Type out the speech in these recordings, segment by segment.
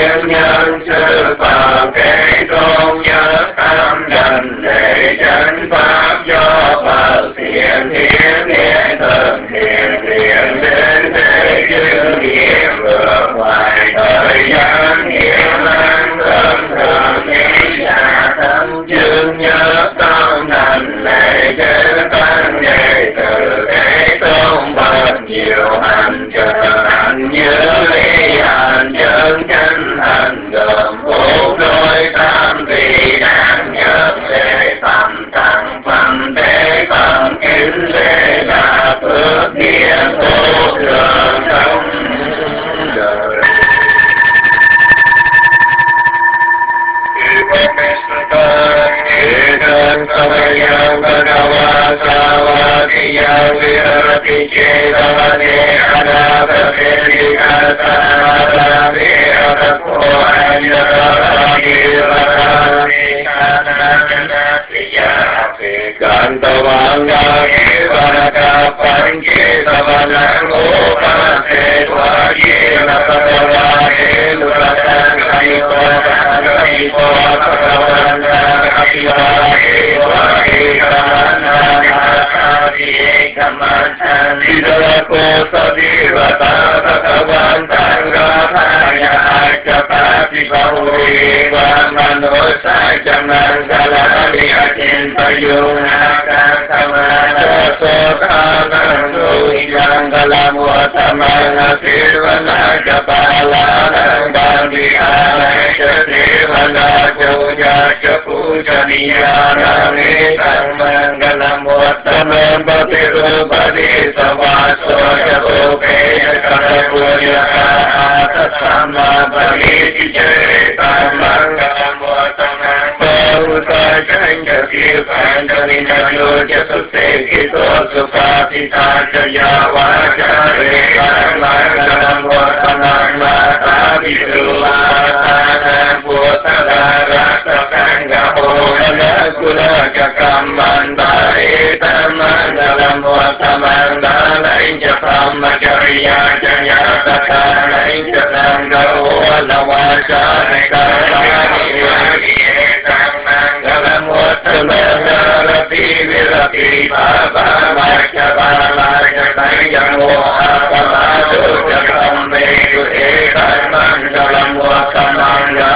thiên nhân sư Phật Thế Tôn nhất tâm đảnh lễ chánh pháp do Phật thiện thiên địa thường thiện thiện đến thế chư nghiệp vượt ngoài thời gian hiện năng thân thường nghĩ là thân chương nhất tâm đảnh lễ chư tăng đệ tử Thế Tôn Phật nhiều hành trợ hành như lý hành chân chánh hành gồm bốn đôi tam vị đáng nhất lễ phẩm tăng phẩm thế phẩm kính lễ là phước điển vô thường trong đời. Ikan samayang bhagava savadiyang virati cetavane anapati kasanavati atapo anjarati varani kananasiyati kantavangani vanakapanki savanang upase tvajina patavane nurasangani kovangani kovangani Niyarang Mangalam Uttamam Bhatirupadi Savaso Yasoke Yakarapuya Tatsama Bhaviti Jaitam Mangalam Uttamam Bhavusa Janja Kirpan Janina Yurja Susekito Supatita Jaya Vajare Mangalam Uttamam Mata Vidruva Sana Bhutala Rata Sangaho Kula Jakamanda Etamanda Muatamanda Lainja Pamajariya Jaya Tata Lainja Sangao Lawasa Nekarani Etamanda Muatamanda Rati Virati Baba Majabala Jataya Muatamadu Jakamedu Etamanda Muatamanda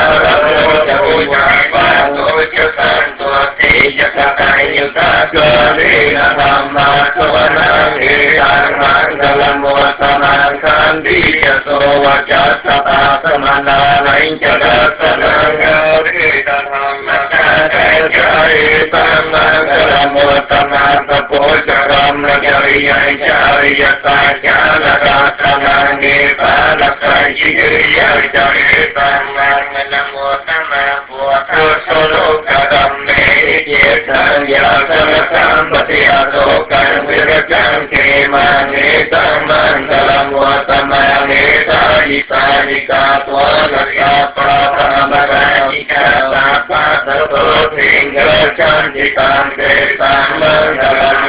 Karina Dhamma Sovana Kirtan Mangalam Vasanan Kandija Sova Jatata Samana Lainjada Sananga Rita Dhamma Jaya Mangalam Vasanan Tapojaram Jaya Jaya Sajana Rasanangi Palakajiriya Jaya Mangalam Vasanan Solo Kadam Yasam Sampati Asokan Virajam Kemani Samangalam Vatamani Sajisanika Twanaka Pramagajika Sapa Sato Tinggal Chantikan Samangalam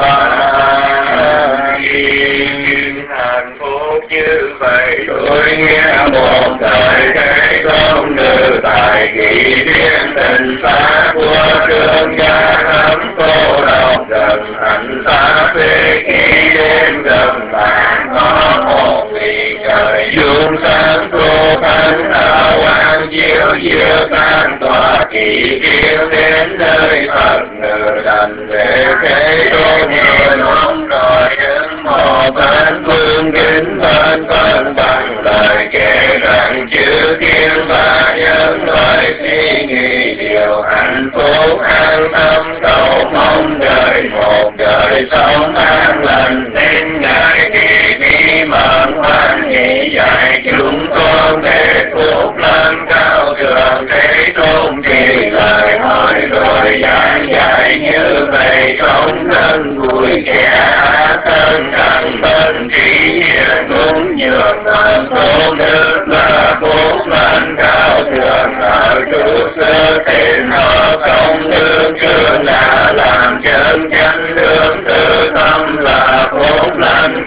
Vatamani hạnh phúc như vậy tôi nghe một đời thế công nữ tại kỳ thiên tình xa của trường gia thấm cô độc gần hạnh xa phê khi đêm gần bạn có một vì trời dương sáng cô thánh đạo an chiếu diệu tan tỏa kỳ thiên đến nơi Phật nữ đành để thế tôn người nóng rồi đứng một bên phương kính bên con bằng lời kể rằng chữ thiên và nhân loại suy nghĩ điều hạnh phúc an tâm cầu mong đời một đời sống an lành nên ngài khi bi mẫn hoan hỷ dạy chúng con để phúc lên cao thượng thế tôn thì lời hỏi rồi giảng dạy như vậy sống thân vui kẻ thân cận bên trí hiền cũng nhường ơn số nước là phúc lên cao thượng ở trụ sơ tiền họ công đức chưa là làm chân chánh lương tự tâm là phúc lên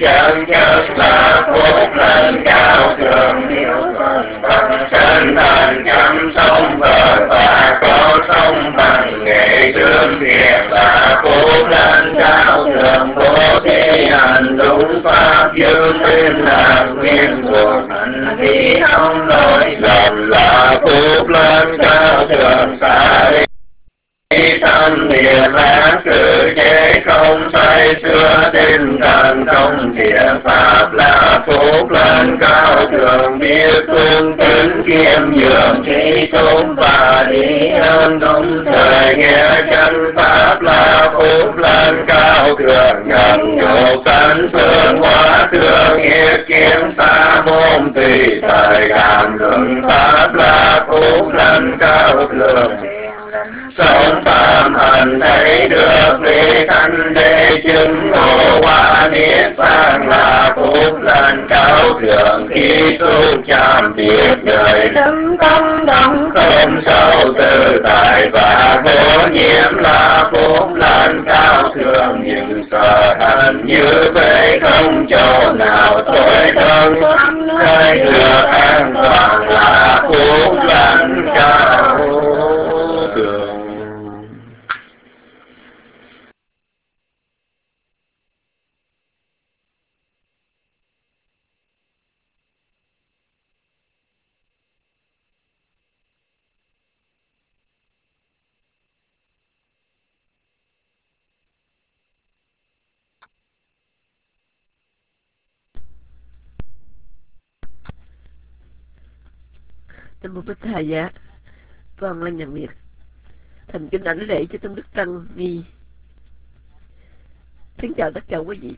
chân chất là phúc lành cao thượng miếu phần bằng chân thành chăm sống vợ và có sống bằng nghệ thương thiện là phúc lành cao thượng bố thí hành đúng pháp dương thiên lạc nguyên cuộc hành vi không lỗi lầm là phúc lành cao thượng xả tâm niệm ác sự chế không say xưa tinh thần không thiện pháp là phúc lành cao thượng biết phương kính kiêm nhường trí tốn và đi hơn đúng thời nghe chân pháp là phúc lành cao thượng nhập ngộ tấn phương hóa thương nghiệp kiến xa môn tùy thời cảm luận pháp là phúc lành cao thượng sống phạm hành thấy được lý thanh đế chứng ngộ qua niết bàn là phúc lành cao thượng khi tu chạm biệt đời tâm công động không sâu tự tại và vô nhiễm là phúc lành cao thượng những sở hành như vậy không chỗ nào tối thân thấy được an toàn là phúc lành cao thượng. Nam mô Bích Thà Giá. Con là Nhật Việt thành kính đảnh lễ cho tôn đức tăng ni. Kính chào tất cả quý vị.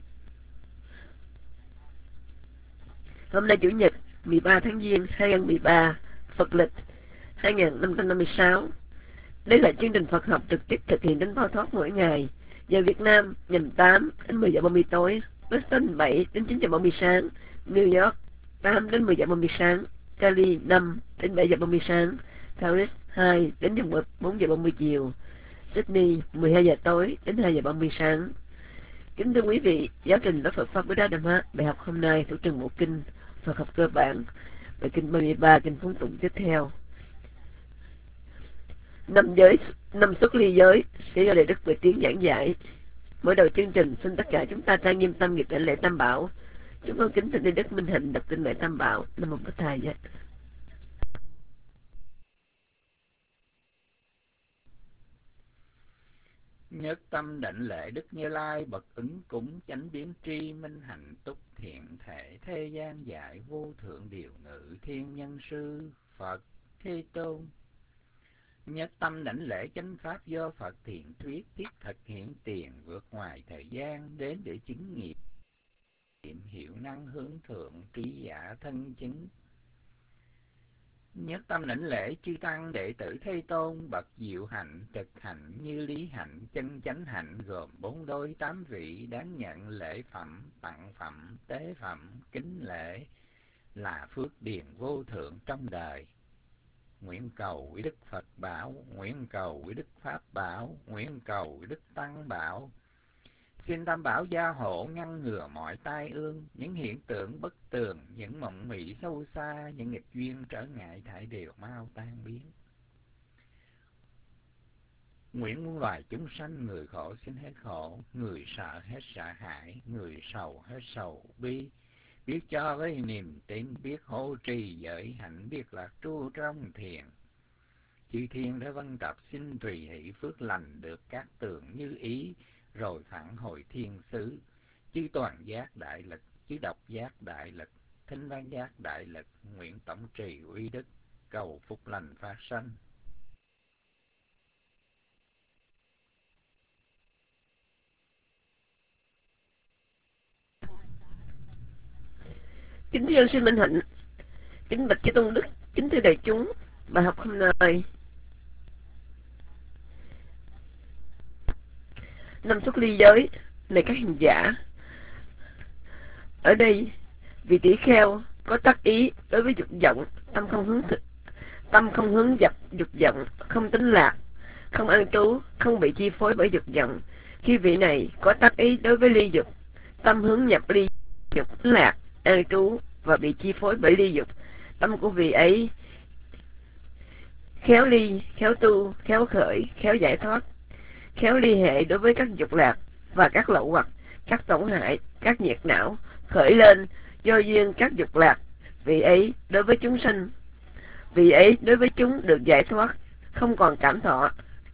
Hôm nay chủ nhật 13 tháng Giêng 2013 Phật lịch 2556. Đây là chương trình Phật học trực tiếp thực hiện đến Phao Thoát mỗi ngày. Giờ Việt Nam dành 8 đến 10 giờ 30 tối, Boston 7 đến 9 giờ 30 sáng, New York 8 đến 10 giờ 30 sáng, Cali 5 đến 7 giờ 30 sáng, Paris 2 đến 4 giờ 30 chiều, Sydney 12 giờ tối đến 2 giờ 30 sáng. Kính thưa quý vị, giáo trình lớp Phật Pháp Buddha Dhamma bài học hôm nay thủ trì bộ kinh Phật học cơ bản, bài kinh 33, kinh phóng tụng tiếp theo. Năm xuất ly giới sẽ do Đại Đức về tiếng giảng giải. Mở đầu chương trình, xin tất cả chúng ta trang nghiêm tâm nghiệp đảnh lễ Tam Bảo. Chúng con kính thỉnh Đại Đức Minh Hạnh đọc kinh lễ Tam Bảo. Nam mô Bích Thầy Giá. Nhất tâm đảnh lễ Đức Như Lai bậc ứng cúng chánh biến tri minh hạnh túc thiện thể thế gian dạy vô thượng điều ngự thiên nhân sư Phật Thế Tôn. Nhất tâm đảnh lễ chánh pháp do Phật thiện thuyết thiết thực hiện tiền vượt ngoài thời gian đến để chứng nghiệm hiệu năng hướng thượng trí giả thân chứng. Nhất tâm đảnh lễ chư tăng đệ tử Thế Tôn bậc diệu hạnh trực hạnh như lý hạnh chân chánh hạnh gồm 4 đôi 8 vị đáng nhận lễ phẩm tặng phẩm tế phẩm kính lễ là phước điền vô thượng trong đời. Nguyện cầu quý Đức Phật bảo, nguyện cầu quý Đức Pháp bảo, nguyện cầu quý Đức Tăng bảo. Xin Tam Bảo gia hộ ngăn ngừa mọi tai ương, những hiện tượng bất tường, những mộng mị sâu xa, những nghịch duyên trở ngại thải đều mau tan biến. Nguyện muôn loài chúng sanh, người khổ xin hết khổ, người sợ hết sợ hãi, người sầu hết sầu bi. Biết cho với niềm tin, biết hô trì giới hạnh, biết lạc tru trong thiền. Chư thiên đã vân tập xin tùy hỷ phước lành được các tường như ý, rồi phản hồi thiên xứ. Chư toàn giác đại lực, chư độc giác đại lực, thính văn giác đại lực, nguyện tổng trì uy đức, cầu phúc lành phát sanh. Kính thưa sư Minh Hạnh, kính bạch chư tôn đức, kính thưa đại chúng, bài học hôm nay năm xuất ly giới này các hành giả. Ở đây vị tỷ kheo có tác ý đối với dục vọng, tâm không hướng dập dục vọng, không tính lạc, không an trú, không bị chi phối bởi dục vọng. Khi vị này có tác ý đối với ly dục, tâm hướng nhập ly dục lạc an trú và bị chi phối bởi ly dục. Tâm của vị ấy khéo ly, khéo tu, khéo khởi, khéo giải thoát, khéo ly hệ đối với các dục lạc và các lậu hoặc, các tổn hại, các nhiệt não khởi lên do duyên các dục lạc. Vị ấy đối với chúng sinh, vị ấy đối với chúng được giải thoát, không còn cảm thọ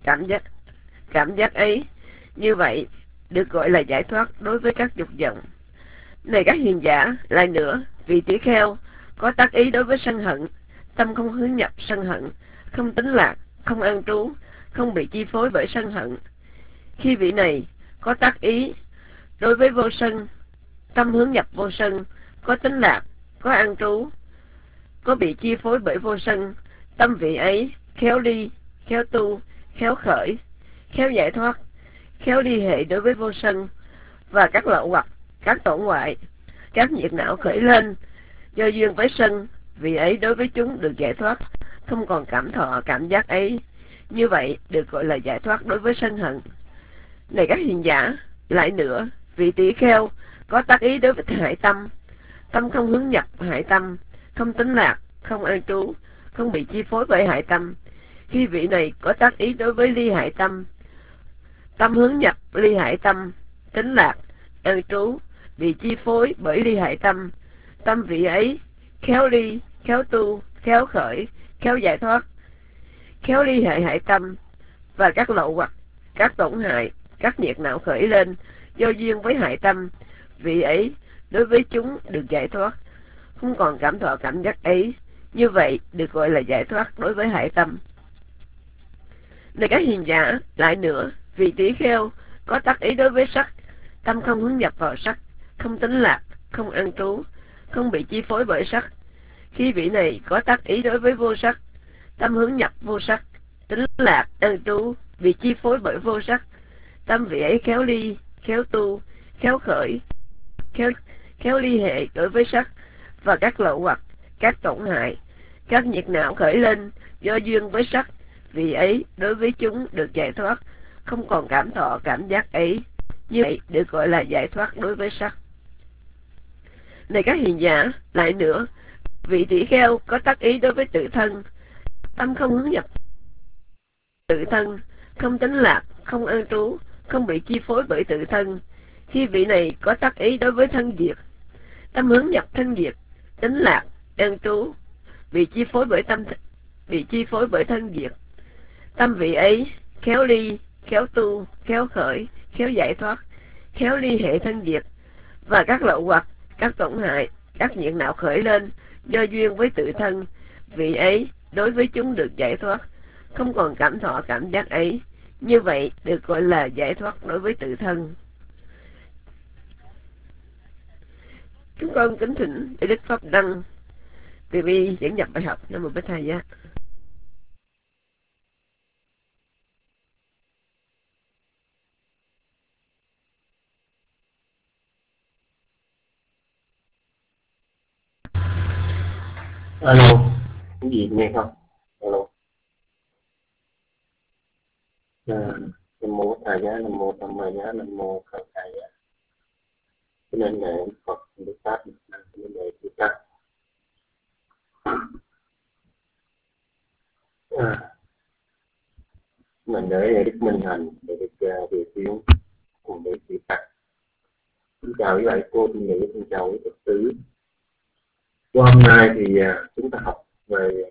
cảm giác ấy. Như vậy được gọi là giải thoát đối với các dục vọng. Này các hiền giả, lại nữa, vị tỷ kheo có tác ý đối với sân hận, tâm không hướng nhập sân hận, không tính lạc, không an trú, không bị chi phối bởi sân hận. Khi vị này có tác ý đối với vô sân, tâm hướng nhập vô sân, có tính lạc, có an trú, có bị chi phối bởi vô sân, tâm vị ấy khéo ly, khéo tu, khéo khởi, khéo giải thoát, khéo ly hệ đối với vô sân và các lậu hoặc, các tổn hoại, các nhiệt não khởi lên do duyên với sân. Vị ấy đối với chúng được giải thoát, không còn cảm thọ cảm giác ấy. Như vậy được gọi là giải thoát đối với sân hận. Này các hiền giả, lại nữa, vị tỷ kheo có tác ý đối với hại tâm, tâm không hướng nhập hại tâm, không tính lạc, không an trú, không bị chi phối bởi hại tâm. Khi vị này có tác ý đối với ly hại tâm, tâm hướng nhập ly hại tâm, tính lạc, an trú, bị chi phối bởi ly hại tâm, tâm vị ấy khéo ly, khéo tu, khéo khởi, khéo giải thoát, khéo ly hệ hại tâm và các lậu hoặc, các tổn hại, các nhiệt não khởi lên do duyên với hại tâm. Vị ấy đối với chúng được giải thoát, không còn cảm thọ cảm giác ấy. Như vậy được gọi là giải thoát đối với hại tâm. Này các hiền giả, lại nữa, vị tỷ kheo có tác ý đối với sắc, tâm không hướng nhập vào sắc, không tính lạc, không an trú, không bị chi phối bởi sắc. Khi vị này có tác ý đối với vô sắc, tâm hướng nhập vô sắc, tính lạc, an trú, bị chi phối bởi vô sắc, tâm vị ấy khéo ly, khéo tu, khéo khởi, khéo ly hệ đối với sắc và các lậu hoặc, các tổn hại, các nhiệt não khởi lên do duyên với sắc. Vị ấy đối với chúng được giải thoát, không còn cảm thọ cảm giác ấy. Như vậy được gọi là giải thoát đối với sắc. Này các hiền giả, lại nữa, vị tỷ kheo có tác ý đối với tự thân, tâm không hướng nhập tự thân, không tính lạc, không an trú, không bị chi phối bởi tự thân. Khi vị này có tác ý đối với thân diệt, tâm hướng nhập thân diệt, tính lạc, an trú, bị chi phối bởi thân diệt, tâm vị ấy khéo ly, khéo tu, khéo khởi, khéo giải thoát, khéo ly hệ thân diệt và các lậu hoặc, các tổn hại, các nhiệt não khởi lên do duyên với tự thân. Vị ấy đối với chúng được giải thoát, không còn cảm thọ cảm giác ấy. Như vậy được gọi là giải thoát đối với tự thân. Chúng con kính thỉnh Đại Đức Pháp Đăng từ bi dẫn nhập bài học. Nam mô Bích Thầy Giá. Alo, cái gì nghe không? Alo. Nam mô Thầy Giá, Nam mô Tham Ma Giá, Nam mô Khởi Thầy Giá. Cho nên là Phật Đức Pháp Đức Năng cho nên là chúng ta mình để Đức Minh Thành để được điều tiếng cùng để chịu tặng. Xin chào quý bạn cô thiên nữ, xin chào quý Phật tử. Hôm nay thì chúng ta học về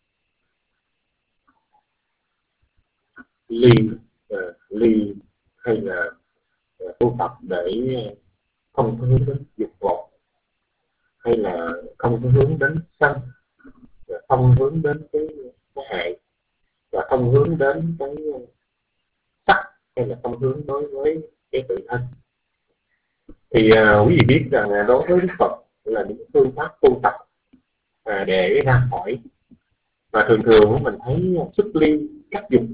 ly hay là tu tập để không có hướng đến dục vọng, hay là không có hướng đến sân, không hướng đến cái hại, và không hướng đến cái sắc, hay là không hướng đối với cái tự thân. Thì quý vị biết rằng đối với Đức Phật là những phương pháp tu tập để ra khỏi, và thường thường mình thấy xuất ly các dục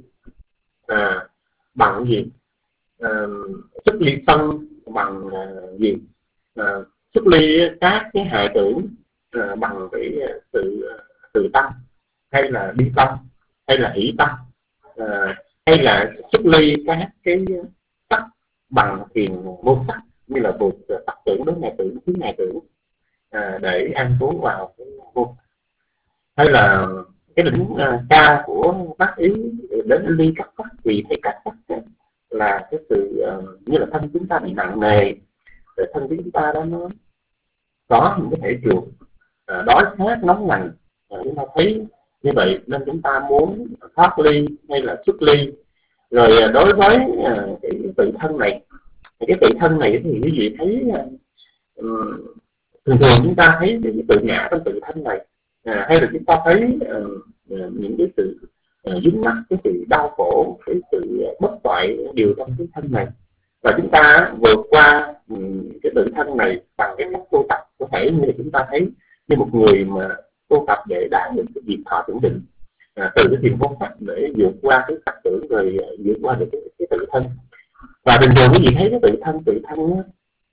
bằng gì, xuất ly sân bằng gì, xuất ly các cái hại tưởng bằng cái từ tâm, hay là bi tâm, hay là hỷ tâm, hay là xuất ly các cái sắc bằng thiền vô sắc, như là buộc tập tưởng đến ngày tưởng, thứ ngày tưởng, để ăn uống vào cái vô. Hay là cái đỉnh ca của bác ý đến ly cắt tóc, vì thấy cắt tóc là cái sự như là thân chúng ta bị nặng nề, rồi thân chúng ta đó nó có những cái thể trường đói khát nóng lành, chúng ta thấy như vậy nên chúng ta muốn thoát ly hay là xuất ly. Rồi đối với cái tự thân này, cái tự thân này thì quý vị thấy thường thường chúng ta thấy cái tự ngã trong tự thân này, hay là chúng ta thấy những cái sự dính mắc, cái sự đau khổ, cái sự bất toại đều trong cái thân này, và chúng ta vượt qua cái tự thân này bằng cái cách tu tập. Có thể như chúng ta thấy như một người mà tu tập để đạt được cái diệt thọ tưởng định, từ cái thiền vô pháp để vượt qua cái tập tưởng, rồi vượt qua được cái tự thân. Và bình thường quý vị thấy cái tự thân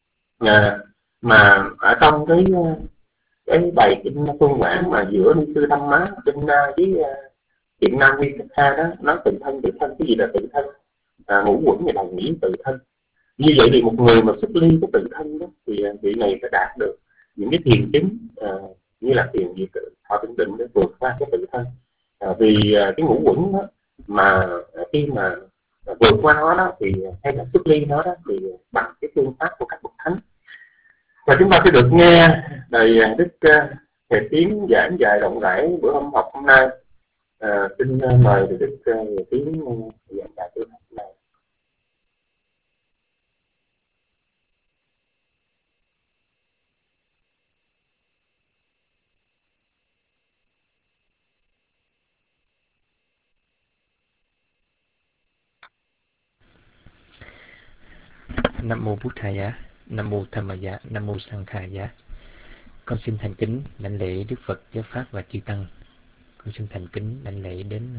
mà ở trong cái bài kinh phương bản mà giữa ni sư Thanh Má kinh với Điện Nam Nguyên Thích Tha đó, nói tự thân cái gì là tự thân, ngũ quẩn này đồng nghĩa tự thân. Như vậy thì một người mà xuất ly cái tự thân đó thì vị này sẽ đạt được những cái thiền chứng như là thiền diệt thọ tưởng định để vượt qua cái tự thân. Vì cái ngũ quẩn đó mà khi mà vượt qua nó đó thì hay là xuất ly nó đó thì bằng cái phương pháp của các bậc thánh. Và chúng ta sẽ được nghe thầy Đức Thầy Tiến giảng dài rộng rãi bữa hôm học hôm nay. Xin mời thầy Đức Thầy Tiến giảng dài bữa hôm nay. Nam mô Bụt Thaya, Nam mô Tham Maya, Nam mô Sang Khaya. Con xin thành kính đảnh lễ Đức Phật, Giáo Pháp và Chư Tăng. Con xin thành kính đảnh lễ đến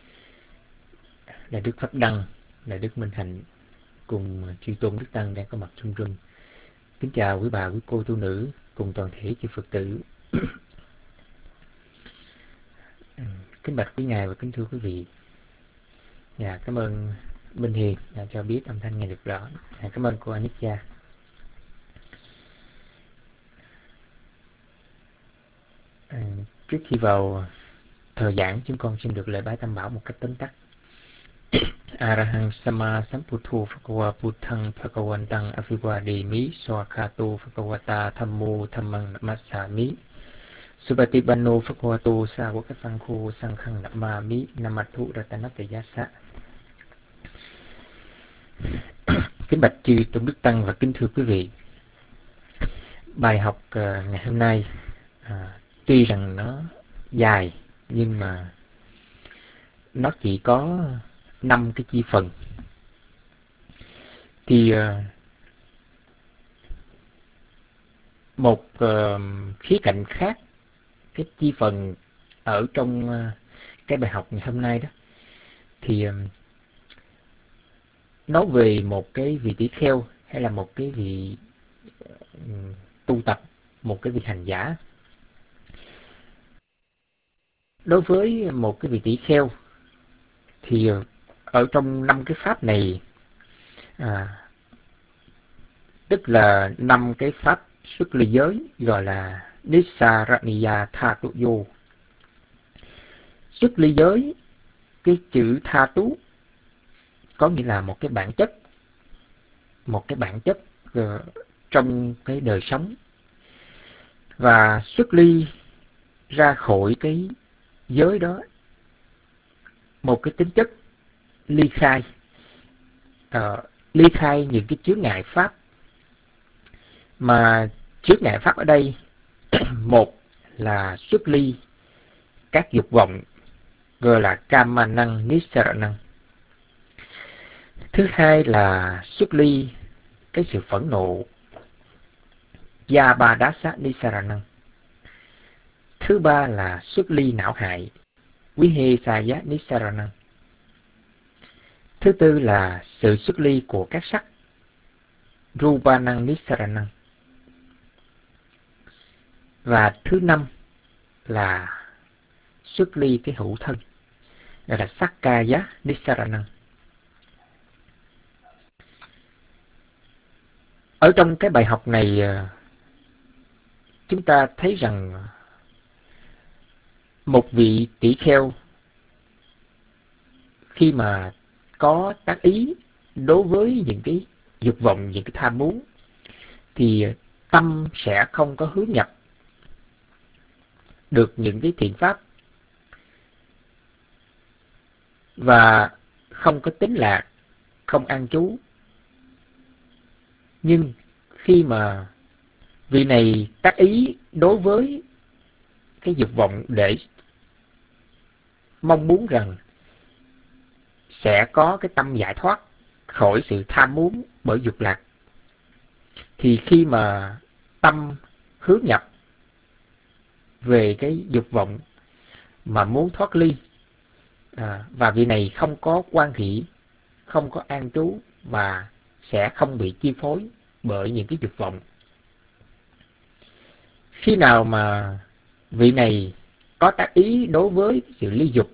Đại Đức Pháp Đăng, Đại Đức Minh Hạnh cùng Chư Tôn Đức Tăng đang có mặt trong rừng. Kính chào quý bà, quý cô tu nữ cùng toàn thể chư Phật tử. Kính bạch quý ngài và kính thưa quý vị. Cảm ơn Minh Hiền đã cho biết âm thanh nghe được rõ. Cảm ơn cô Anitya. Trước khi vào thời giảng, chúng con xin được lễ bái tam bảo một cách tóm tắt. Arahang Sama Samputtho Phakawa Buddhang Phakawantang Aviwademi Swakato Phakawata Thammo Thammang Namasami Subatibanno Phakawato Sawaka Sangkho Sanghang Namami Namathu Ratanatayasa. Kính bạch chư Tôn Đức Tăng và kính thưa quý vị. Bài học ngày hôm nay tuy rằng nó dài nhưng mà nó chỉ có 5 cái chi phần. Thì một khía cạnh khác, cái chi phần ở trong cái bài học ngày hôm nay đó, thì nói về một cái vị tỷ kheo hay là một cái vị tu tập, một cái vị hành giả. Đối với một cái vị tỷ kheo thì ở trong 5 cái pháp này, tức là 5 cái pháp xuất ly giới, gọi là Nissaraniya Thatu Yo. Xuất ly giới, cái chữ tha tú có nghĩa là một cái bản chất trong cái đời sống, và xuất ly ra khỏi cái giới đó, một cái tính chất ly khai những cái chướng ngại pháp. Mà chướng ngại pháp ở đây một là xuất ly các dục vọng, gọi là Kamanang Nisaranang. Thứ hai là xuất ly cái sự phẫn nộ, Yabadasa Nisaranang. Thứ ba là xuất ly não hại, Vihesaya Nisaranang. Thứ tư là sự xuất ly của các sắc, Rupanang Nisaranang. Và thứ năm là xuất ly cái hữu thân, gọi là Sakkaya Nisaranang. Ở trong cái bài học này, chúng ta thấy rằng một vị tỷ kheo khi mà có tác ý đối với những cái dục vọng, những cái tham muốn, thì tâm sẽ không có hướng nhập được những cái thiện pháp và không có tín lạc, không an trú. Nhưng khi mà vị này tác ý đối với cái dục vọng để mong muốn rằng sẽ có cái tâm giải thoát khỏi sự tham muốn bởi dục lạc, thì khi mà tâm hướng nhập về cái dục vọng mà muốn thoát ly, và vị này không có quan hỷ, không có an trú và sẽ không bị chi phối bởi những cái dục vọng. Khi nào mà vị này có tác ý đối với sự ly dục,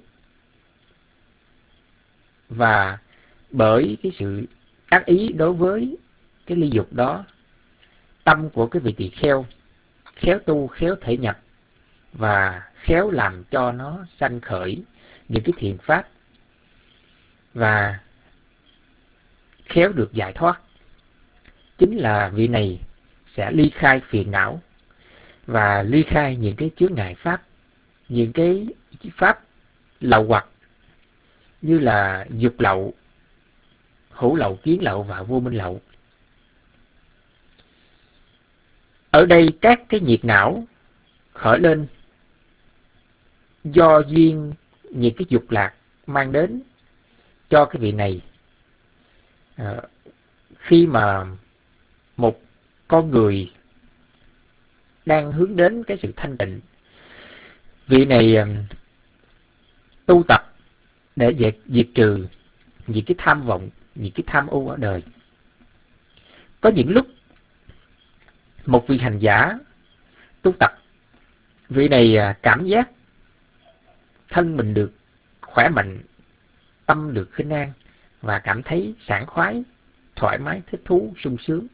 và bởi cái sự tác ý đối với cái ly dục đó, tâm của cái vị tỳ kheo khéo tu, khéo thể nhập và khéo làm cho nó sanh khởi những cái thiện pháp và khéo được giải thoát, chính là vị này sẽ ly khai phiền não và ly khai những cái chướng ngại pháp, những cái pháp lậu hoặc như là dục lậu, hữu lậu, kiến lậu và vô minh lậu. Ở đây các cái nhiệt não khởi lên do duyên những cái dục lạc mang đến cho cái vị này. Khi mà một con người đang hướng đến cái sự thanh tịnh, vị này tu tập để diệt trừ những cái tham vọng, những cái tham ưu ở đời. Có những lúc một vị hành giả tu tập, vị này cảm giác thân mình được khỏe mạnh, tâm được khinh an và cảm thấy sảng khoái, thoải mái, thích thú, sung sướng.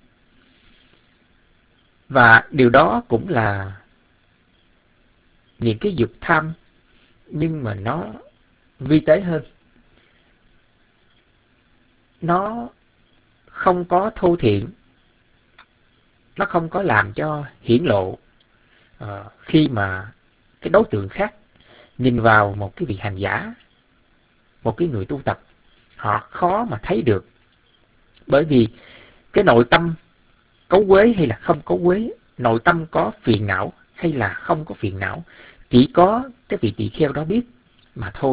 Và điều đó cũng là những cái dục tham, nhưng mà nó vi tế hơn. Nó không có thô thiện, nó không có làm cho hiển lộ khi mà cái đối tượng khác nhìn vào một cái vị hành giả, một cái người tu tập, họ khó mà thấy được. Bởi vì cái nội tâm cấu quế hay là không cấu quế, nội tâm có phiền não hay là không có phiền não, chỉ có cái vị tỳ kheo đó biết mà thôi.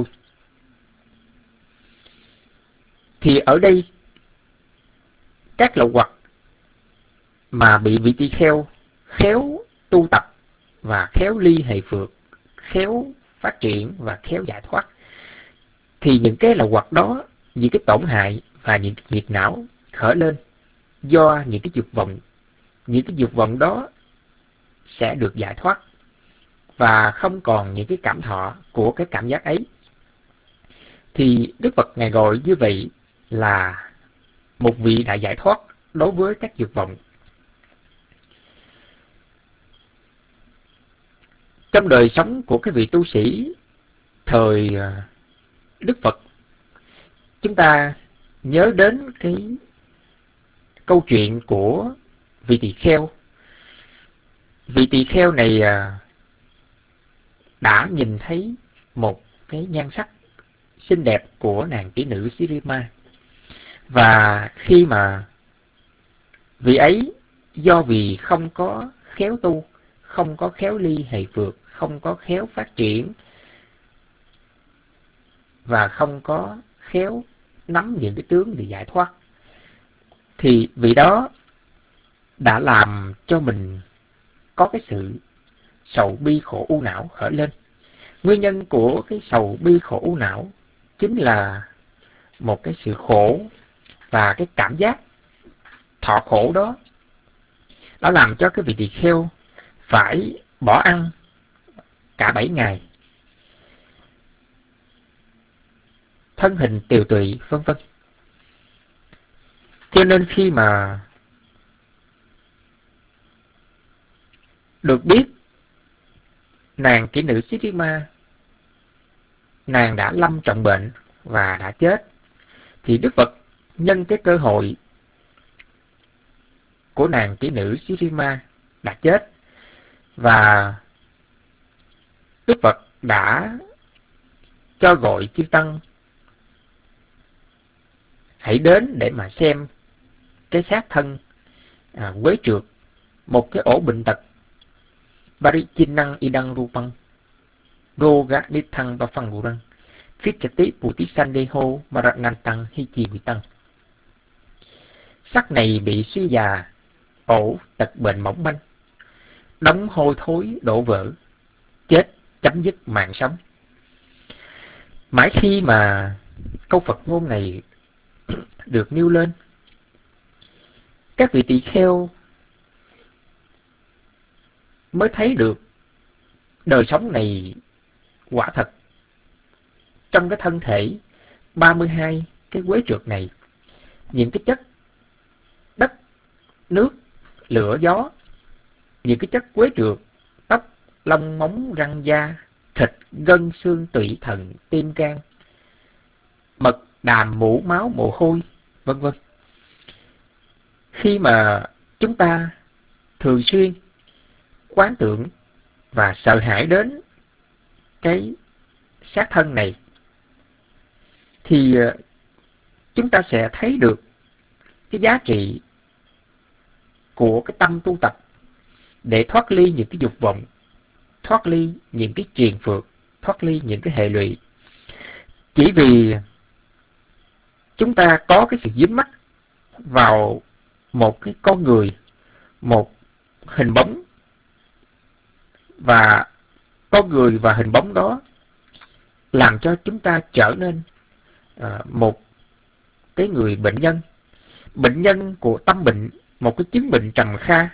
Thì ở đây các lậu hoặc mà bị vị tỳ kheo khéo tu tập và khéo ly hệ phược, khéo phát triển và khéo giải thoát, thì những cái lậu hoặc đó, những cái tổn hại và những cái nhiệt não khởi lên do những cái dục vọng, những cái dục vọng đó sẽ được giải thoát và không còn những cái cảm thọ của cái cảm giác ấy. Thì Đức Phật Ngài gọi như vậy là một vị đã giải thoát đối với các dục vọng. Trong đời sống của cái vị tu sĩ thời Đức Phật, chúng ta nhớ đến cái câu chuyện của vị tỳ kheo. Vị tỳ kheo này đã nhìn thấy một cái nhan sắc xinh đẹp của nàng tỷ nữ Sirima. Và khi mà vị ấy do vì không có khéo tu, không có khéo ly hệ phược, không có khéo phát triển và không có khéo nắm những cái tướng để giải thoát, thì vị đó đã làm cho mình có cái sự sầu bi khổ u não khởi lên. Nguyên nhân của cái sầu bi khổ u não chính là một cái sự khổ, và cái cảm giác thọ khổ đó nó làm cho cái vị tỳ kheo phải bỏ ăn cả 7 ngày, thân hình tiều tụy, vân vân. Cho nên khi mà được biết nàng kỹ nữ Sirima, nàng đã lâm trọng bệnh và đã chết, thì Đức Phật nhân cái cơ hội của nàng kỹ nữ Sirima đã chết, và Đức Phật đã cho gọi chư tăng hãy đến để mà xem cái xác thân quế trượt, một cái ổ bệnh tật Parichinang idang rupang roga nithang bafangurang phichati putisandeho maranantang hichivitang. Sắc này bị suy già, ổ tật bệnh mỏng manh, đóng hôi thối đổ vỡ, chết chấm dứt mạng sống. Mãi khi mà câu Phật ngôn này được nêu lên, các vị tỳ kheo mới thấy được đời sống này quả thật trong cái thân thể 32 cái quế trượt này, những cái chất đất, nước, lửa, gió, những cái chất quế trượt, tóc, lông, móng, răng, da, thịt, gân, xương, tủy, thận, tim, gan, mật, đàm, mũ, máu, mồ hôi, vân vân. Khi mà chúng ta thường xuyên quán tưởng và sợ hãi đến cái xác thân này, thì chúng ta sẽ thấy được cái giá trị của cái tâm tu tập để thoát ly những cái dục vọng, thoát ly những cái triền phược, thoát ly những cái hệ lụy. Chỉ vì chúng ta có cái sự dính mắc vào một cái con người, một hình bóng, và con người và hình bóng đó làm cho chúng ta trở nên một cái người bệnh nhân của tâm bệnh, một cái chứng bệnh trầm kha.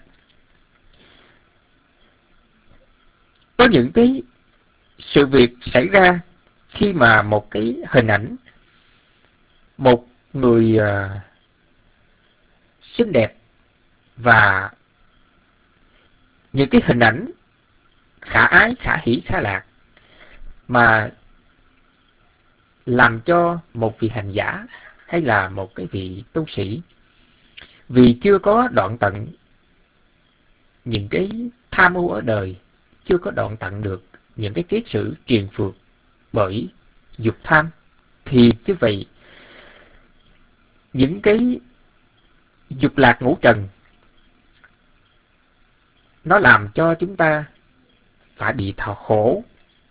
Có những cái sự việc xảy ra khi mà một cái hình ảnh, một người xinh đẹp và những cái hình ảnh khả ái, khả hỷ, khả lạc mà làm cho một vị hành giả hay là một cái vị tu sĩ, vì chưa có đoạn tận những cái tham ô ở đời, chưa có đoạn tận được những cái kiết sử triền phược bởi dục tham, thì như vậy những cái dục lạc ngũ trần nó làm cho chúng ta phải bị thọ khổ.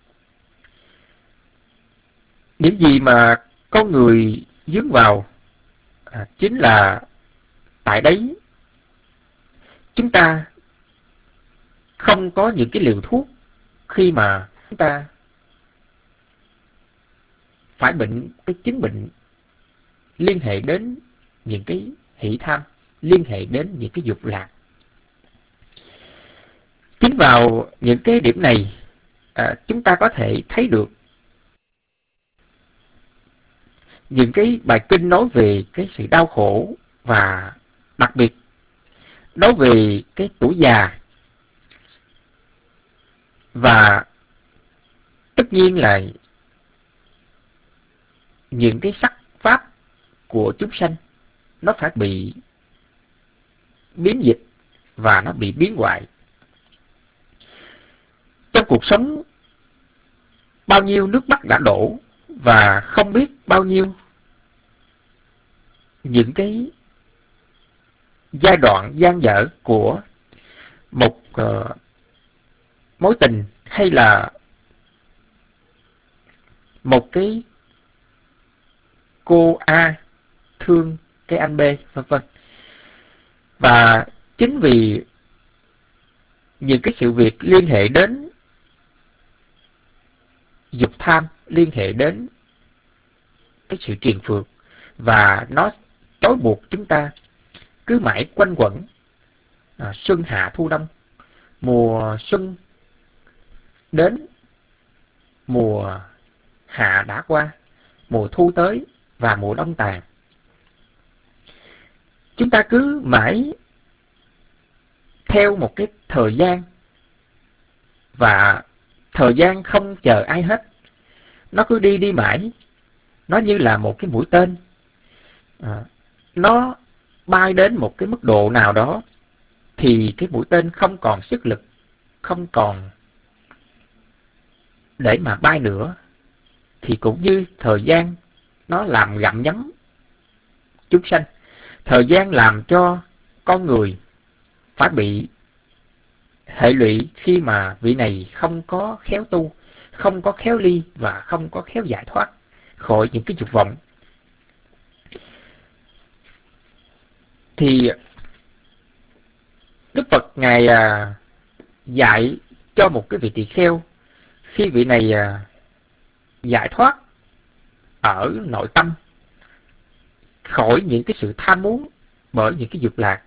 Những gì mà con người dướng vào chính là tại đấy chúng ta không có những cái liều thuốc khi mà chúng ta phải bệnh cái chứng bệnh liên hệ đến những cái hỷ tham, liên hệ đến những cái dục lạc. Chính vào những cái điểm này chúng ta có thể thấy được những cái bài kinh nói về cái sự đau khổ, và đặc biệt nói về cái tuổi già, và tất nhiên là những cái sắc pháp của chúng sanh nó phải bị biến dịch và nó bị biến hoại. Trong cuộc sống bao nhiêu nước mắt đã đổ, và không biết bao nhiêu những cái giai đoạn dang dở của một mối tình, hay là một cái cô A thương cái anh B, vân vân. Và chính vì những cái sự việc liên hệ đến dục tham, liên hệ đến cái sự triền phược, và nó trói buộc chúng ta cứ mãi quanh quẩn xuân hạ thu đông, mùa xuân đến, mùa hạ đã qua, mùa thu tới và mùa đông tàn. Chúng ta cứ mãi theo một cái thời gian và thời gian không chờ ai hết. Nó cứ đi đi mãi. Nó như là một cái mũi tên. Nó bay đến một cái mức độ nào đó thì cái mũi tên không còn sức lực, không còn để mà bay nữa. Thì cũng như thời gian nó làm gặm nhấm chúng sanh. Thời gian làm cho con người phải bị hệ lụy khi mà vị này không có khéo tu, không có khéo ly và không có khéo giải thoát khỏi những cái dục vọng. Thì Đức Phật Ngài dạy cho một cái vị tỳ kheo, khi vị này giải thoát ở nội tâm khỏi những cái sự tham muốn bởi những cái dục lạc,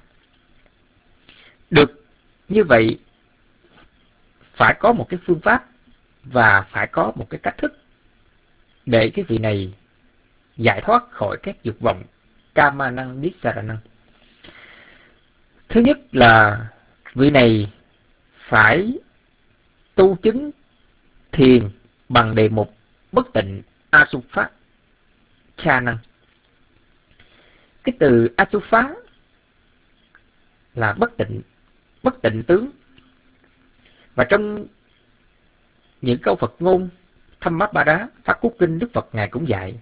được như vậy phải có một cái phương pháp và phải có một cái cách thức để cái vị này giải thoát khỏi các dục vọng kama năng nissarana. Thứ nhất là vị này phải tu chứng thiền bằng đề mục bất tịnh asupha cha năng. Cái từ asupha là bất tịnh tướng. Và trong những câu Phật ngôn Thammapada Pháp Cú Kinh, Đức Phật Ngài cũng dạy: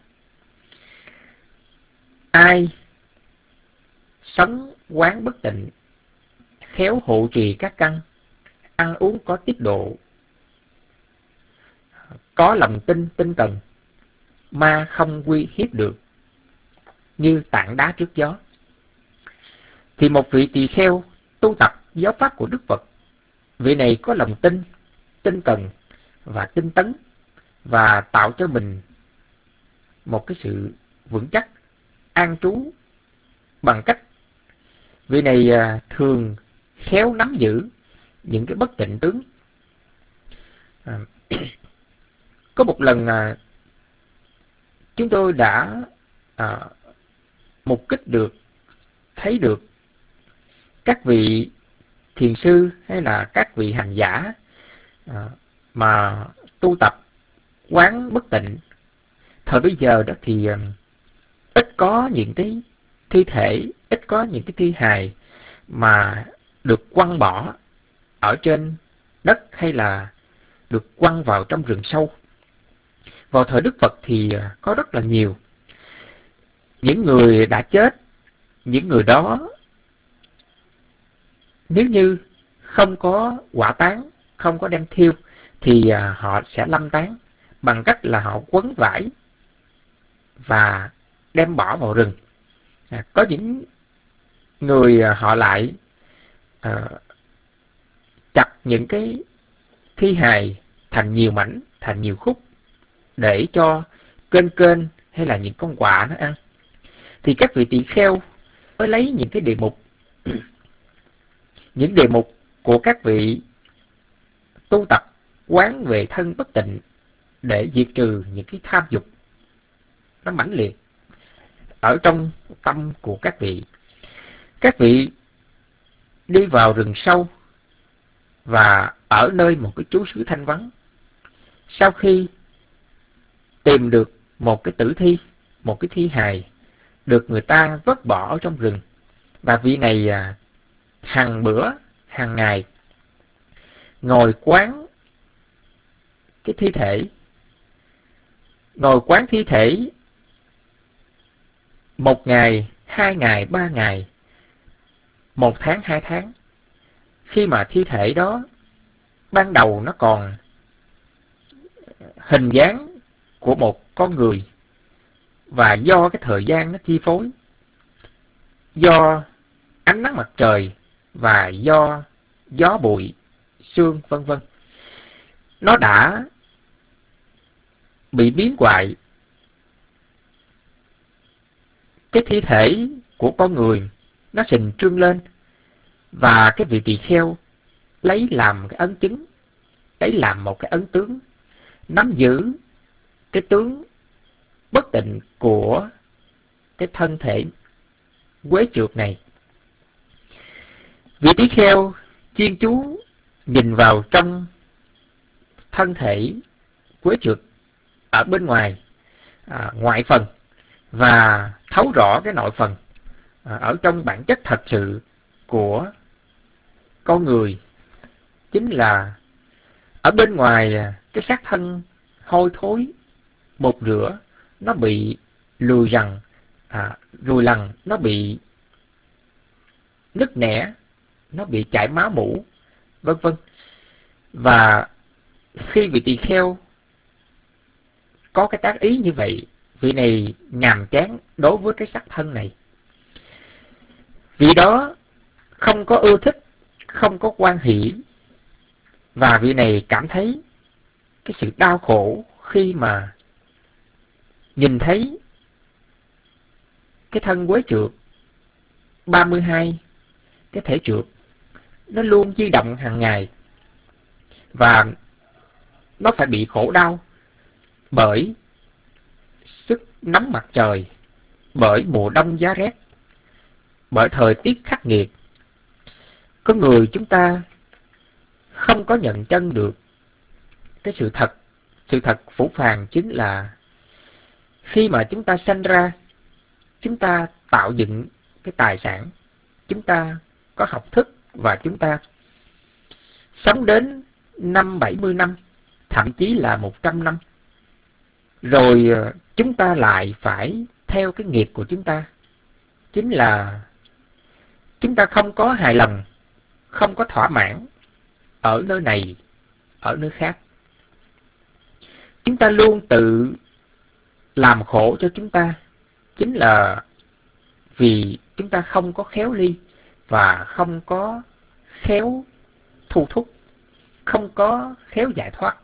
ai sống quán bất tịnh, khéo hộ trì các căn, ăn uống có tiết độ, có lòng tin tinh cần, ma không uy hiếp được, như tảng đá trước gió. Thì một vị tỳ kheo tu tập giáo pháp của Đức Phật, vị này có lòng tin, tinh cần và tinh tấn, và tạo cho mình một cái sự vững chắc, an trú bằng cách vị này thường khéo nắm giữ những cái bất tịnh tướng. Có một lần chúng tôi đã mục kích được, thấy được các vị thiền sư hay là các vị hành giả mà tu tập quán bất tịnh. Thời bây giờ đó thì ít có những cái thi thể, ít có những cái thi hài mà được quăng bỏ ở trên đất hay là được quăng vào trong rừng sâu. Vào thời Đức Phật thì có rất là nhiều. Những người đã chết, những người đó nếu như không có hỏa táng, không có đem thiêu, thì họ sẽ lâm táng bằng cách là họ quấn vải và đem bỏ vào rừng. Có những người họ lại chặt những cái thi hài thành nhiều mảnh, thành nhiều khúc để cho kênh hay là những con quạ nó ăn. Thì các vị tỳ kheo mới lấy những cái đề mục những đề mục của các vị tu tập quán về thân bất tịnh để diệt trừ những cái tham dục nó mãnh liệt ở trong tâm của các vị. Các vị đi vào rừng sâu và ở nơi một cái trú xứ thanh vắng. Sau khi tìm được một cái tử thi, một cái thi hài được người ta vứt bỏ ở trong rừng, và vị này hàng bữa, hàng ngày ngồi quán cái thi thể, ngồi quán thi thể 1 ngày, 2 ngày, 3 ngày, 1 tháng, 2 tháng. Khi mà thi thể đó ban đầu nó còn hình dáng của một con người, và do cái thời gian nó chi phối, do ánh nắng mặt trời và do gió bụi, sương vân vân, nó đã bị biến hoại. Cái thi thể của con người nó sình trương lên, và cái vị tỳ kheo lấy làm cái ấn chứng, lấy làm một cái ấn tướng, nắm giữ cái tướng bất tịnh của cái thân thể quế trượt này. Vị tỳ kheo chuyên chú nhìn vào trong thân thể quế trượt ở bên ngoài, ngoại phần, và thấu rõ cái nội phần ở trong bản chất thật sự của con người, chính là ở bên ngoài cái xác thân hôi thối bột rửa, nó bị lùi lằn, nó bị nứt nẻ, nó bị chảy máu mủ, vân vân. Và khi vị tỳ kheo có cái tác ý như vậy, vị này nhàm chán đối với cái xác thân này, vị đó không có ưa thích, không có hoan hỷ, và vị này cảm thấy cái sự đau khổ khi mà nhìn thấy cái thân quế trượt 32, cái thể trượt nó luôn di động hàng ngày, và nó phải bị khổ đau bởi sức nóng mặt trời, bởi mùa đông giá rét, bởi thời tiết khắc nghiệt. Có người chúng ta không có nhận chân được cái sự thật phũ phàng, chính là khi mà chúng ta sanh ra, chúng ta tạo dựng cái tài sản, chúng ta có học thức, và chúng ta sống đến 50-70 năm, thậm chí là 100 năm. Rồi chúng ta lại phải theo cái nghiệp của chúng ta, chính là chúng ta không có hài lòng, không có thỏa mãn ở nơi này, ở nơi khác. Chúng ta luôn tự làm khổ cho chúng ta, chính là vì chúng ta không có khéo ly và không có khéo thu thúc, không có khéo giải thoát.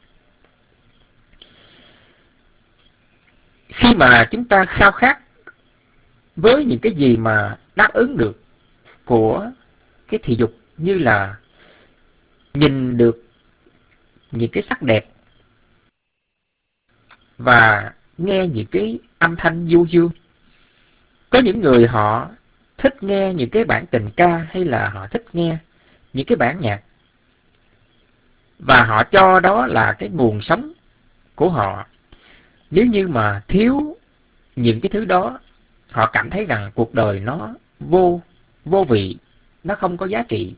Khi mà chúng ta khao khát với những cái gì mà đáp ứng được của cái thị dục, như là nhìn được những cái sắc đẹp và nghe những cái âm thanh du dương. Có những người họ thích nghe những cái bản tình ca, hay là họ thích nghe những cái bản nhạc, và họ cho đó là cái nguồn sống của họ. Nếu như mà thiếu những cái thứ đó, họ cảm thấy rằng cuộc đời nó vô vị, nó không có giá trị.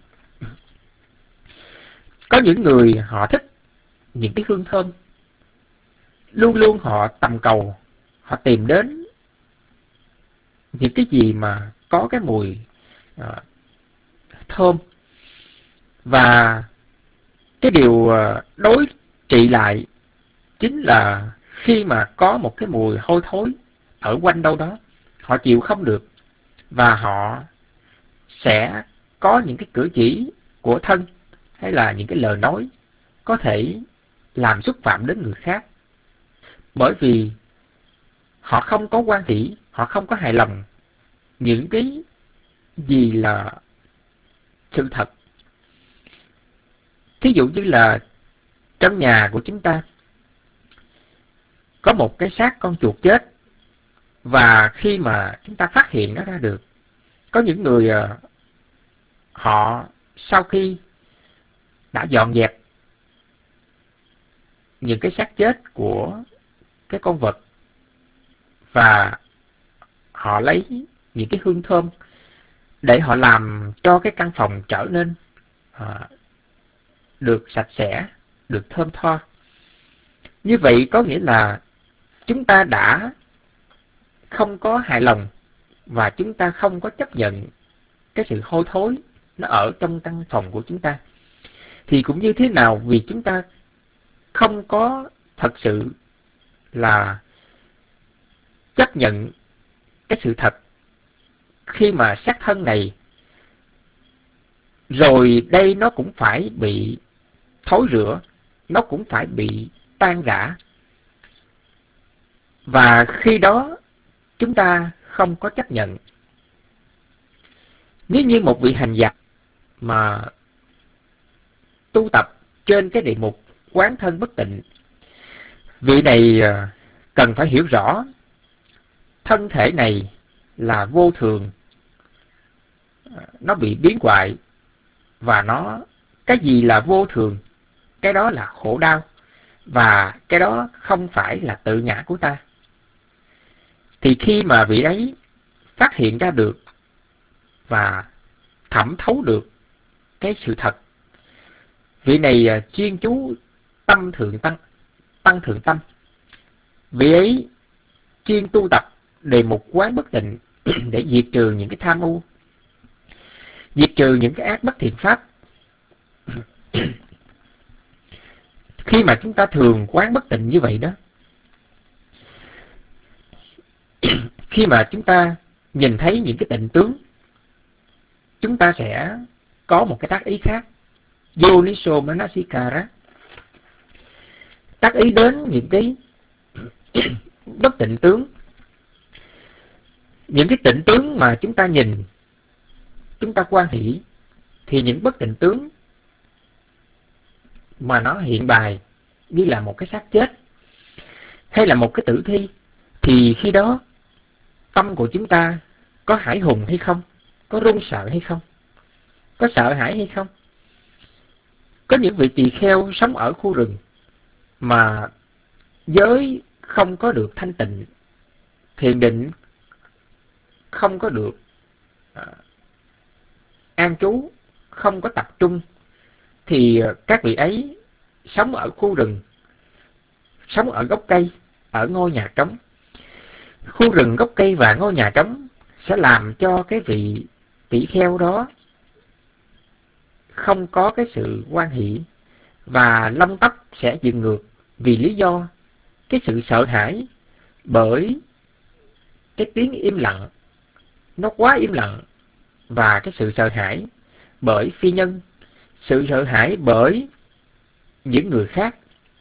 Có những người họ thích những cái hương thơm, luôn luôn họ tầm cầu, họ tìm đến những cái gì mà có cái mùi thơm. Và cái điều đối trị lại chính là khi mà có một cái mùi hôi thối ở quanh đâu đó, họ chịu không được, và họ sẽ có những cái cử chỉ của thân, hay là những cái lời nói có thể làm xúc phạm đến người khác. Bởi vì họ không có hoan hỷ, họ không có hài lòng những cái gì là sự thật. Thí dụ như là trong nhà của chúng ta có một cái xác con chuột chết, và khi mà chúng ta phát hiện nó ra được, có những người họ sau khi đã dọn dẹp những cái xác chết của cái con vật, và họ lấy những cái hương thơm để họ làm cho cái căn phòng trở nên được sạch sẽ, được thơm tho. Như vậy có nghĩa là chúng ta đã không có hài lòng, và chúng ta không có chấp nhận cái sự hôi thối nó ở trong căn phòng của chúng ta. Thì cũng như thế nào, vì chúng ta không có thật sự là chấp nhận cái sự thật khi mà xác thân này rồi đây nó cũng phải bị thối rữa, nó cũng phải bị tan rã. Và khi đó chúng ta không có chấp nhận. Nếu như một vị hành giả mà tu tập trên cái đề mục quán thân bất tịnh, vị này cần phải hiểu rõ thân thể này là vô thường, nó bị biến hoại, và cái gì là vô thường, cái đó là khổ đau. và cái đó không phải là tự ngã của ta. Thì khi mà vị ấy phát hiện ra được và thẩm thấu được cái sự thật, vị này chuyên chú tâm thượng tăng thượng tâm. Vị ấy chuyên tu tập đề mục quán bất tịnh để diệt trừ những cái tham ưu, diệt trừ những cái ác bất thiện pháp. Khi mà chúng ta thường quán bất tịnh như vậy đó, khi mà chúng ta nhìn thấy những cái tịnh tướng, chúng ta sẽ có một cái tác ý khác, Yoniso Manasikara, tác ý đến những cái bất tịnh tướng. Những cái tịnh tướng mà chúng ta nhìn, chúng ta quan hỷ, thì những bất tịnh tướng mà nó hiện bài như là một cái xác chết hay là một cái tử thi, thì khi đó tâm của chúng ta có hãi hùng hay không, có run sợ hay không, có sợ hãi hay không. Có những vị tỳ kheo sống ở khu rừng mà giới không có được thanh tịnh, thiền định không có được an trú, không có tập trung, thì các vị ấy sống ở khu rừng, sống ở gốc cây, ở ngôi nhà trống. Khu rừng, gốc cây và ngôi nhà trống sẽ làm cho cái vị tỷ kheo đó không có cái sự hoan hỷ, và lông tóc sẽ dựng ngược vì lý do cái sự sợ hãi bởi cái tiếng im lặng, nó quá im lặng, và cái sự sợ hãi bởi phi nhân, sự sợ hãi bởi những người khác.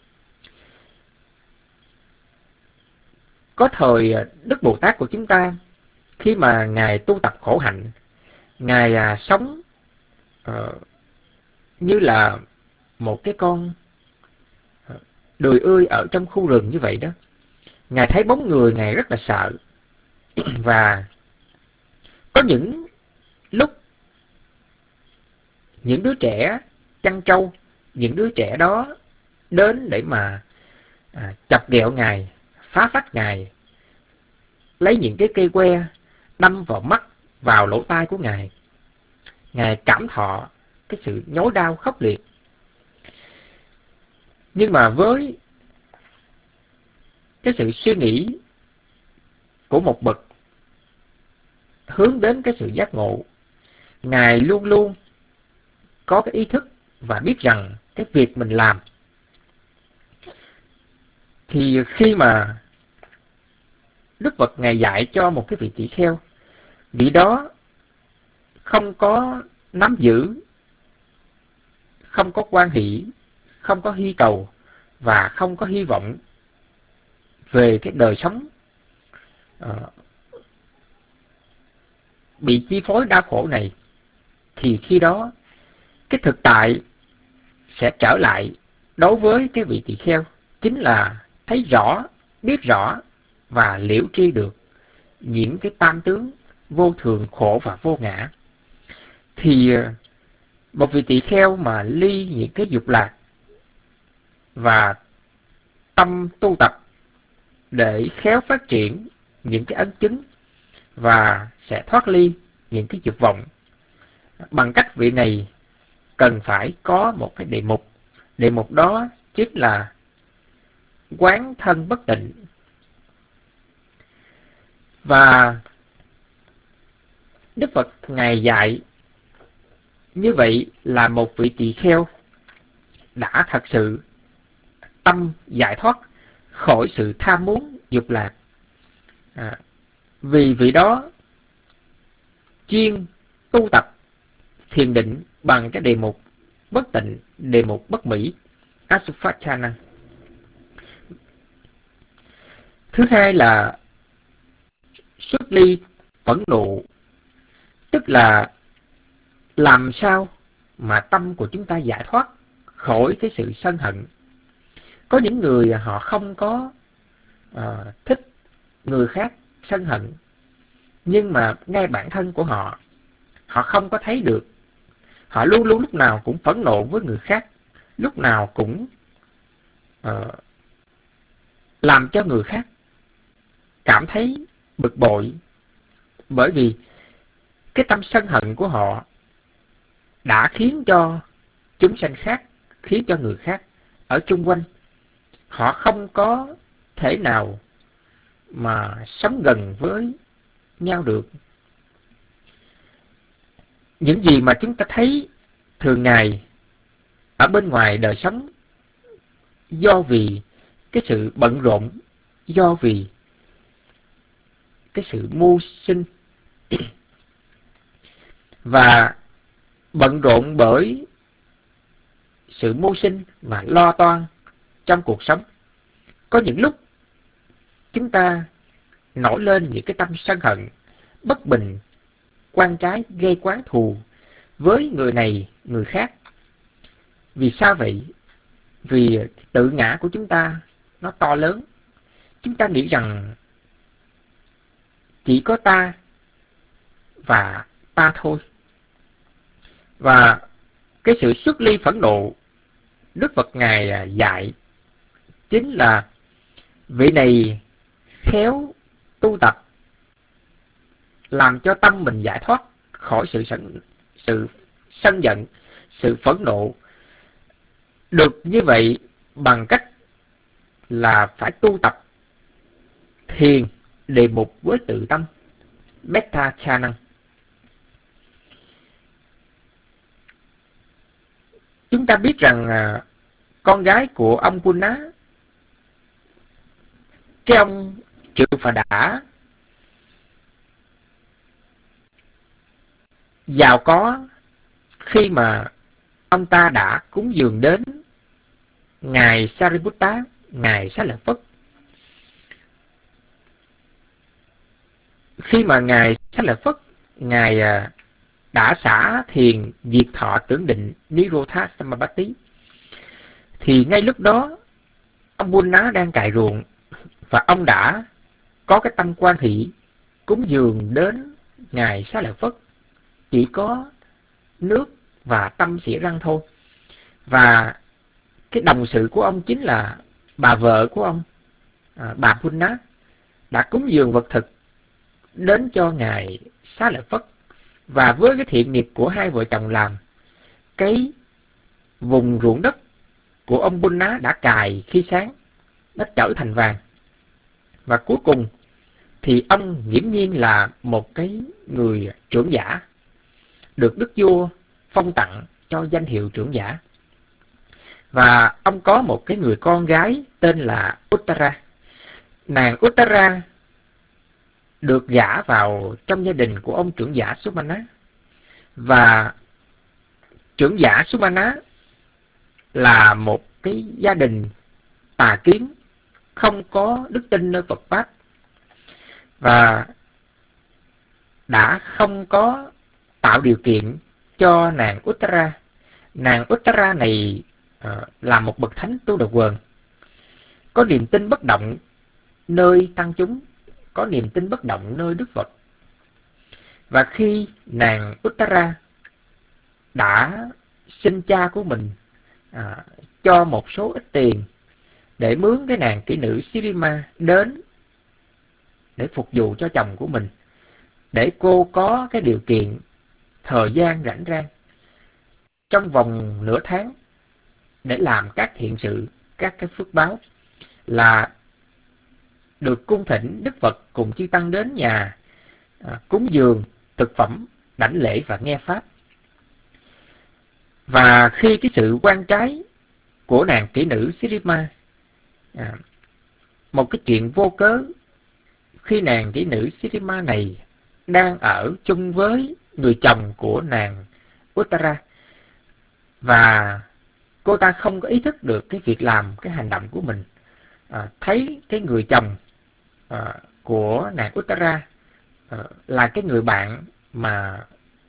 Có thời Đức Bồ Tát của chúng ta, khi mà Ngài tu tập khổ hạnh, Ngài sống như là một cái con đười ươi ở trong khu rừng như vậy đó. Ngài thấy bóng người, Ngài rất là sợ. Và có những lúc những đứa trẻ chăn trâu, những đứa trẻ đó đến để mà chọc ghẹo Ngài, phá phách Ngài, lấy những cái cây que đâm vào mắt, vào lỗ tai của Ngài. Ngài cảm thọ cái sự nhói đau khốc liệt. Nhưng mà với cái sự suy nghĩ của một bậc hướng đến cái sự giác ngộ, Ngài luôn luôn có cái ý thức và biết rằng cái việc mình làm. Thì khi mà Đức Phật Ngài dạy cho một cái vị tỷ kheo, vị đó không có nắm giữ, không có quan hỷ, không có hy cầu và không có hy vọng về cái đời sống bị chi phối đau khổ này, thì khi đó cái thực tại sẽ trở lại đối với cái vị tỳ kheo, chính là thấy rõ, biết rõ và liễu tri được những cái tam tướng vô thường, khổ và vô ngã. Thì một vị tỳ kheo mà ly những cái dục lạc và tâm tu tập để khéo phát triển những cái ấn chứng, và sẽ thoát ly những cái dục vọng, bằng cách vị này cần phải có một cái đề mục. Đề mục đó chính là quán thân bất tịnh. Và Đức Phật Ngài dạy như vậy là một vị tỳ kheo đã thật sự tâm giải thoát khỏi sự tham muốn dục lạc. Vì vị đó chuyên tu tập thiền định bằng cái đề mục bất tịnh, đề mục bất mỹ, Asupachana. Thứ hai là xuất ly phẫn nộ, tức là làm sao mà tâm của chúng ta giải thoát khỏi cái sự sân hận. Có những người họ không có thích người khác sân hận, nhưng mà ngay bản thân của họ, họ không có thấy được. Họ luôn luôn lúc nào cũng phẫn nộ với người khác, lúc nào cũng làm cho người khác cảm thấy bực bội, bởi vì cái tâm sân hận của họ đã khiến cho chúng sanh khác, khiến cho người khác ở chung quanh họ không có thể nào mà sống gần với nhau được. Những gì mà chúng ta thấy thường ngày ở bên ngoài đời sống, do vì cái sự bận rộn, do vì cái sự mưu sinh và bận rộn bởi sự mưu sinh và lo toan trong cuộc sống, có những lúc chúng ta nổi lên những cái tâm sân hận, bất bình, oan trái, gây oán thù với người này, người khác. Vì sao vậy? Vì tự ngã của chúng ta nó to lớn. Chúng ta nghĩ rằng chỉ có ta và ta thôi. Và cái sự xuất ly phẫn nộ Đức Phật Ngài dạy chính là vị này khéo tu tập làm cho tâm mình giải thoát khỏi sự sân giận, sự phẫn nộ. Được như vậy bằng cách là phải tu tập thiền đề mục với tự tâm, Metta Chanang. Chúng ta biết rằng con gái của ông Punna, cái ông Triệu Phà Đả, giàu có khi mà ông ta đã cúng dường đến Ngài Sariputta, Ngài Xá Lợi Phất. Khi mà Ngài Xá Lợi Phất, Ngài đã xả thiền diệt thọ tưởng định Nirodha Samapatti, thì ngay lúc đó ông Punna đang cày ruộng và ông đã có cái tâm quan hỷ cúng dường đến Ngài Xá Lợi Phất chỉ có nước và tâm xỉa răng thôi. Và cái đồng sự của ông chính là bà vợ của ông, bà Punna, đã cúng dường vật thực đến cho Ngài Xá Lợi Phất. Và với cái thiện nghiệp của hai vợ chồng làm, cái vùng ruộng đất của ông Punna đã cày khi sáng, nó trở thành vàng. Và cuối cùng thì ông nghiễm nhiên là một cái người trưởng giả, được Đức Vua phong tặng cho danh hiệu trưởng giả. Và ông có một cái người con gái tên là Uttara. Nàng Uttara được gả vào trong gia đình của ông trưởng giả Sumana. Và trưởng giả Sumana là một cái gia đình tà kiến, không có đức tin nơi Phật Pháp, và đã không có tạo điều kiện cho nàng Uttara. Nàng Uttara này là một bậc thánh tu độc quần, có niềm tin bất động nơi tăng chúng, có niềm tin bất động nơi Đức Phật. Và khi nàng Uttara đã xin cha của mình cho một số ít tiền để mướn cái nàng kỹ nữ Sirima đến để phục vụ cho chồng của mình, để cô có cái điều kiện thời gian rảnh rang trong vòng nửa tháng để làm các thiện sự, các cái phước báo, là được cung thỉnh Đức Phật cùng chư tăng đến nhà cúng dường thực phẩm, đảnh lễ và nghe pháp. Và khi cái sự quan trái của nàng kỹ nữ Sirima, một cái chuyện vô cớ, khi nàng kỹ nữ Sirima này đang ở chung với người chồng của nàng Uttara, và cô ta không có ý thức được cái việc làm, cái hành động của mình, thấy cái người chồng của nàng Uttara là cái người bạn mà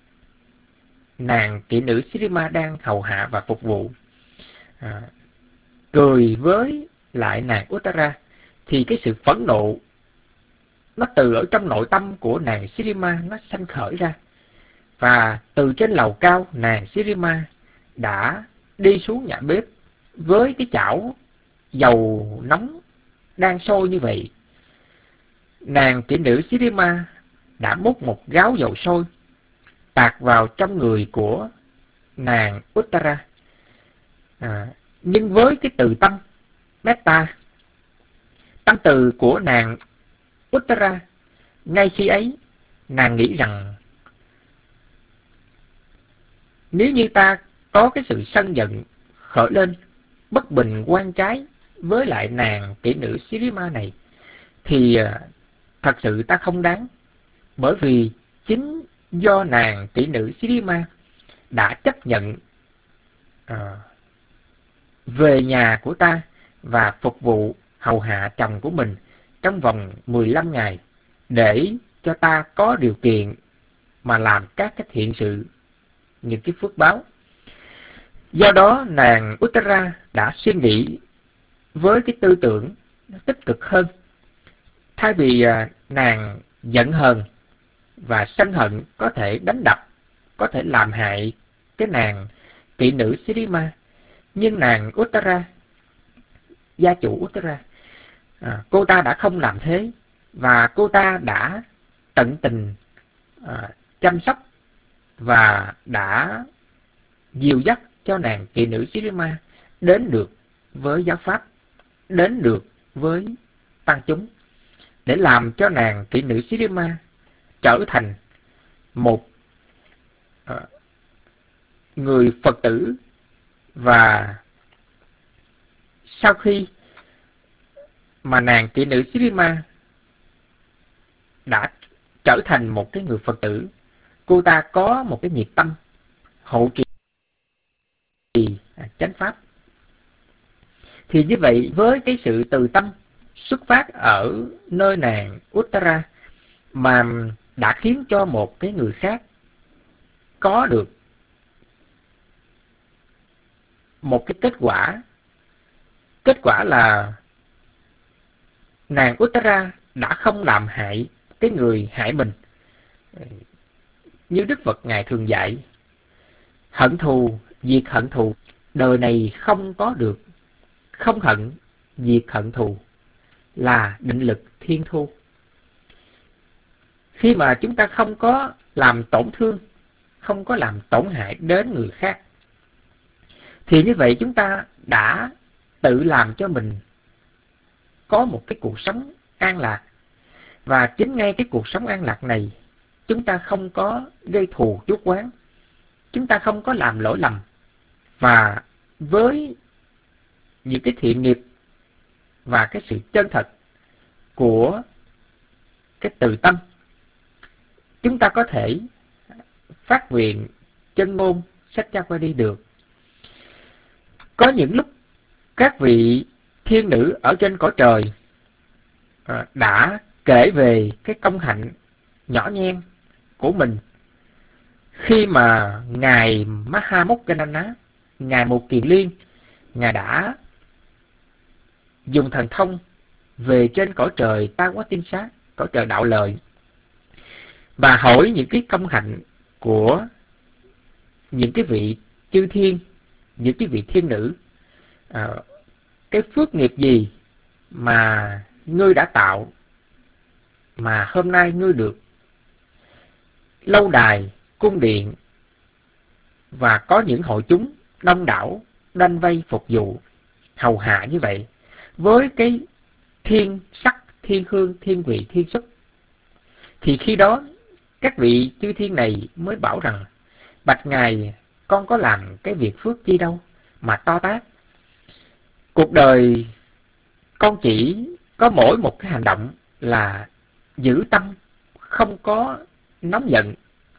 nàng kỹ nữ Sirima đang hầu hạ và phục vụ, cười với lại nàng Uttara, thì cái sự phẫn nộ nó từ ở trong nội tâm của nàng Sirima nó sanh khởi ra. Và từ trên lầu cao, nàng Sirima đã đi xuống nhà bếp với cái chảo dầu nóng đang sôi như vậy, nàng kỹ nữ Sirima đã múc một gáo dầu sôi tạt vào trong người của nàng Uttara. Nhưng với cái từ tâm metta, tâm từ của nàng Uttara, ngay khi ấy nàng nghĩ rằng nếu như ta có cái sự sân giận khởi lên, bất bình oan trái với lại nàng kỹ nữ Sirima này, thì thật sự ta không đáng. Bởi vì chính do nàng kỹ nữ Sirima đã chấp nhận về nhà của ta và phục vụ hầu hạ chồng của mình trong vòng 15 ngày để cho ta có điều kiện mà làm các cái thiện sự, những cái phước báo. Do đó nàng Uttara đã suy nghĩ với cái tư tưởng tích cực hơn. Thay vì nàng giận hờn và sân hận có thể đánh đập, có thể làm hại cái nàng kỹ nữ Sirima, nhưng nàng Uttara, gia chủ Uttara, cô ta đã không làm thế, và cô ta đã tận tình chăm sóc và đã dìu dắt cho nàng kỹ nữ Sirima đến được với giáo pháp, đến được với tăng chúng, để làm cho nàng kỹ nữ Sirima trở thành một người Phật tử. Và sau khi mà nàng kỹ nữ Sirima đã trở thành một cái người Phật tử, cô ta có một cái nhiệt tâm hộ trì chánh pháp. Thì như vậy, với cái sự từ tâm xuất phát ở nơi nàng Uttara mà đã khiến cho một cái người khác có được một cái kết quả. Kết quả là nàng Uttara đã không làm hại cái người hại mình. Như Đức Phật Ngài thường dạy, hận thù diệt hận thù, đời này không có được. Không hận diệt hận thù là định lực thiên thu. Khi mà chúng ta không có làm tổn thương, không có làm tổn hại đến người khác, thì như vậy chúng ta đã tự làm cho mình có một cái cuộc sống an lạc. Và chính ngay cái cuộc sống an lạc này, chúng ta không có gây thù chuốc oán, chúng ta không có làm lỗi lầm. Và với những cái thiện nghiệp và cái sự chân thật của cái từ tâm, chúng ta có thể phát nguyện chân ngôn Saccavadi được. Có những lúc các vị thiên nữ ở trên cõi trời đã kể về cái công hạnh nhỏ nhen của mình khi mà ngài Mahamokkanana, ngài Một Kiền Liên, ngài đã dùng thần thông về trên cõi trời Tawatinsa, cõi trời đạo lợi, và hỏi những cái công hạnh của những cái vị chư thiên, những cái vị thiên nữ. Cái phước nghiệp gì mà ngươi đã tạo mà hôm nay ngươi được lâu đài, cung điện và có những hội chúng đông đảo đanh vây phục vụ hầu hạ như vậy, với cái thiên sắc, thiên hương, thiên vị, thiên xuất. Thì khi đó các vị chư thiên này mới bảo rằng: bạch ngài, con có làm cái việc phước chi đâu mà to tát. Cuộc đời con chỉ có mỗi một cái hành động là giữ tâm, không có nóng giận.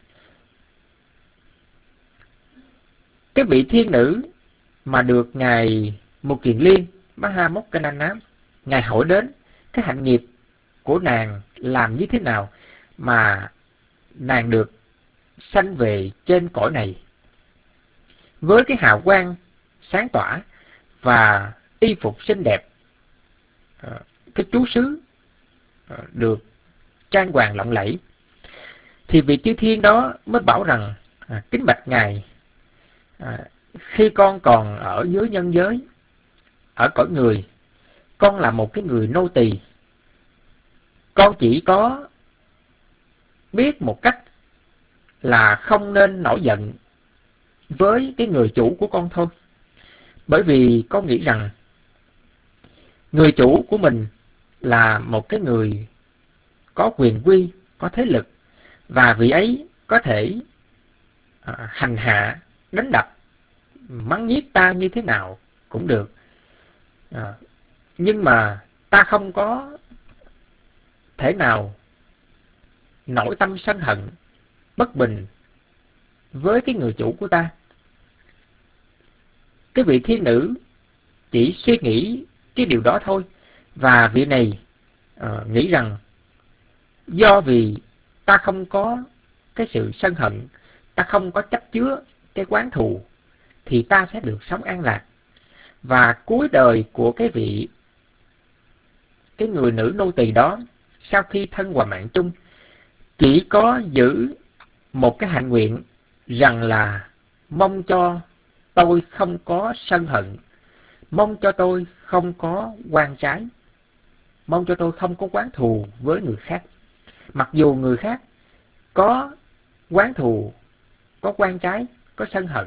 Cái vị thiên nữ mà được ngài Một Kiền Liên Mahamokkanana, ngài hỏi đến cái hạnh nghiệp của nàng làm như thế nào mà nàng được sanh về trên cõi này, với cái hào quang sáng tỏa và y phục xinh đẹp, cái trú xứ được trang hoàng lộng lẫy. Thì vị chư thiên đó mới bảo rằng: kính bạch ngài, khi con còn ở dưới nhân giới, ở cõi người, con là một cái người nô tỳ. Con chỉ có biết một cách là không nên nổi giận với cái người chủ của con thôi. Bởi vì con nghĩ rằng người chủ của mình là một cái người có quyền quy, có thế lực, và vị ấy có thể hành hạ, đánh đập, mắng nhiếc ta như thế nào cũng được. Nhưng mà ta không có thể nào nổi tâm sân hận, bất bình với cái người chủ của ta. Cái vị thiên nữ chỉ suy nghĩ cái điều đó thôi, và vị này nghĩ rằng do vì ta không có cái sự sân hận, ta không có chấp chứa cái oán thù, thì ta sẽ được sống an lạc. Và cuối đời của cái người nữ nô tỳ đó, sau khi thân hòa mạng chung, chỉ có giữ một cái hạnh nguyện rằng là mong cho tôi không có sân hận, mong cho tôi không có oan trái, mong cho tôi không có oán thù với người khác. Mặc dù người khác có oán thù, có oan trái, có sân hận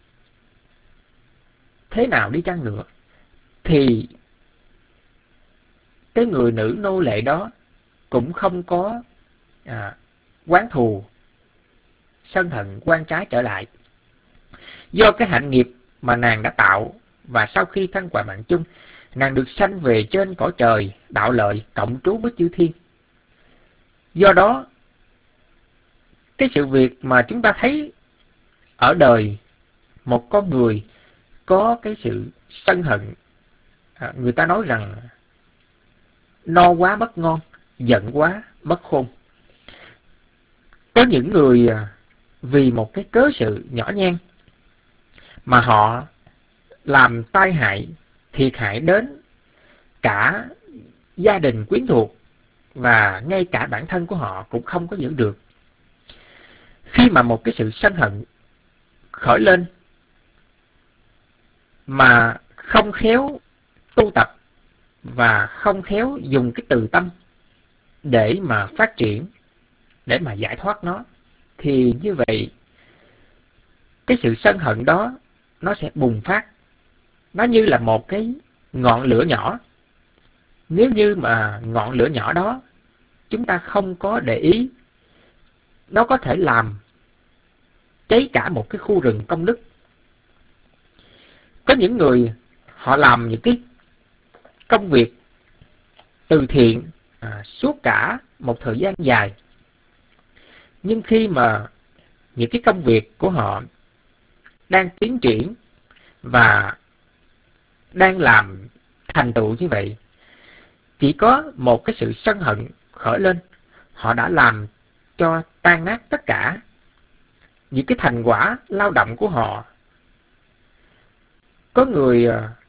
thế nào đi chăng nữa, thì cái người nữ nô lệ đó cũng không có oán thù, sân hận, oan trái trở lại. Do cái hạnh nghiệp mà nàng đã tạo, và sau khi thân hòa mạng chung, nàng được sanh về trên cõi trời đạo lợi, cộng trú với chư thiên. Do đó, cái sự việc mà chúng ta thấy ở đời một con người có cái sự sân hận, người ta nói rằng no quá mất ngon, giận quá mất khôn. Có những người vì một cái cớ sự nhỏ nhen mà họ làm tai hại, thiệt hại đến cả gia đình quyến thuộc, và ngay cả bản thân của họ cũng không có giữ được. Khi mà một cái sự sân hận khởi lên mà không khéo tu tập và không khéo dùng cái từ tâm để mà phát triển, để mà giải thoát nó, thì như vậy cái sự sân hận đó nó sẽ bùng phát. Nó như là một cái ngọn lửa nhỏ. Nếu như mà ngọn lửa nhỏ đó chúng ta không có để ý, nó có thể làm cháy cả một cái khu rừng công đức. Có những người họ làm những cái công việc từ thiện suốt cả một thời gian dài, nhưng khi mà những cái công việc của họ đang tiến triển và đang làm thành tựu như vậy, chỉ có một cái sự sân hận khởi lên, họ đã làm cho tan nát tất cả những cái thành quả lao động của họ. Có người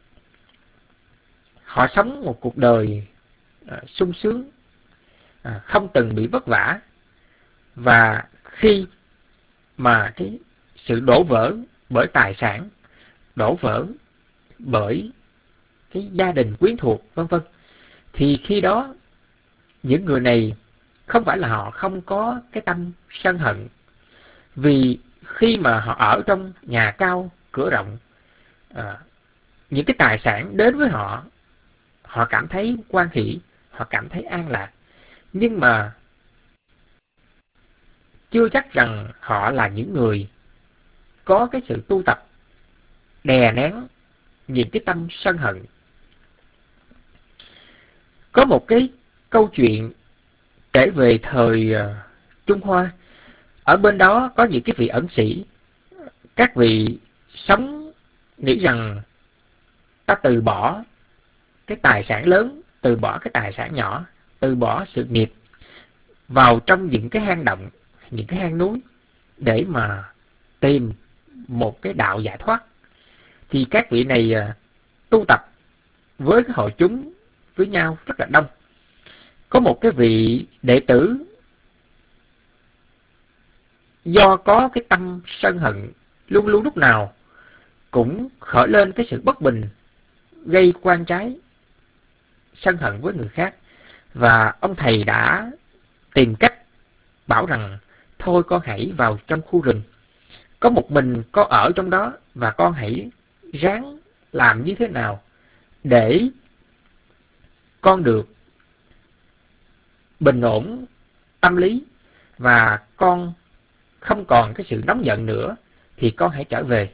họ sống một cuộc đời sung sướng, không từng bị vất vả, và khi mà cái sự đổ vỡ bởi tài sản, đổ vỡ bởi cái gia đình quyến thuộc vân vân, thì khi đó những người này không phải là họ không có cái tâm sân hận, vì khi mà họ ở trong nhà cao cửa rộng, những cái tài sản đến với họ, họ cảm thấy hoan hỷ, họ cảm thấy an lạc. Nhưng mà chưa chắc rằng họ là những người có cái sự tu tập đè nén những cái tâm sân hận. Có một cái câu chuyện kể về thời Trung Hoa. Ở bên đó có những cái vị ẩn sĩ. Các vị sống nghĩ rằng ta từ bỏ cái tài sản lớn, từ bỏ cái tài sản nhỏ, từ bỏ sự nghiệp, vào trong những cái hang động, những cái hang núi để mà tìm một cái đạo giải thoát. Thì các vị này tu tập với cái hội chúng với nhau rất là đông. Có một cái vị đệ tử do có cái tâm sân hận luôn luôn lúc nào cũng khởi lên cái sự bất bình, gây oan trái, sân hận với người khác. Và ông thầy đã tìm cách bảo rằng thôi con hãy vào trong khu rừng, có một mình con ở trong đó, và con hãy ráng làm như thế nào để con được bình ổn tâm lý và con không còn cái sự nóng giận nữa, thì con hãy trở về.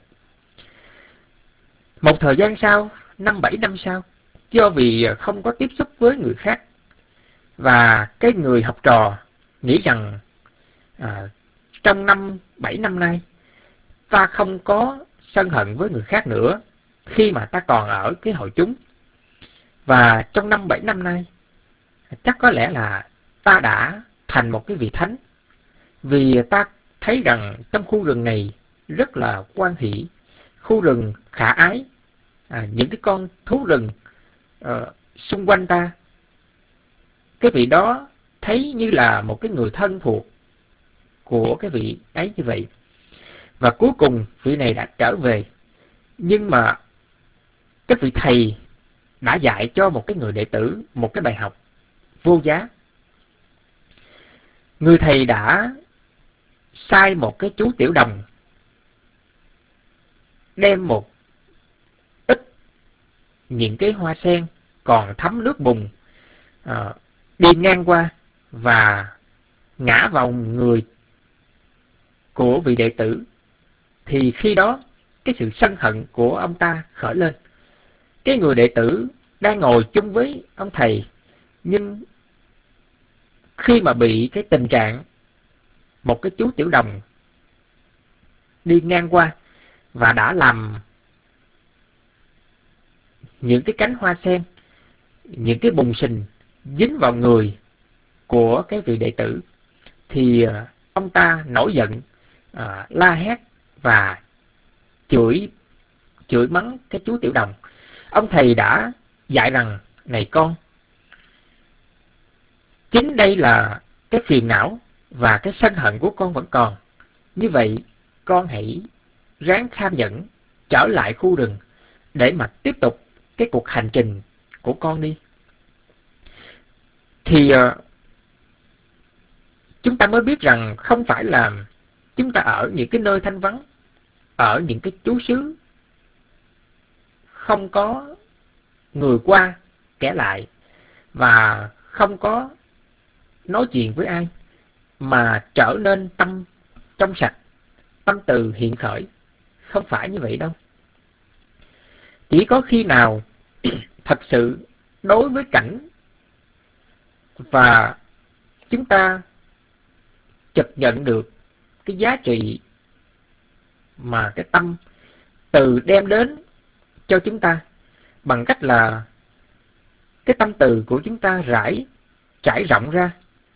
Một thời gian sau, 5-7 năm sau, do vì không có tiếp xúc với người khác, và cái người học trò nghĩ rằng trong 5-7 năm nay ta không có sân hận với người khác nữa khi mà ta còn ở cái hội chúng. Và trong 5-7 năm nay chắc có lẽ là ta đã thành một cái vị thánh, vì ta thấy rằng trong khu rừng này rất là hoan hỷ, khu rừng khả ái, những cái con thú rừng xung quanh ta, cái vị đó thấy như là một cái người thân thuộc của cái vị ấy như vậy. Và cuối cùng vị này đã trở về, nhưng mà cái vị thầy đã dạy cho một cái người đệ tử một cái bài học vô giá. Người thầy đã sai một cái chú tiểu đồng đem một ít những cái hoa sen còn thấm nước bùn đi ngang qua và ngã vào người của vị đệ tử. Thì khi đó cái sự sân hận của ông ta khởi lên. Cái người đệ tử đang ngồi chung với ông thầy, nhưng khi mà bị cái tình trạng một cái chú tiểu đồng đi ngang qua và đã làm những cái cánh hoa sen, những cái bùn sình dính vào người của cái vị đệ tử, thì ông ta nổi giận, la hét và chửi mắng cái chú tiểu đồng. Ông thầy đã dạy rằng: này con, chính đây là cái phiền não và cái sân hận của con vẫn còn. Như vậy con hãy ráng kham nhẫn trở lại khu rừng để mà tiếp tục cái cuộc hành trình của con đi. Thì chúng ta mới biết rằng không phải là chúng ta ở những cái nơi thanh vắng, ở những cái trú xứ không có người qua kẻ lại và không có nói chuyện với ai mà trở nên tâm trong sạch, tâm từ hiện khởi. Không phải như vậy đâu. Chỉ có khi nào thật sự đối với cảnh và chúng ta chợt nhận được cái giá trị mà cái tâm từ đem đến cho chúng ta, bằng cách là cái tâm từ của chúng ta trải rộng ra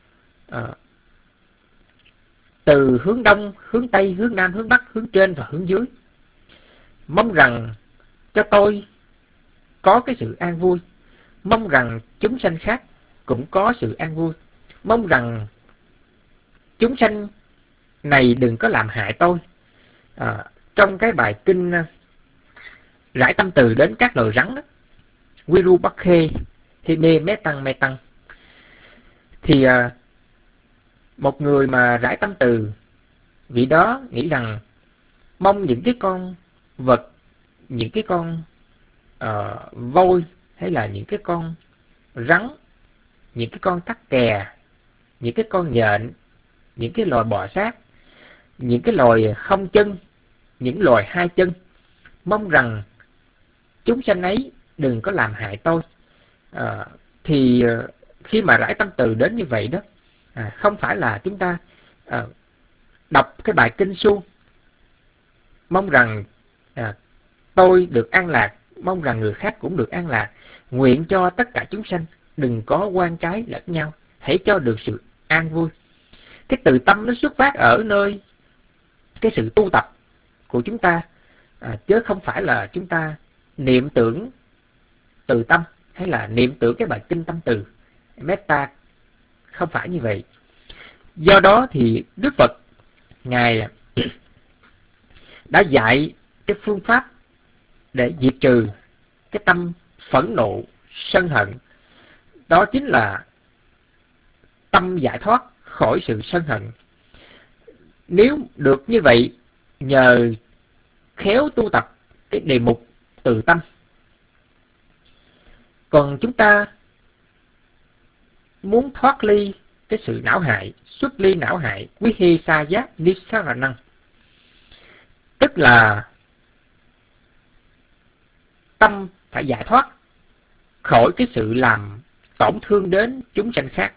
từ hướng đông, hướng tây, hướng nam, hướng bắc, hướng trên và hướng dưới. Mong rằng cho tôi có cái sự an vui, mong rằng chúng sanh khác cũng có sự an vui, mong rằng chúng sanh này đừng có làm hại tôi. Trong cái bài kinh rải tâm từ đến các loài rắn đó, Virubakhe Hime Mé Tăng, thì một người mà rải tâm từ, vị đó nghĩ rằng mong những cái con vật, những cái con voi, hay là những cái con rắn, những cái con tắc kè, những cái con nhện, những cái loài bò sát, những cái loài không chân, những loài hai chân, mong rằng chúng sanh ấy đừng có làm hại tôi. Thì khi mà rải tâm từ đến như vậy đó, không phải là chúng ta đọc cái bài kinh suông mong rằng tôi được an lạc, mong rằng người khác cũng được an lạc, nguyện cho tất cả chúng sanh đừng có oan trái lẫn nhau, hãy cho được sự an vui. Cái từ tâm nó xuất phát ở nơi cái sự tu tập của chúng ta, chứ không phải là chúng ta niệm tưởng từ tâm, hay là niệm tưởng cái bài kinh tâm từ metta. Không phải như vậy. Do đó thì Đức Phật Ngài đã dạy cái phương pháp để diệt trừ cái tâm phẫn nộ, sân hận, đó chính là tâm giải thoát khỏi sự sân hận. Nếu được như vậy, nhờ khéo tu tập cái đề mục từ tâm. Còn chúng ta muốn thoát ly cái sự não hại, xuất ly não hại, quý hê sa giác nissarana, tức là tâm phải giải thoát khỏi cái sự làm tổn thương đến chúng sanh khác.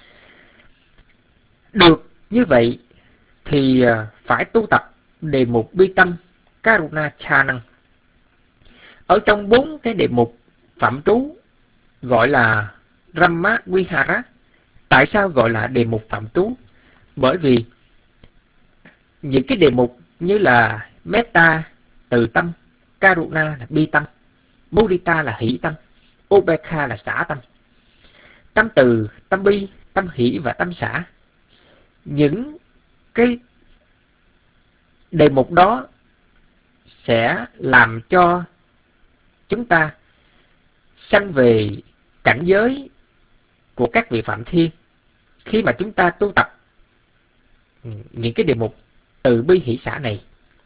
Được như vậy thì phải tu tập đề mục bi tâm Karuna Chanang. Ở trong 4 cái đề mục phẩm trú gọi là Brahma Vihara. Tại sao gọi là đề mục phạm trú? Bởi vì những cái đề mục như là Metta từ tâm, Karuna là bi tâm, Mudita là hỷ tâm, Ubekha là xả tâm. Tâm từ, tâm bi, tâm hỷ và tâm xả. Những cái đề mục đó sẽ làm cho chúng ta sanh về cảnh giới của các vị Phạm Thiên khi mà chúng ta tu tập những cái đề mục từ bi hỷ xả này.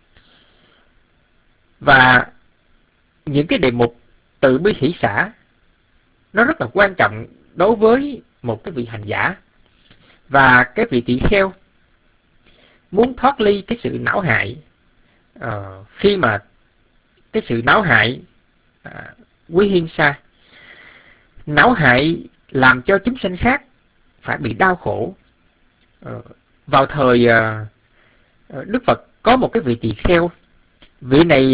Và những cái đề mục từ bi hỷ xả nó rất là quan trọng đối với một cái vị hành giả. Và cái vị tỳ kheo muốn thoát ly cái sự não hại, khi mà cái sự não hại quý hiên sa, não hại làm cho chúng sanh khác phải bị đau khổ. Vào thời Đức Phật có một cái vị tỳ kheo. Vị này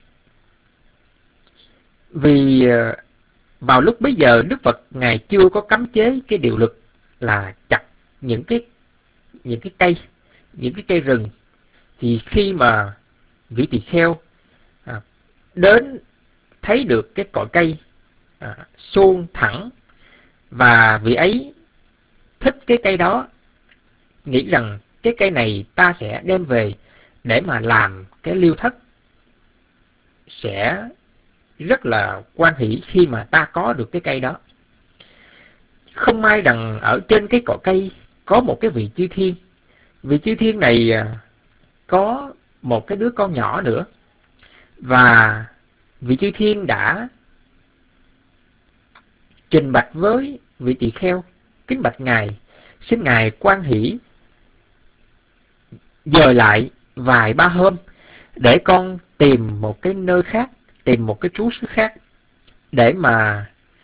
vì vào lúc bấy giờ Đức Phật ngài chưa có cấm chế cái điều luật là chặt những cái cây, những cái cây rừng. Thì khi mà vị tỳ kheo đến thấy được cái cội cây suông thẳng, và vị ấy thích cái cây đó, nghĩ rằng cái cây này ta sẽ đem về để mà làm cái liêu thất, sẽ rất là hoan hỷ khi mà ta có được cái cây đó. Không may rằng ở trên cái cội cây có một cái vị chư thiên. Vị chư thiên này có một cái đứa con nhỏ nữa, và vị chư thiên đã trình bạch với vị tỳ kheo, kính bạch ngài, xin ngài hoan hỷ dời lại vài ba hôm để con tìm một cái nơi khác, tìm một cái trú xứ khác để mà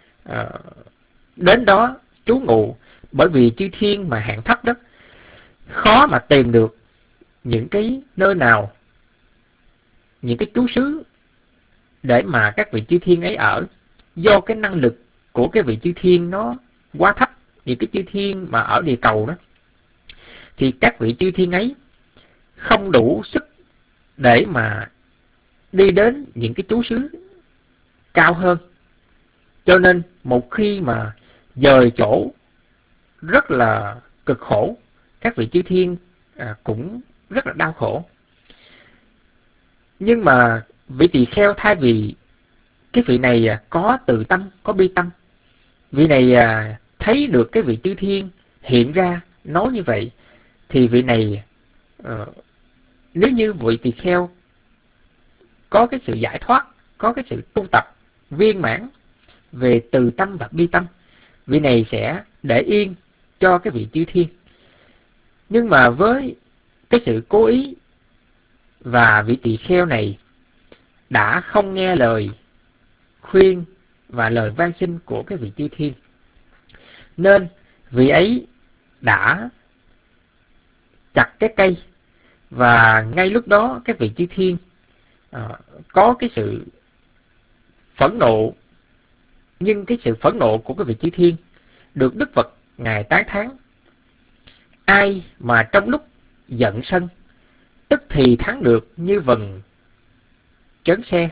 đến đó trú ngụ. Bởi vì chư thiên mà hạng thấp đó, khó mà tìm được những cái nơi nào, những cái trú xứ để mà các vị chư thiên ấy ở. Do cái năng lực của cái vị chư thiên nó quá thấp, những cái chư thiên mà ở địa cầu đó, thì các vị chư thiên ấy không đủ sức để mà đi đến những cái trú xứ cao hơn. Cho nên một khi mà dời chỗ rất là cực khổ, các vị chư thiên cũng rất là đau khổ. Nhưng mà vị tỳ kheo thay vì cái vị này có từ tâm, có bi tâm, vị này thấy được cái vị chư thiên hiện ra nói như vậy, thì vị này nếu như vị tỳ kheo có cái sự giải thoát, có cái sự tu tập viên mãn về từ tâm và bi tâm, vị này sẽ để yên cho cái vị chư thiên. Nhưng mà với cái sự cố ý, và vị tỳ kheo này đã không nghe lời khuyên và lời van xin của cái vị chư thiên, nên vị ấy đã chặt cái cây. Và ngay lúc đó cái vị chư thiên có cái sự phẫn nộ. Nhưng cái sự phẫn nộ của cái vị chư thiên được Đức Phật ngài tán thán. Ai mà trong lúc giận sân tức thì thắng được như vần trớn xe,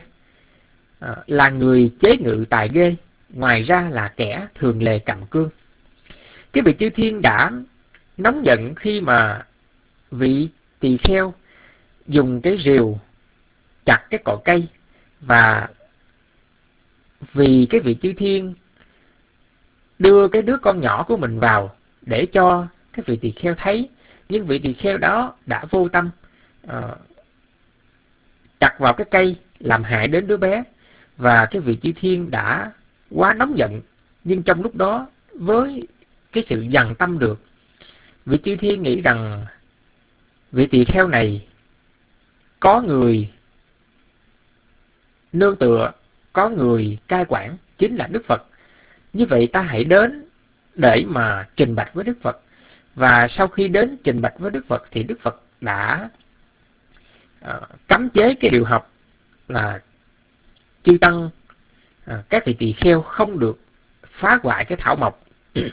là người chế ngự tài ghê, ngoài ra là kẻ thường lề cầm cương. Cái vị chư thiên đã nóng giận khi mà vị tỳ kheo dùng cái rìu chặt cái cội cây, và vì cái vị chư thiên đưa cái đứa con nhỏ của mình vào để cho cái vị tỳ kheo thấy, nhưng vị tỳ kheo đó đã vô tâm chặt vào cái cây làm hại đến đứa bé, và cái vị chư thiên đã quá nóng giận. Nhưng trong lúc đó, với cái sự dằn tâm được, vị chư thiên nghĩ rằng vị tỳ kheo này có người nương tựa, có người cai quản, chính là Đức Phật. Như vậy ta hãy đến để mà trình bạch với Đức Phật. Và sau khi đến trình bạch với Đức Phật thì Đức Phật đã cấm chế cái điều học là chư tăng, các vị tỳ kheo không được phá hoại cái thảo mộc.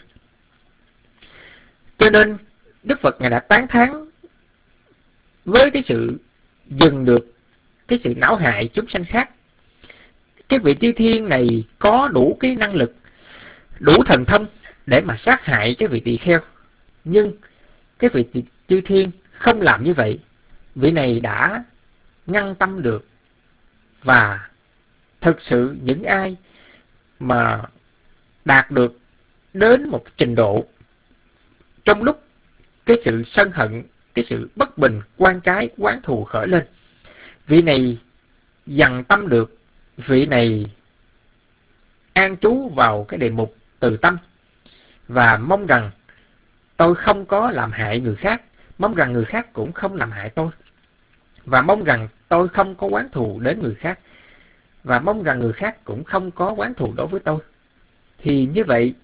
Cho nên Đức Phật Ngài đã tán thán với cái sự dừng được cái sự não hại chúng sanh khác. Cái vị chư thiên này có đủ cái năng lực, đủ thần thông để mà sát hại cái vị tỳ kheo, nhưng cái vị chư thiên không làm như vậy. Vị này đã ngăn tâm được. Và thực sự những ai mà đạt được đến một trình độ trong lúc cái sự sân hận, cái sự bất bình, oan trái, oán thù khởi lên, vị này dằn tâm được, vị này an trú vào cái đề mục từ tâm và mong rằng tôi không có làm hại người khác, mong rằng người khác cũng không làm hại tôi, và mong rằng tôi không có oán thù đến người khác, và mong rằng người khác cũng không có oán thù đối với tôi. Thì như vậy,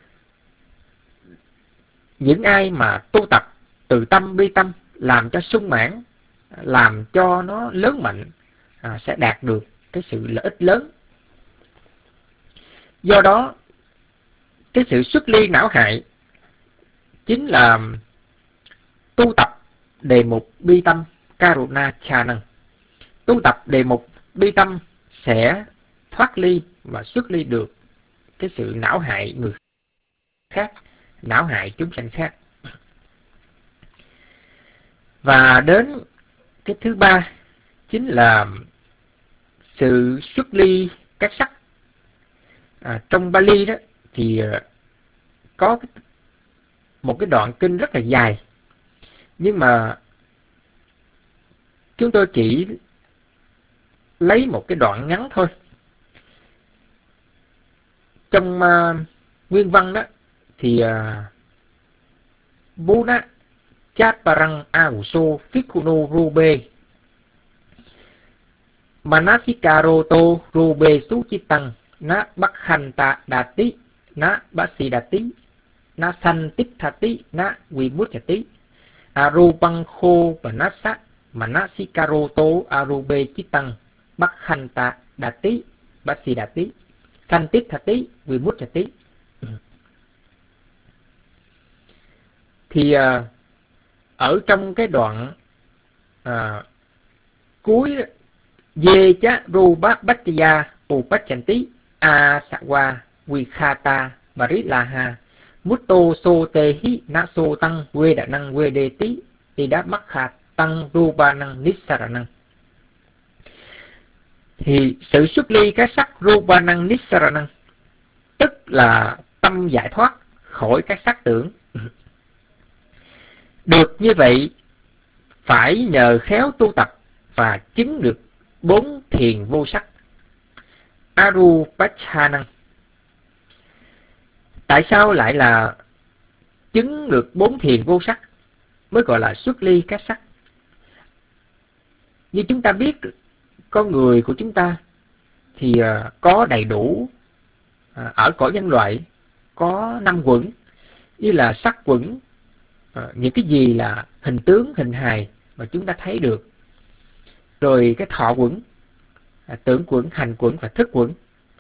những ai mà tu tập từ tâm bi tâm, làm cho sung mãn, làm cho nó lớn mạnh, sẽ đạt được cái sự lợi ích lớn. Do đó, cái sự xuất ly não hại chính là tu tập đề mục bi tâm Karuna Chanang. Tu tập đề mục bi tâm sẽ thoát ly và xuất ly được cái sự não hại người khác, não hại chúng sanh khác. Và đến cái thứ ba chính là sự xuất ly các sắc. Trong Bali đó thì có một cái đoạn kinh rất là dài, nhưng mà chúng tôi chỉ lấy một cái đoạn ngắn thôi. Trong nguyên văn đó thì Buna Chaparang Auso Fikuno Rube Manasikaroto Rube Suchitang Na Bakhanta Dati Na Basidati Na Santithati Na Vimuchati Arubang Kho Vanasa Manasikaroto Arube Chitang Bakhanta Dati Basidati Santithati Vimuchati. Thì ở trong cái đoạn cuối Ye cha Ruba Bhattya Upachanti Asawa Vikhata Varilaha Mutto Sotehi Naso Tăng Veda Năng Vedeti Ida Makha Tăng Ruba Năng Nissaranang. Thì sự xuất ly các sắc Ruba Năng Nissaranang tức là tâm giải thoát khỏi các sắc tưởng. Được như vậy phải nhờ khéo tu tập và chứng được 4 thiền vô sắc Arupachanang. Tại sao lại là chứng được 4 thiền vô sắc mới gọi là xuất ly các sắc? Như chúng ta biết, con người của chúng ta thì có đầy đủ ở cõi nhân loại có 5 quẩn, như là sắc quẩn, những cái gì là hình tướng, hình hài mà chúng ta thấy được. Rồi cái thọ quẩn, tưởng quẩn, hành quẩn và thức quẩn.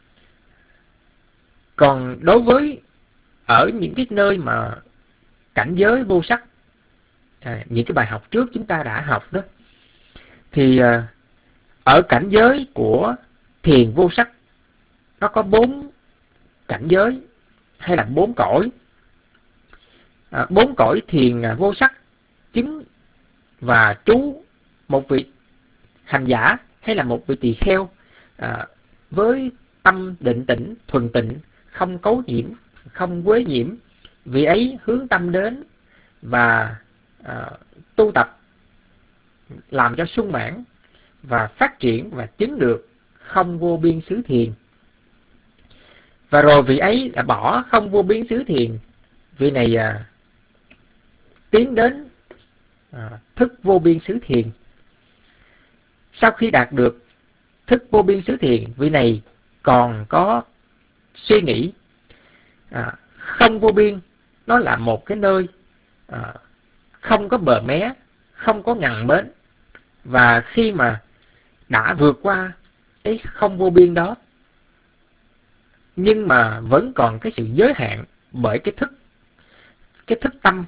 Còn đối với ở những cái nơi mà cảnh giới vô sắc, những cái bài học trước chúng ta đã học đó, thì ở cảnh giới của thiền vô sắc nó có 4 cảnh giới hay là 4 cõi. 4 cõi thiền vô sắc chứng và trú một vị hành giả hay là một vị tỳ kheo với tâm định tĩnh, thuần tịnh, không cấu nhiễm, không quấy nhiễm, vị ấy hướng tâm đến và tu tập làm cho sung mãn và phát triển và chứng được không vô biên xứ thiền. Và rồi vị ấy đã bỏ không vô biên xứ thiền, vị này tiến đến thức vô biên xứ thiền. Sau khi đạt được thức vô biên xứ thiền, vị này còn có suy nghĩ không vô biên nó là một cái nơi không có bờ mé, không có ngần bến. Và khi mà đã vượt qua cái không vô biên đó, nhưng mà vẫn còn cái sự giới hạn bởi cái thức tâm,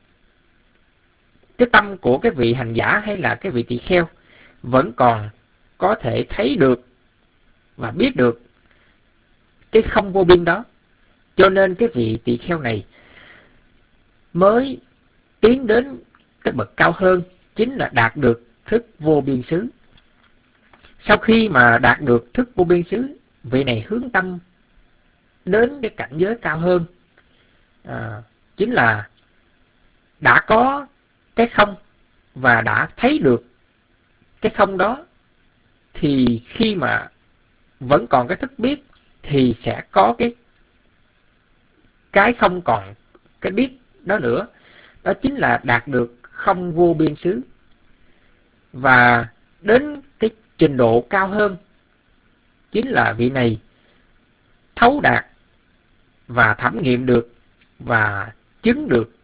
cái tâm của cái vị hành giả hay là cái vị tỳ kheo vẫn còn có thể thấy được và biết được cái không vô biên đó. Cho nên cái vị tỳ kheo này mới tiến đến cái bậc cao hơn, chính là đạt được thức vô biên xứ. Sau khi mà đạt được thức vô biên xứ, vị này hướng tâm đến cái cảnh giới cao hơn, chính là đã có cái không và đã thấy được cái không đó. Thì khi mà vẫn còn cái thức biết thì sẽ có cái không còn cái biết đó nữa. Đó chính là đạt được không vô biên xứ. Và đến cái trình độ cao hơn, chính là vị này thấu đạt và thẩm nghiệm được và chứng được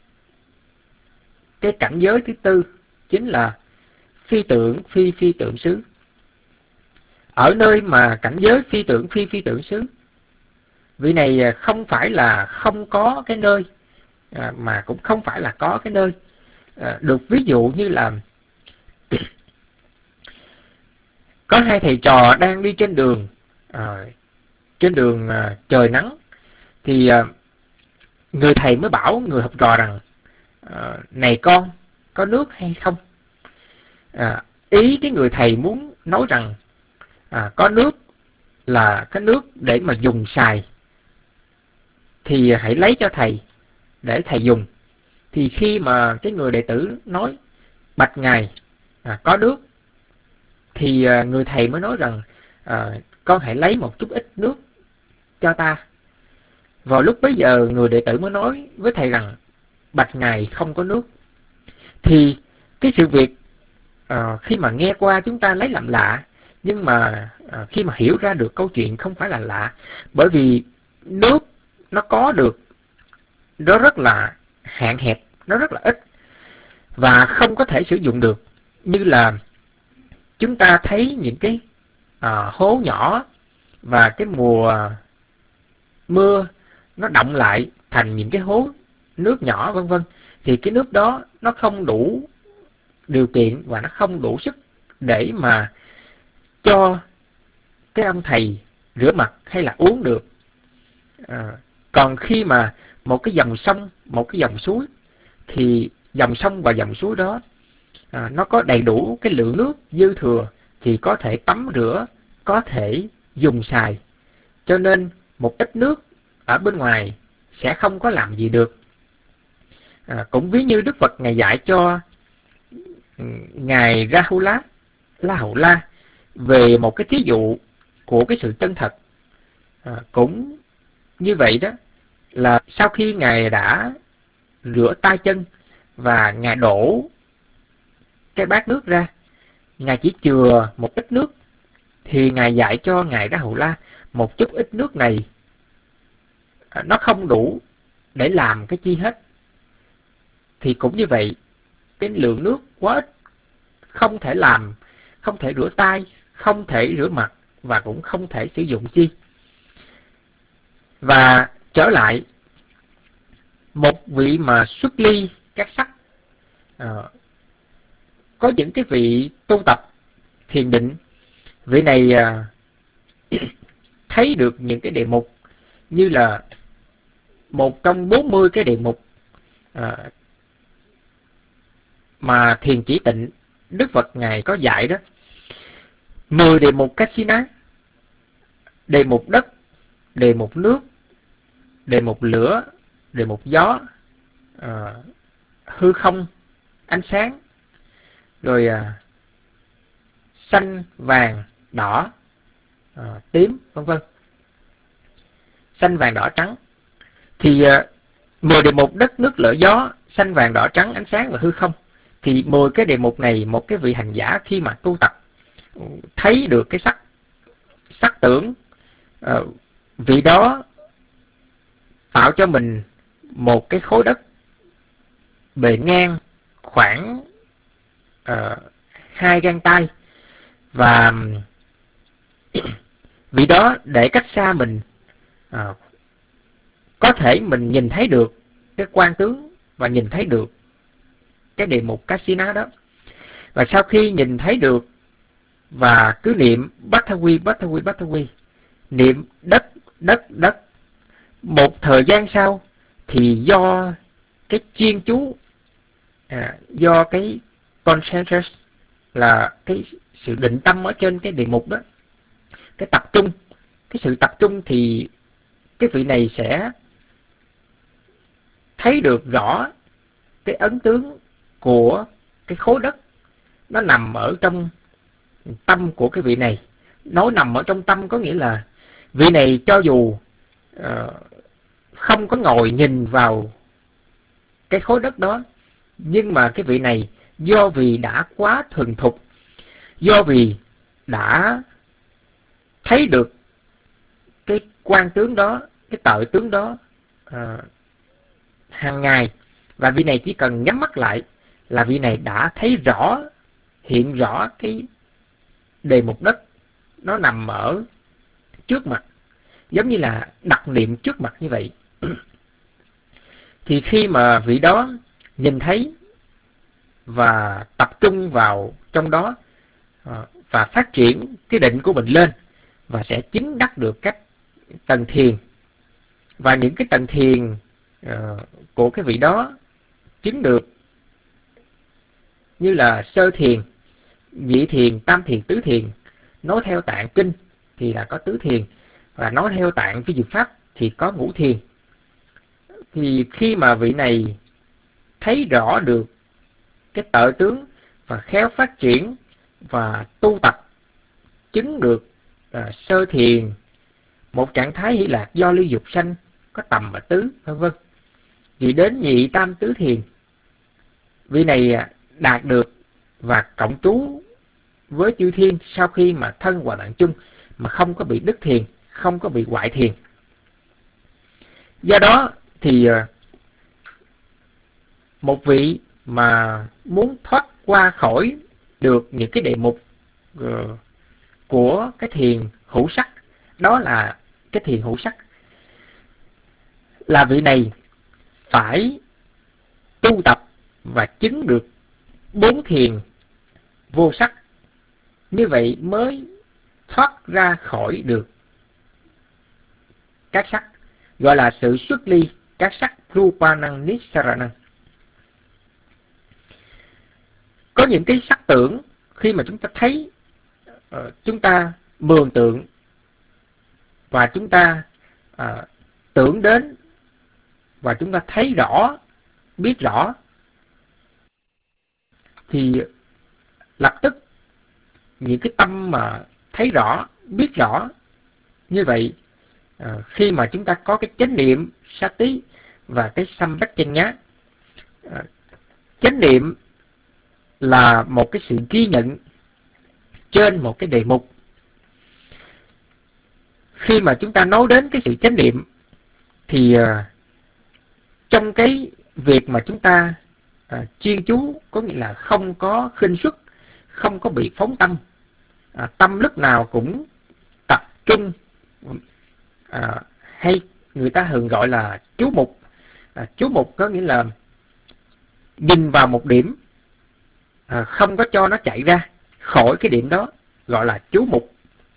cái cảnh giới thứ tư, chính là phi tưởng phi tưởng xứ. Ở nơi mà cảnh giới phi tưởng xứ, vị này không phải là không có cái nơi, mà cũng không phải là có cái nơi. Được ví dụ như là có hai thầy trò đang đi trên đường trời nắng, thì người thầy mới bảo người học trò rằng này con, có nước hay không? Ý cái người thầy muốn nói rằng có nước là cái nước để mà dùng xài, thì hãy lấy cho thầy để thầy dùng. Thì khi mà cái người đệ tử nói bạch ngài có nước, thì người thầy mới nói rằng con hãy lấy một chút ít nước cho ta. Vào lúc bấy giờ người đệ tử mới nói với thầy rằng bạch ngài không có nước. Thì cái sự việc khi mà nghe qua chúng ta lấy làm lạ, nhưng mà khi mà hiểu ra được câu chuyện không phải là lạ. Bởi vì nước nó có được, nó rất là hạn hẹp, nó rất là ít và không có thể sử dụng được. Như là chúng ta thấy những cái hố nhỏ và cái mùa mưa nó đọng lại thành những cái hố nước nhỏ vân vân, thì cái nước đó nó không đủ điều kiện và nó không đủ sức để mà cho cái ông thầy rửa mặt hay là uống được. Còn khi mà một cái dòng sông, một cái dòng suối, thì dòng sông và dòng suối đó nó có đầy đủ cái lượng nước dư thừa thì có thể tắm rửa, có thể dùng xài. Cho nên một ít nước ở bên ngoài sẽ không có làm gì được. Cũng ví như Đức Phật Ngài dạy cho Ngài Rahula La Hầu La về một cái thí dụ của cái sự chân thật. Cũng như vậy đó, là sau khi Ngài đã rửa tay chân và Ngài đổ cái bát nước ra, Ngài chỉ chừa một ít nước, thì Ngài dạy cho Ngài Ra Hầu La một chút ít nước này nó không đủ để làm cái chi hết. Thì cũng như vậy, cái lượng nước quá ít, không thể làm, không thể rửa tay, không thể rửa mặt và cũng không thể sử dụng chi. Và trở lại, một vị mà xuất ly các sắc, có những cái vị tu tập thiền định, vị này thấy được những cái đề mục như là một trong 40 cái đề mục mà thiền chỉ tịnh Đức Phật Ngài có dạy đó. 10 đề mục Kasina, đề mục đất, đề mục nước, đề mục lửa, đề mục gió, hư không, ánh sáng, rồi xanh, vàng, đỏ, tím, vân vân. Xanh, vàng, đỏ, trắng. Thì 10 đề mục đất, nước, lửa, gió, xanh, vàng, đỏ, trắng, ánh sáng và hư không. Thì 10 cái đề mục này, một cái vị hành giả khi mà tu tập thấy được cái sắc tưởng, vị đó tạo cho mình một cái khối đất bề ngang khoảng 2 gang tay, và vị đó để cách xa mình, có thể mình nhìn thấy được cái quan tướng và nhìn thấy được cái đề mục Kasina đó. Và sau khi nhìn thấy được và cứ niệm Bhattavi, Bhattavi, Bhattavi, niệm đất, đất, đất. Một thời gian sau thì do cái chuyên chú, do cái concentration là cái sự định tâm ở trên cái đề mục đó, cái tập trung, cái sự tập trung, thì cái vị này sẽ thấy được rõ cái ấn tướng của cái khối đất nó nằm ở trong tâm của cái vị này. Nói nằm ở trong tâm có nghĩa là vị này cho dù không có ngồi nhìn vào cái khối đất đó, nhưng mà cái vị này do vì đã quá thuần thục, do vì đã thấy được cái quan tướng đó, cái tự tướng đó hàng ngày, và vị này chỉ cần nhắm mắt lại là vị này đã thấy rõ, hiện rõ cái đề mục đất nó nằm ở trước mặt, giống như là đặt niệm trước mặt như vậy. Thì khi mà vị đó nhìn thấy và tập trung vào trong đó và phát triển cái định của mình lên, và sẽ chứng đắc được các tầng thiền. Và những cái tầng thiền của cái vị đó chứng được như là sơ thiền, nhị thiền, tam thiền, tứ thiền. Nói theo tạng kinh thì là có tứ thiền, và nói theo tạng vi diệu pháp thì có ngũ thiền. Thì khi mà vị này thấy rõ được cái tự tướng và khéo phát triển và tu tập chứng được sơ thiền, một trạng thái hỷ lạc do ly dục sanh, có tầm và tứ, vân vân, thì đến nhị tam tứ thiền, vị này đạt được và cộng trú với chư thiên sau khi mà thân hòa tạng chung, mà không có bị đứt thiền, không có bị hoại thiền. Do đó thì một vị mà muốn thoát qua khỏi được những cái đề mục của cái thiền hữu sắc, đó là cái thiền hữu sắc, là vị này phải tu tập và chứng được 4 thiền vô sắc, như vậy mới thoát ra khỏi được các sắc, gọi là sự xuất ly các sắc, rupanang nissaranang. Có những cái sắc tưởng khi mà chúng ta thấy, chúng ta mường tượng và chúng ta tưởng đến và chúng ta thấy rõ, biết rõ, thì lập tức những cái tâm mà thấy rõ, biết rõ như vậy, khi mà chúng ta có cái chánh niệm sati và cái sampajanya, chánh niệm là một cái sự ghi nhận trên một cái đề mục. Khi mà chúng ta nói đến cái sự chánh niệm thì trong cái việc mà chúng ta chuyên chú, có nghĩa là không có khinh suất, không có bị phóng tâm, tâm lúc nào cũng tập trung, hay người ta thường gọi là chú mục. Chú mục có nghĩa là nhìn vào một điểm, không có cho nó chạy ra khỏi cái điểm đó, gọi là chú mục.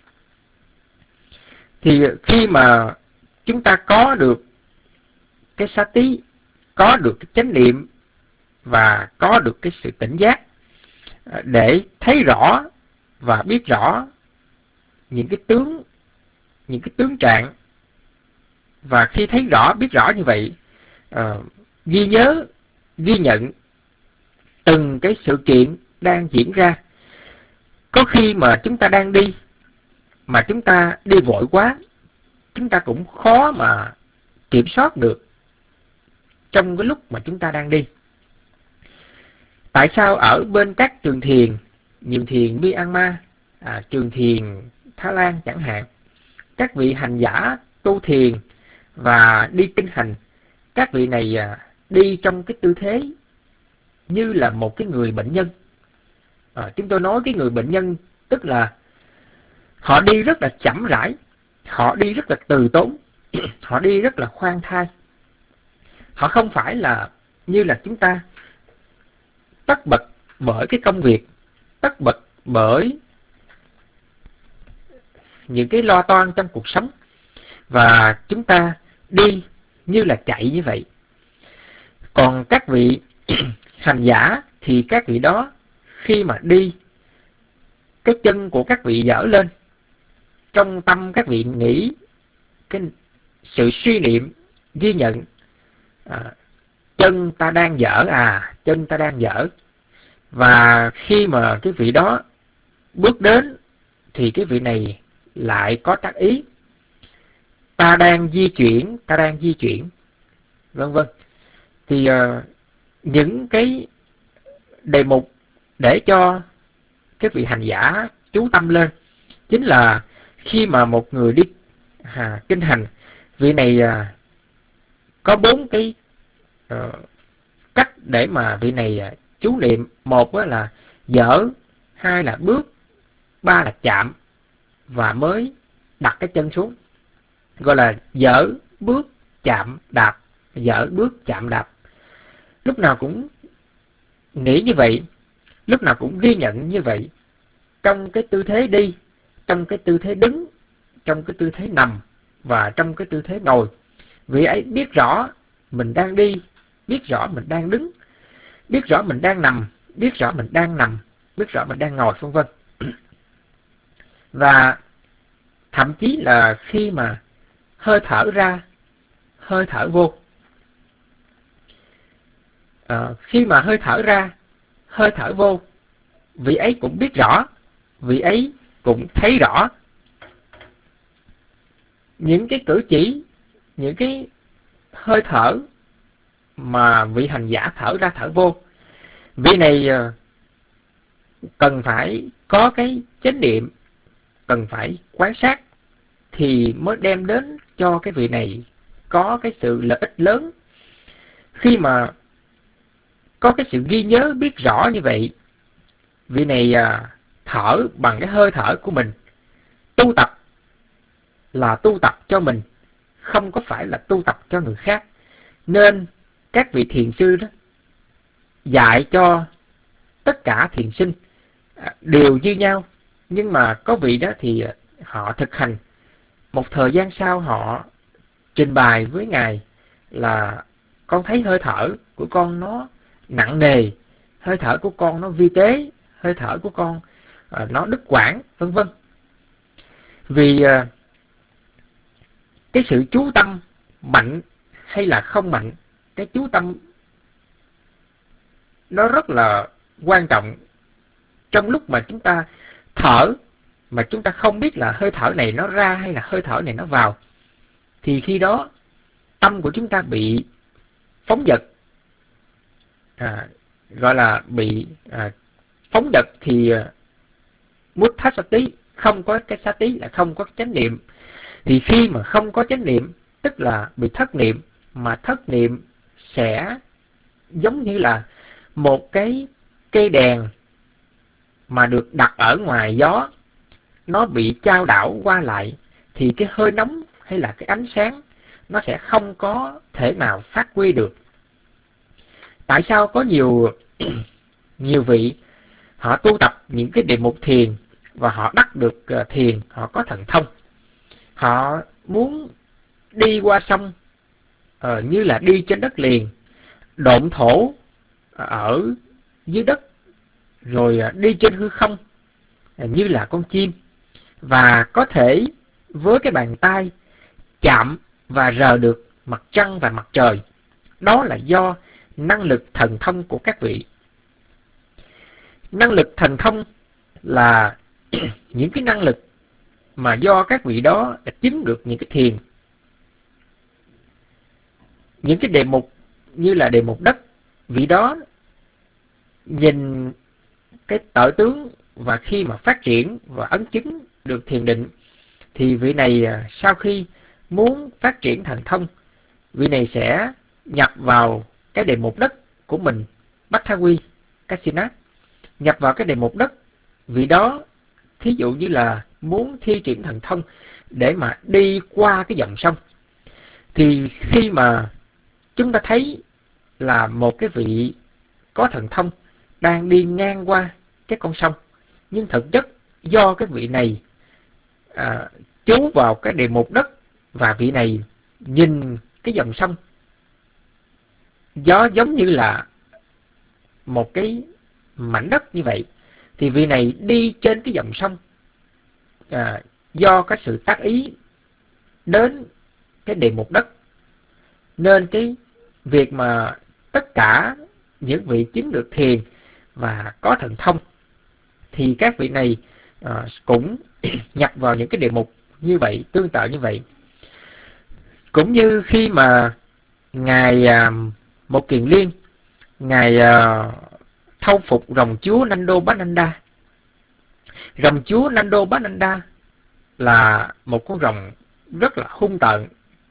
Thì khi mà chúng ta có được cái sati, có được cái chánh niệm và có được cái sự tỉnh giác để thấy rõ và biết rõ những cái tướng trạng Và khi thấy rõ, biết rõ như vậy, ghi nhớ, ghi nhận từng cái sự kiện đang diễn ra. Có khi mà chúng ta đang đi, mà chúng ta đi vội quá, chúng ta cũng khó mà kiểm soát được trong cái lúc mà chúng ta đang đi. Tại sao ở bên các trường thiền, nhiều thiền Myanmar, trường thiền Thái Lan chẳng hạn, các vị hành giả tu thiền và đi kinh hành, các vị này đi trong cái tư thế như là một cái người bệnh nhân. Chúng tôi nói cái người bệnh nhân tức là họ đi rất là chậm rãi, họ đi rất là từ tốn, họ đi rất là khoan thai. Họ không phải là như là chúng ta tất bật bởi cái công việc, tất bật bởi những cái lo toan trong cuộc sống, và chúng ta đi như là chạy như vậy. Còn các vị hành giả thì các vị đó khi mà đi, cái chân của các vị dở lên, trong tâm các vị nghĩ cái sự suy niệm, ghi nhận chân ta đang dở, chân ta đang dở. Và khi mà cái vị đó bước đến thì cái vị này lại có tác ý, ta đang di chuyển, ta đang di chuyển, vân vân. Thì những cái đề mục để cho cái vị hành giả chú tâm lên chính là khi mà một người đi kinh hành, vị này có 4 cái cách để mà vị này chú niệm. Một là dở, 2 là bước, 3 là chạm và mới đặt cái chân xuống, gọi là dở, bước, chạm, đạp, dở, bước, chạm, đạp. Lúc nào cũng nghĩ như vậy, lúc nào cũng ghi nhận như vậy, trong cái tư thế đi, trong cái tư thế đứng, trong cái tư thế nằm và trong cái tư thế ngồi. Vị ấy biết rõ mình đang đi, biết rõ mình đang đứng, biết rõ mình đang nằm, biết rõ mình đang nằm, biết rõ mình đang ngồi, vân vân. Và thậm chí là khi mà hơi thở ra, hơi thở vô, khi mà hơi thở ra, hơi thở vô, vị ấy cũng biết rõ, vị ấy cũng thấy rõ những cái cử chỉ, những cái hơi thở mà vị hành giả thở ra thở vô. Vị này cần phải có cái chánh niệm, cần phải quan sát thì mới đem đến cho cái vị này có cái sự lợi ích lớn. Khi mà có cái sự ghi nhớ biết rõ như vậy, vị này thở bằng cái hơi thở của mình. Tu tập là tu tập cho mình, không có phải là tu tập cho người khác. Nên các vị thiền sư đó dạy cho tất cả thiền sinh đều như nhau. Nhưng mà có vị đó thì họ thực hành, một thời gian sau họ trình bày với Ngài là con thấy hơi thở của con nó nặng nề, hơi thở của con nó vi tế, hơi thở của con nó đứt quãng, vân vân. Vì cái sự chú tâm mạnh hay là không mạnh, cái chú tâm nó rất là quan trọng. Trong lúc mà chúng ta thở mà chúng ta không biết là hơi thở này nó ra hay là hơi thở này nó vào, thì khi đó tâm của chúng ta bị phóng dật, gọi là bị phóng dật. Thì muthasati, không có cái sati là không có chánh niệm. Thì khi mà không có chánh niệm tức là bị thất niệm, mà thất niệm sẽ giống như là một cái cây đèn mà được đặt ở ngoài gió, nó bị chao đảo qua lại, thì cái hơi nóng hay là cái ánh sáng nó sẽ không có thể nào phát huy được. Tại sao có nhiều vị họ tu tập những cái đề mục thiền và họ đắc được thiền, họ có thần thông, họ muốn đi qua sông như là đi trên đất liền, độn thổ ở dưới đất, rồi đi trên hư không như là con chim, và có thể với cái bàn tay chạm và rờ được mặt trăng và mặt trời. Đó là do năng lực thần thông của các vị. Năng lực thần thông là những cái năng lực mà do các vị đó đã chứng được những cái thiền. Những cái đề mục như là đề mục đất, vị đó nhìn cái tợ tướng, và khi mà phát triển và ấn chứng được thiền định thì vị này sau khi muốn phát triển thần thông, vị này sẽ nhập vào cái đề mục đất của mình, Bhattavi Kasina, nhập vào cái đề mục đất. Vị đó thí dụ như là muốn thi triển thần thông để mà đi qua cái dòng sông, thì khi mà chúng ta thấy là một cái vị có thần thông đang đi ngang qua cái con sông, nhưng thực chất do cái vị này chú vào cái đề mục đất, và vị này nhìn cái dòng sông gió giống như là một cái mảnh đất như vậy, thì vị này đi trên cái dòng sông do cái sự tác ý đến cái đề mục đất, nên cái việc mà tất cả những vị chứng được thiền và có thần thông thì các vị này cũng nhập vào những cái đề mục như vậy, tương tự như vậy. Cũng như khi mà ngài Một Kiền Liên, ngài thâu phục rồng chúa Nando Bhananda. Rồng chúa Nando Bhananda là một con rồng rất là hung tợn,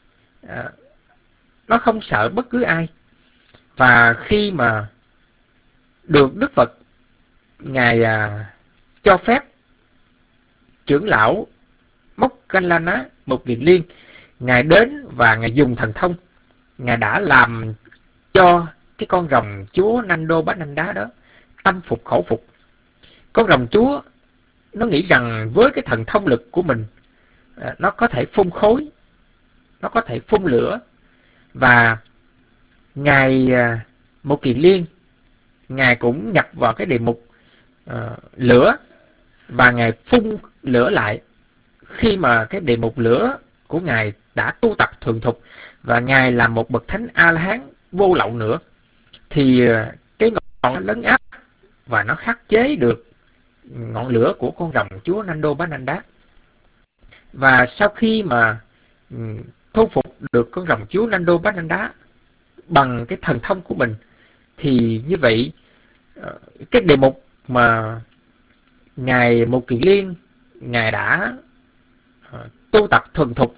nó không sợ bất cứ ai. Và khi mà được Đức Phật ngài cho phép trưởng lão Moggallana Một Kiền Liên ngài đến và ngài dùng thần thông, ngài đã làm cho cái con rồng chúa Nando Bhananda đó tâm phục khẩu phục. Con rồng chúa nó nghĩ rằng với cái thần thông lực của mình, nó có thể phun khối, nó có thể phun lửa, và ngài Một Kiền Liên ngài cũng nhập vào cái đề mục lửa, và ngài phun lửa lại. Khi mà cái đề mục lửa của ngài đã tu tập thuần thục và ngài là một bậc thánh A-la-hán vô lậu nữa, thì cái ngọn lấn áp và nó khắc chế được ngọn lửa của con rồng chúa Nando Bhananda. Và sau khi mà thu phục được con rồng chúa Nando Bhananda bằng cái thần thông của mình, thì như vậy cái đề mục mà ngài Một Kiền Liên ngài đã tu tập thuần thục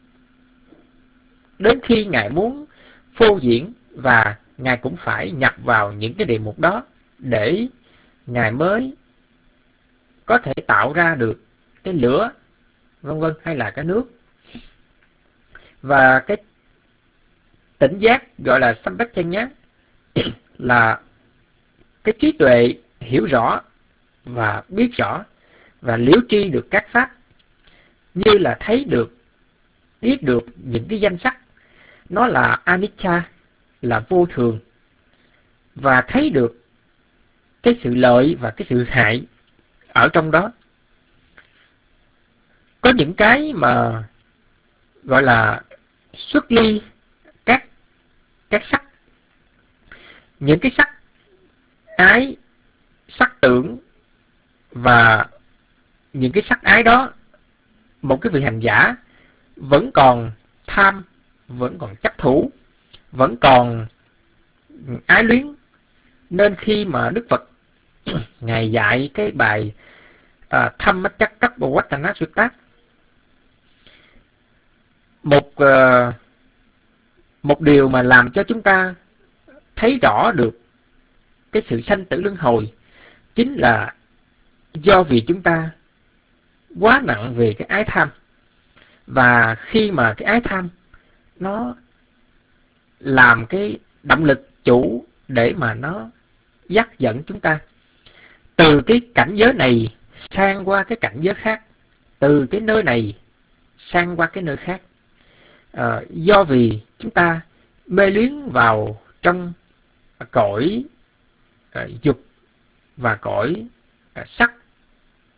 đến khi ngài muốn phô diễn, và ngài cũng phải nhập vào những cái đề mục đó để ngài mới có thể tạo ra được cái lửa, vân vân, hay là cái nước. Và cái tỉnh giác gọi là Sampachanya là cái trí tuệ hiểu rõ và biết rõ và liễu tri được các pháp, như là thấy được, biết được những cái danh sắc nó là anicca, là vô thường, và thấy được cái sự lợi và cái sự hại ở trong đó. Có những cái mà gọi là xuất ly các sắc, những cái sắc ái, sắc tưởng, và những cái sắc ái đó một cái vị hành giả vẫn còn tham, vẫn còn chấp thủ, vẫn còn ái luyến. Nên khi mà Đức Phật ngài dạy cái bài Dhammacakkappavattana Sutta, một điều mà làm cho chúng ta thấy rõ được cái sự sanh tử luân hồi chính là do vì chúng ta quá nặng về cái ái tham. Và khi mà cái ái tham nó làm cái động lực chủ để mà nó dắt dẫn chúng ta từ cái cảnh giới này sang qua cái cảnh giới khác, từ cái nơi này sang qua cái nơi khác, do vì chúng ta mê luyến vào trong cõi dục và cõi sắc,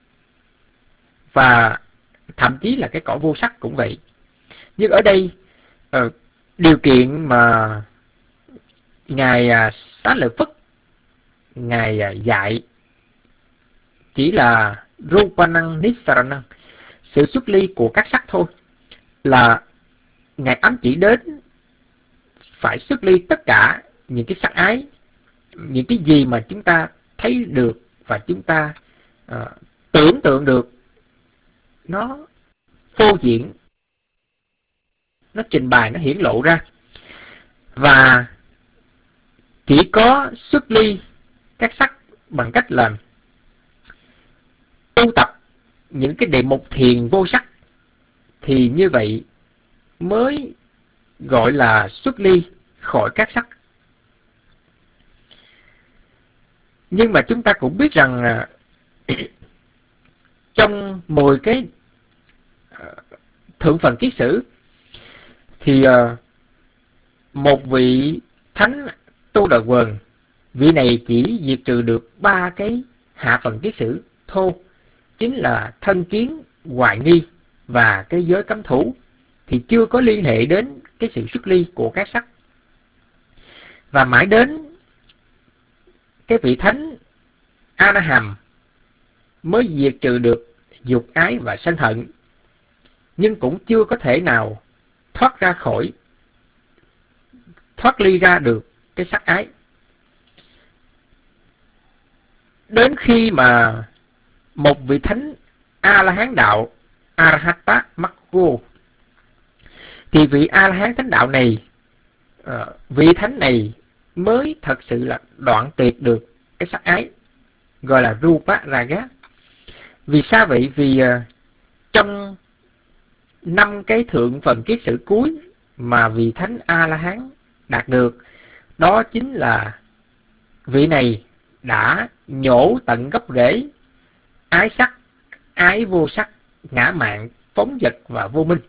và thậm chí là cái cõi vô sắc cũng vậy. Nhưng ở đây điều kiện mà Ngài Xá Lợi Phất Ngài dạy chỉ là Rupanang Nissaranang, sự xuất ly của các sắc thôi, là Ngài ám chỉ đến phải xuất ly tất cả những cái sắc ái, những cái gì mà chúng ta thấy được và chúng ta tưởng tượng được, nó phô diễn, nó trình bày, nó hiển lộ ra. Và chỉ có xuất ly các sắc bằng cách là tu tập những cái đề mục thiền vô sắc, thì như vậy mới gọi là xuất ly khỏi các sắc. Nhưng mà chúng ta cũng biết rằng trong 10 cái thượng phần kiết sử thì một vị thánh Tu Đà Quần, vị này chỉ diệt trừ được 3 cái hạ phần kiết sử thô, chính là thân kiến, hoài nghi và cái giới cấm thủ, thì chưa có liên hệ đến cái sự xuất ly của các sắc. Và mãi đến cái vị thánh A Na Hàm mới diệt trừ được dục ái và sân hận, nhưng cũng chưa có thể nào thoát ly ra được cái sắc ái. Đến khi mà một vị thánh A La Hán đạo Arahata Maggo, thì vị A La Hán thánh đạo này, vị thánh này mới thật sự là đoạn tuyệt được cái sắc ái, gọi là Rupa Raga. Vì sao vậy? Vì trong 5 cái thượng phần kiết sử cuối mà vị thánh A La Hán đạt được, đó chính là vị này đã nhổ tận gốc rễ ái sắc, ái vô sắc, ngã mạn, phóng dật và vô minh.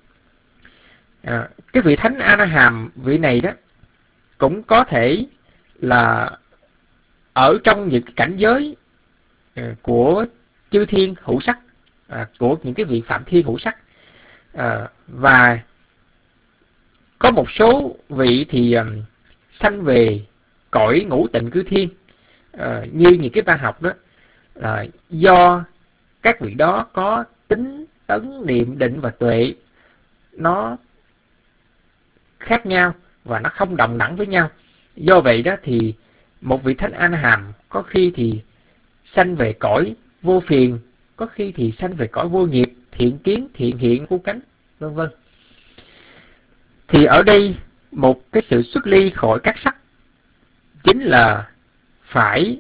Cái vị thánh A Na Hàm, vị này đó cũng có thể là ở trong những cái cảnh giới của chư thiên hữu sắc, của những cái vị phạm thiên hữu sắc, và có một số vị thì sanh về cõi ngũ tịnh cư thiên, như những cái ban học đó, do các vị đó có tính tấn niệm định và tuệ nó khác nhau và nó không đồng đẳng với nhau. Do vậy đó thì một vị thánh A Na Hàm có khi thì sanh về cõi vô phiền, có khi thì sanh về cõi vô nghiệp, thiện kiến, thiện hiện, khu cánh, vân vân. Thì ở đây một cái sự xuất ly khỏi các sắc chính là phải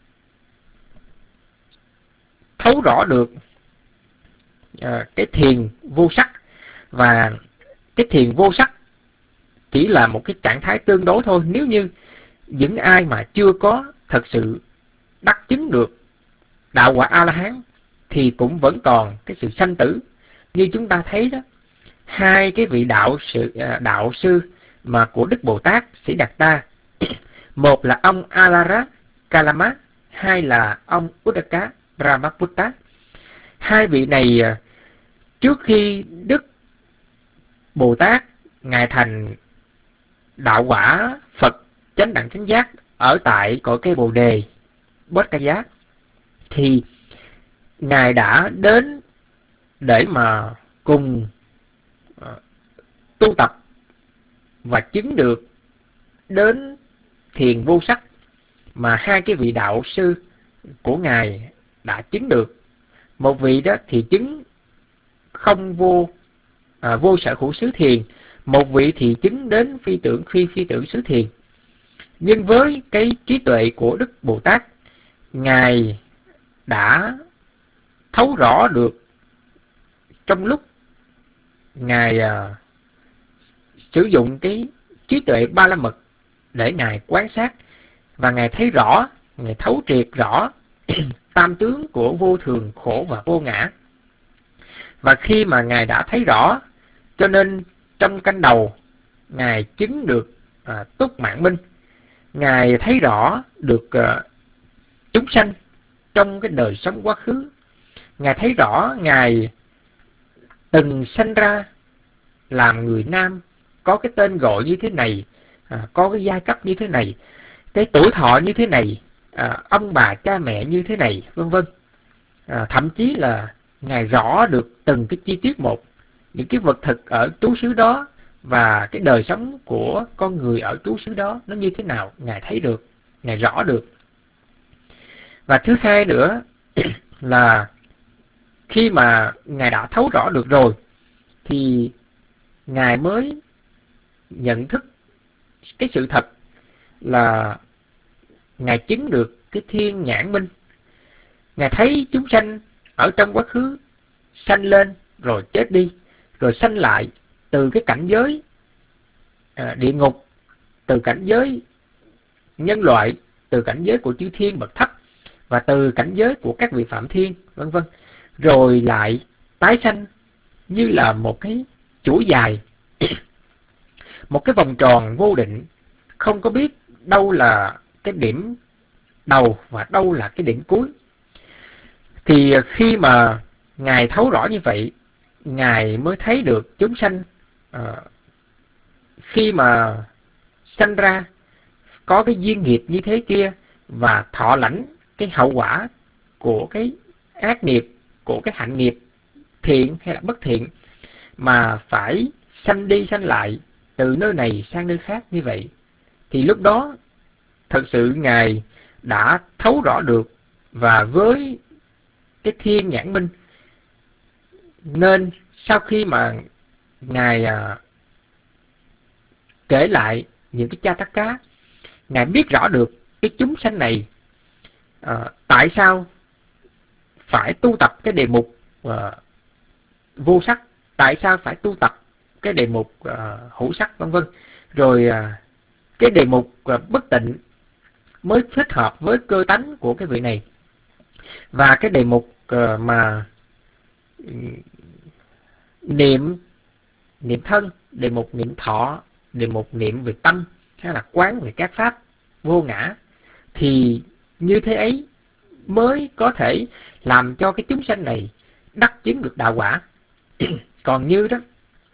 thấu rõ được cái thiền vô sắc. Và cái thiền vô sắc chỉ là một cái trạng thái tương đối thôi. Nếu như những ai mà chưa có thật sự đắc chứng được đạo quả A-la-hán thì cũng vẫn còn cái sự sanh tử. Như chúng ta thấy đó, 2 cái vị đạo sư mà của Đức Bồ Tát Sĩ Đạt Ta, một là ông Alara Kalama, 2 là ông Uddaka Brahmaputta. 2 vị này trước khi Đức Bồ Tát Ngài thành đạo quả Phật chánh đẳng chánh giác ở tại cõi cây Bồ Đề Bốt Ca Giá, thì Ngài đã đến để mà cùng tu tập và chứng được đến thiền vô sắc mà 2 cái vị đạo sư của Ngài đã chứng được. Một vị đó thì chứng không vô sở hữu xứ thiền, một vị thì chứng đến phi tưởng xứ thiền. Nhưng với cái trí tuệ của Đức Bồ Tát, Ngài đã thấu rõ được trong lúc Ngài sử dụng cái trí tuệ ba la mật để Ngài quan sát, và Ngài thấy rõ, Ngài thấu triệt rõ tam tướng của vô thường, khổ và vô ngã. Và khi mà Ngài đã thấy rõ, cho nên trong canh đầu Ngài chứng được túc mạng minh. Ngài thấy rõ được chúng sanh trong cái đời sống quá khứ. Ngài thấy rõ Ngài từng sanh ra làm người nam, có cái tên gọi như thế này, có cái giai cấp như thế này, cái tuổi thọ như thế này, ông bà cha mẹ như thế này, vân vân. Thậm chí là Ngài rõ được từng cái chi tiết một, những cái vật thực ở trú xứ đó và cái đời sống của con người ở trú xứ đó nó như thế nào, Ngài thấy được, Ngài rõ được. Và thứ hai nữa là khi mà Ngài đã thấu rõ được rồi thì Ngài mới nhận thức cái sự thật là Ngài chứng được cái thiên nhãn minh. Ngài thấy chúng sanh ở trong quá khứ sanh lên rồi chết đi, rồi sanh lại từ cái cảnh giới địa ngục, từ cảnh giới nhân loại, từ cảnh giới của chư thiên bậc thấp và từ cảnh giới của các vị phạm thiên, vân vân, rồi lại tái sanh như là một cái chuỗi dài, một cái vòng tròn vô định, không có biết đâu là cái điểm đầu và đâu là cái điểm cuối. Thì khi mà Ngài thấu rõ như vậy, Ngài mới thấy được chúng sanh khi mà sanh ra có cái duyên nghiệp như thế kia và thọ lãnh cái hậu quả của cái ác nghiệp, của cái hạnh nghiệp thiện hay là bất thiện, mà phải sanh đi sanh lại từ nơi này sang nơi khác như vậy. Thì lúc đó thật sự Ngài đã thấu rõ được, và với cái thiên nhãn minh, nên sau khi mà Ngài kể lại những cái cha tắc cá, Ngài biết rõ được cái chúng sanh này tại sao phải tu tập cái đề mục vô sắc, tại sao phải tu tập cái đề mục hữu sắc, vân vân. Rồi cái đề mục bất tịnh mới thích hợp với cơ tánh của cái vị này. Và cái đề mục mà niệm thân, đề mục niệm thọ, đề mục niệm về tâm, hay là quán về các pháp vô ngã, thì như thế ấy mới có thể làm cho cái chúng sanh này đắc chứng được đạo quả. Còn như đó,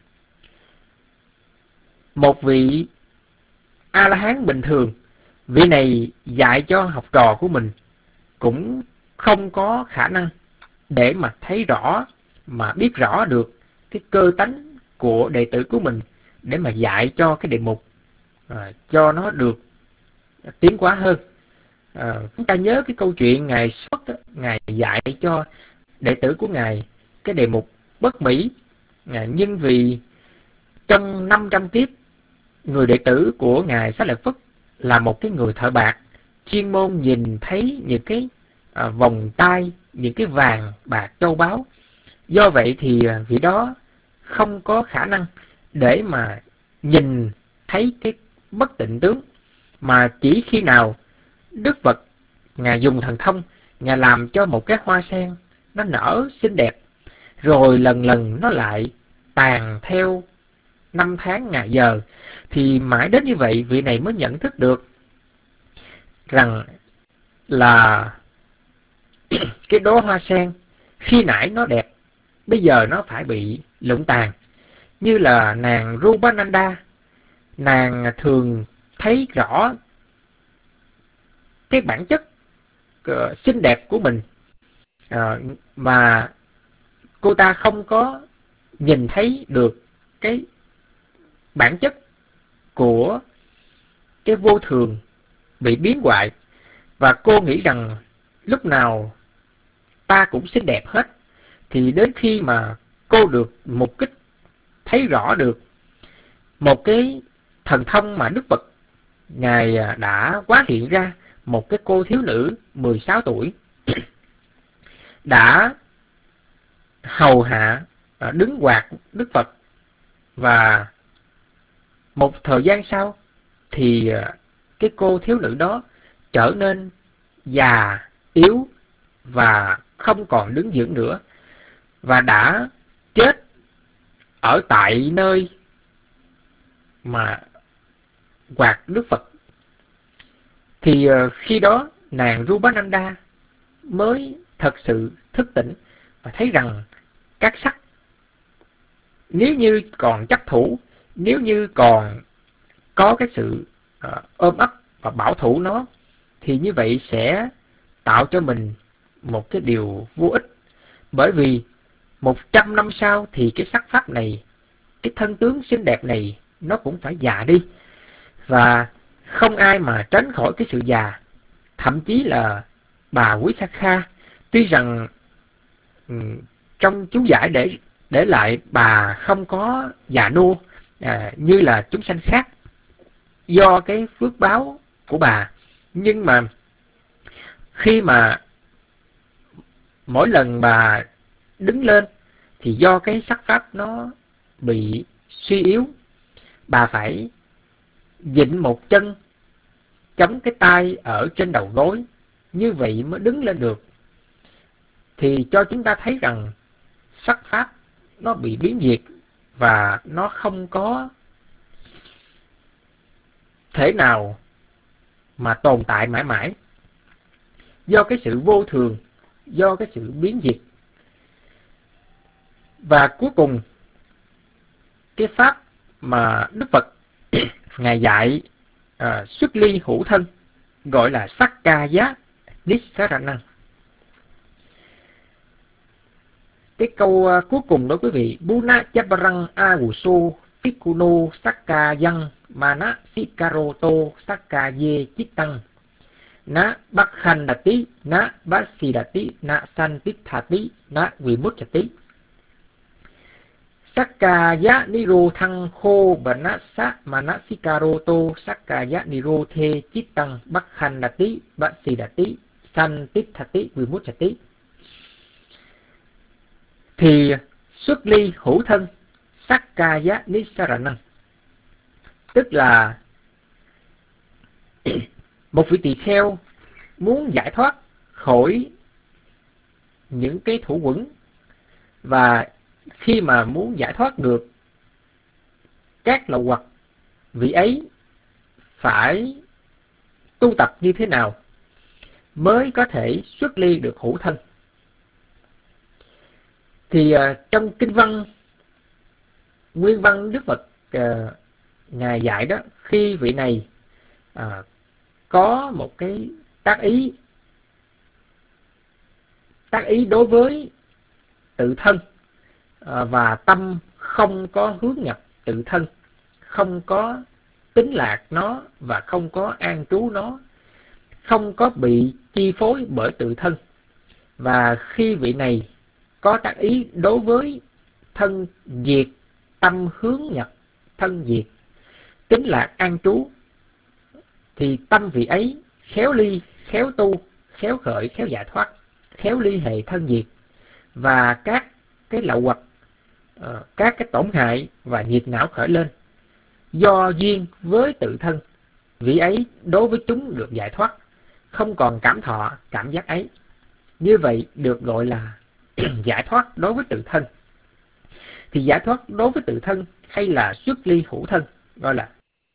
một vị A-la-hán bình thường, vị này dạy cho học trò của mình cũng không có khả năng để mà thấy rõ, mà biết rõ được cái cơ tánh của đệ tử của mình, để mà dạy cho cái đề mục cho nó được tiến hóa hơn. Chúng ta nhớ cái câu chuyện Ngài Xuất, Ngài dạy cho đệ tử của Ngài cái đề mục bất mỹ, nhưng vì trong 500 kiếp, người đệ tử của Ngài Xá Lợi Phất là một cái người thợ bạc, chuyên môn nhìn thấy những cái vòng tay, những cái vàng bạc châu báu. Do vậy thì vị đó không có khả năng để mà nhìn thấy cái bất tịnh tướng, mà chỉ khi nào Đức Phật Ngài dùng thần thông, Ngài làm cho một cái hoa sen nó nở xinh đẹp, rồi lần lần nó lại tàn theo năm tháng ngày giờ, thì mãi đến như vậy vị này mới nhận thức được rằng là cái đóa hoa sen khi nãy nó đẹp, bây giờ nó phải bị lụng tàn. Như là nàng Rupananda, nàng thường thấy rõ cái bản chất xinh đẹp của mình, mà cô ta không có nhìn thấy được cái bản chất của cái vô thường bị biến hoại, và cô nghĩ rằng lúc nào ta cũng xinh đẹp hết. Thì đến khi mà cô được mục kích, thấy rõ được một cái thần thông mà Đức Phật Ngài đã hóa hiện ra, một cái cô thiếu nữ 16 tuổi đã hầu hạ đứng quạt Đức Phật, và một thời gian sau thì cái cô thiếu nữ đó trở nên già yếu và không còn đứng vững nữa, và đã chết ở tại nơi mà quạt Đức Phật. Thì khi đó nàng Rupananda mới thật sự thức tỉnh và thấy rằng các sắc nếu như còn chấp thủ Nếu như còn có cái sự ôm ấp và bảo thủ nó, thì như vậy sẽ tạo cho mình một cái điều vô ích. Bởi vì 100 năm sau thì cái sắc pháp này, cái thân tướng xinh đẹp này, nó cũng phải già đi. Và không ai mà tránh khỏi cái sự già. Thậm chí là bà Vishakha, tuy rằng trong chú giải để lại bà không có già nua như là chúng sanh khác do cái phước báo của bà, nhưng mà khi mà mỗi lần bà đứng lên thì do cái sắc pháp nó bị suy yếu, bà phải vịn một chân chống cái tay ở trên đầu gối, như vậy mới đứng lên được. Thì cho chúng ta thấy rằng sắc pháp nó bị biến diệt và nó không có thể nào mà tồn tại mãi mãi, do cái sự vô thường, do cái sự biến diệt. Và cuối cùng, cái pháp mà Đức Phật Ngài dạy xuất ly hữu thân gọi là Sakkaya Nissarana. Cái câu cuối cùng đó quý vị: Buna Chaparang Aguso Tikuno Sakkayang Mana Sikaroto Sakkaye Chittang Na Bakhandati Na Basidati Na Santithati Na Vimuttati Sakkaya Niro Thăng Khô Banasa Manasikaroto Sakkaya Niro The Chittang Bakhandati Basidati Santithati Vimuttati. Thì xuất ly hữu thân Sakkaya Nissarana, tức là một vị tỳ kheo muốn giải thoát khỏi những cái thủ quẩn, và khi mà muốn giải thoát được các lậu hoặc, vị ấy phải tu tập như thế nào mới có thể xuất ly được hữu thân. Thì trong kinh văn, nguyên văn Đức Phật Ngài dạy đó, khi vị này có một cái tác ý đối với tự thân, và tâm không có hướng nhập tự thân, không có tính lạc nó và không có an trú nó, không có bị chi phối bởi tự thân. Và khi vị này có tác ý đối với thân diệt, tâm hướng nhập thân diệt, tính lạc an trú, thì tâm vị ấy khéo ly, khéo tu, khéo khởi, khéo giải thoát, khéo ly hệ thân diệt, và các cái lậu hoặc, các cái tổn hại và nhiệt não khởi lên do duyên với tự thân, vị ấy đối với chúng được giải thoát, không còn cảm thọ cảm giác ấy. Như vậy được gọi là giải thoát đối với tự thân. Thì giải thoát đối với tự thân hay là xuất ly hữu thân gọi là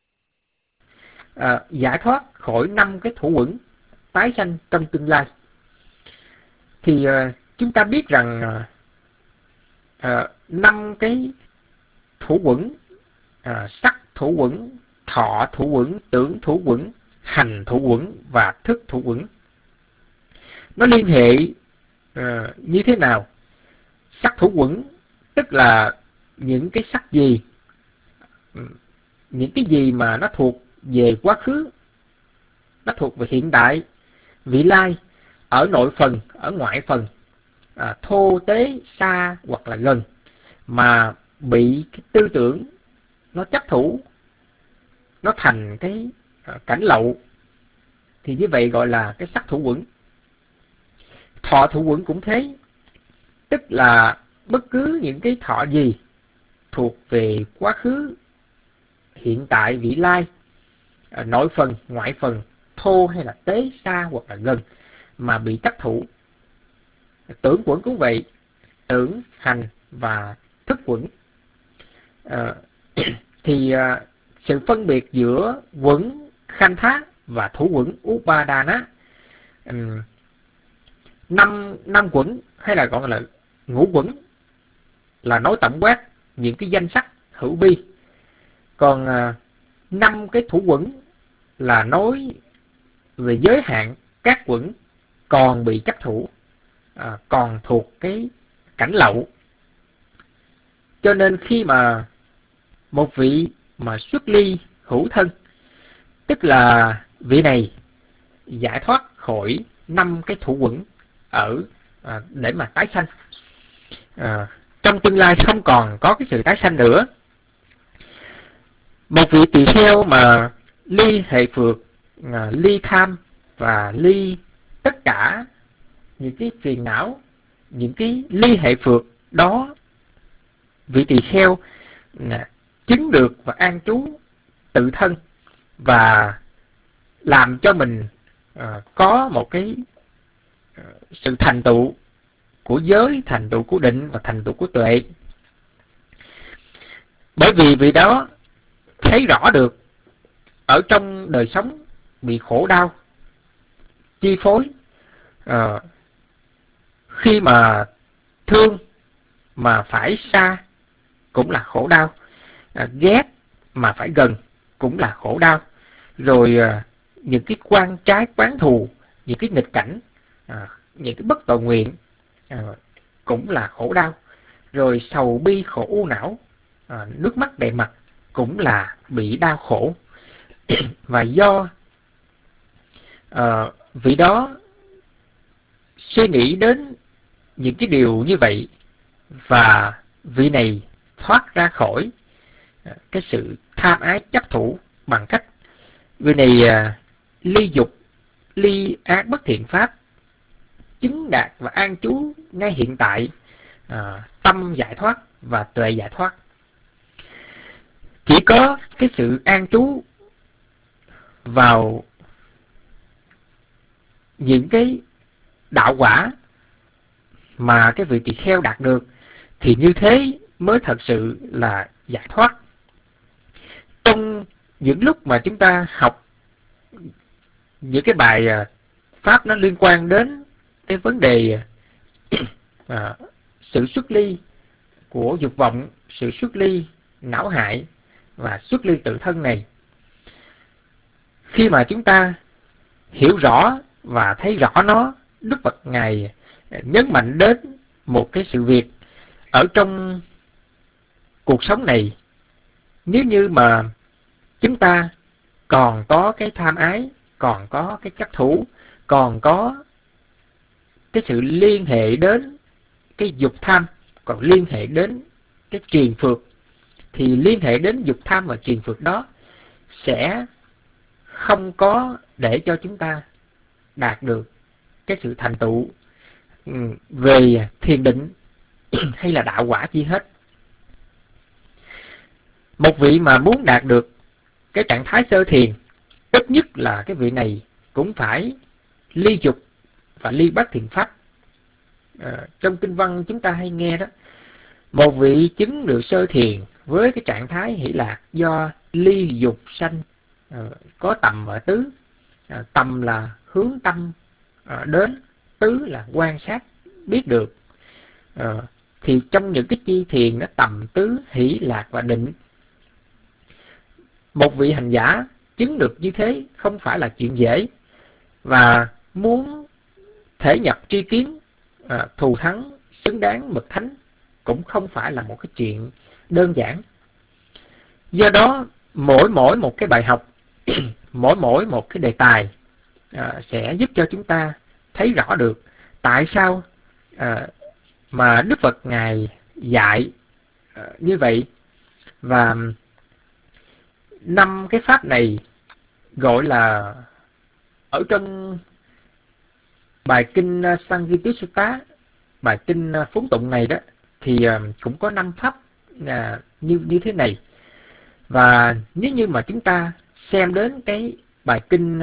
giải thoát khỏi 5 cái thủ quẩn tái sanh trong tương lai. Thì chúng ta biết rằng 5 cái thủ quẩn, sắc thủ quẩn, thọ thủ quẩn, tưởng thủ quẩn, hành thủ quẩn và thức thủ quẩn, nó liên hệ như thế nào? Sắc thủ quẩn tức là những cái sắc gì, những cái gì mà nó thuộc về quá khứ, nó thuộc về hiện tại, vị lai, ở nội phần, ở ngoại phần, thô tế, xa hoặc là gần, mà bị cái tư tưởng nó chấp thủ, nó thành cái cảnh lậu, thì như vậy gọi là cái sắc thủ quẩn. Thọ thủ quẩn cũng thế, tức là bất cứ những cái thọ gì thuộc về quá khứ, hiện tại, vị lai, nội phần, ngoại phần, thô hay là tế, xa hoặc là gần, mà bị chấp thủ. Tưởng quẩn cũng vậy, tưởng, hành và thức quẩn. Thì sự phân biệt giữa quẩn khanh thá và thủ quẩn upadana, năm quẩn hay là gọi là ngũ quẩn, là nói tổng quát những cái danh sắc hữu vi. Còn 5 cái thủ quẩn là nói về giới hạn các quẩn còn bị chấp thủ, còn thuộc cái cảnh lậu. Cho nên khi mà một vị mà xuất ly hữu thân, tức là vị này giải thoát khỏi 5 cái thủ quẩn để mà tái sanh, trong tương lai không còn có cái sự tái sanh nữa. Một vị tỳ kheo mà ly hệ phược, ly tham và ly tất cả những cái phiền não, những cái ly hệ phược đó, vị tỳ kheo chứng được và an trú tự thân và làm cho mình có một cái sự thành tựu của giới, thành tựu của định và thành tựu của tuệ. Bởi vì vị đó thấy rõ được ở trong đời sống bị khổ đau chi phối, khi mà thương mà phải xa cũng là khổ đau, ghét mà phải gần cũng là khổ đau, rồi những cái quan trái quán thù, những cái nghịch cảnh, những cái bất tội nguyện cũng là khổ đau, rồi sầu bi khổ u não, nước mắt đầy mặt cũng là bị đau khổ. Và do vị đó suy nghĩ đến những cái điều như vậy, và vị này thoát ra khỏi cái sự tham ái chấp thủ bằng cách vị này ly dục, ly ác bất thiện pháp, chứng đạt và an trú ngay hiện tại, tâm giải thoát và tuệ giải thoát. Chỉ có cái sự an trú vào những cái đạo quả mà cái vị tỳ kheo đạt được, thì như thế mới thật sự là giải thoát. Trong những lúc mà chúng ta học những cái bài pháp nó liên quan đến cái vấn đề sự xuất ly của dục vọng, sự xuất ly não hại và xuất ly tự thân này, khi mà chúng ta hiểu rõ và thấy rõ nó, Đức Phật Ngài nhấn mạnh đến một cái sự việc ở trong cuộc sống này. Nếu như mà chúng ta còn có cái tham ái, còn có cái chấp thủ, còn có cái sự liên hệ đến cái dục tham, còn liên hệ đến cái triền phược, thì liên hệ đến dục tham và triền phược đó sẽ không có để cho chúng ta đạt được cái sự thành tựu về thiền định hay là đạo quả chi hết. Một vị mà muốn đạt được cái trạng thái sơ thiền, ít nhất là cái vị này cũng phải ly dục và ly bất thiện pháp. Trong kinh văn chúng ta hay nghe đó, một vị chứng được sơ thiền với cái trạng thái hỷ lạc do ly dục sanh, có tầm và tứ. Tầm là hướng tâm đến, tứ là quan sát biết được. Thì trong những cái chi thiền nó tầm tứ hỷ lạc và định, một vị hành giả chứng được như thế không phải là chuyện dễ, và muốn thể nhập tri kiến thù thắng xứng đáng bậc thánh cũng không phải là một cái chuyện đơn giản. Do đó mỗi một cái bài học mỗi một cái đề tài sẽ giúp cho chúng ta thấy rõ được tại sao mà Đức Phật Ngài dạy như vậy. Và 5 cái pháp này gọi là, ở trong bài kinh Sankirtisutta, bài kinh phúng tụng này đó, thì cũng có 5 pháp như thế này. Và nếu như mà chúng ta xem đến cái bài kinh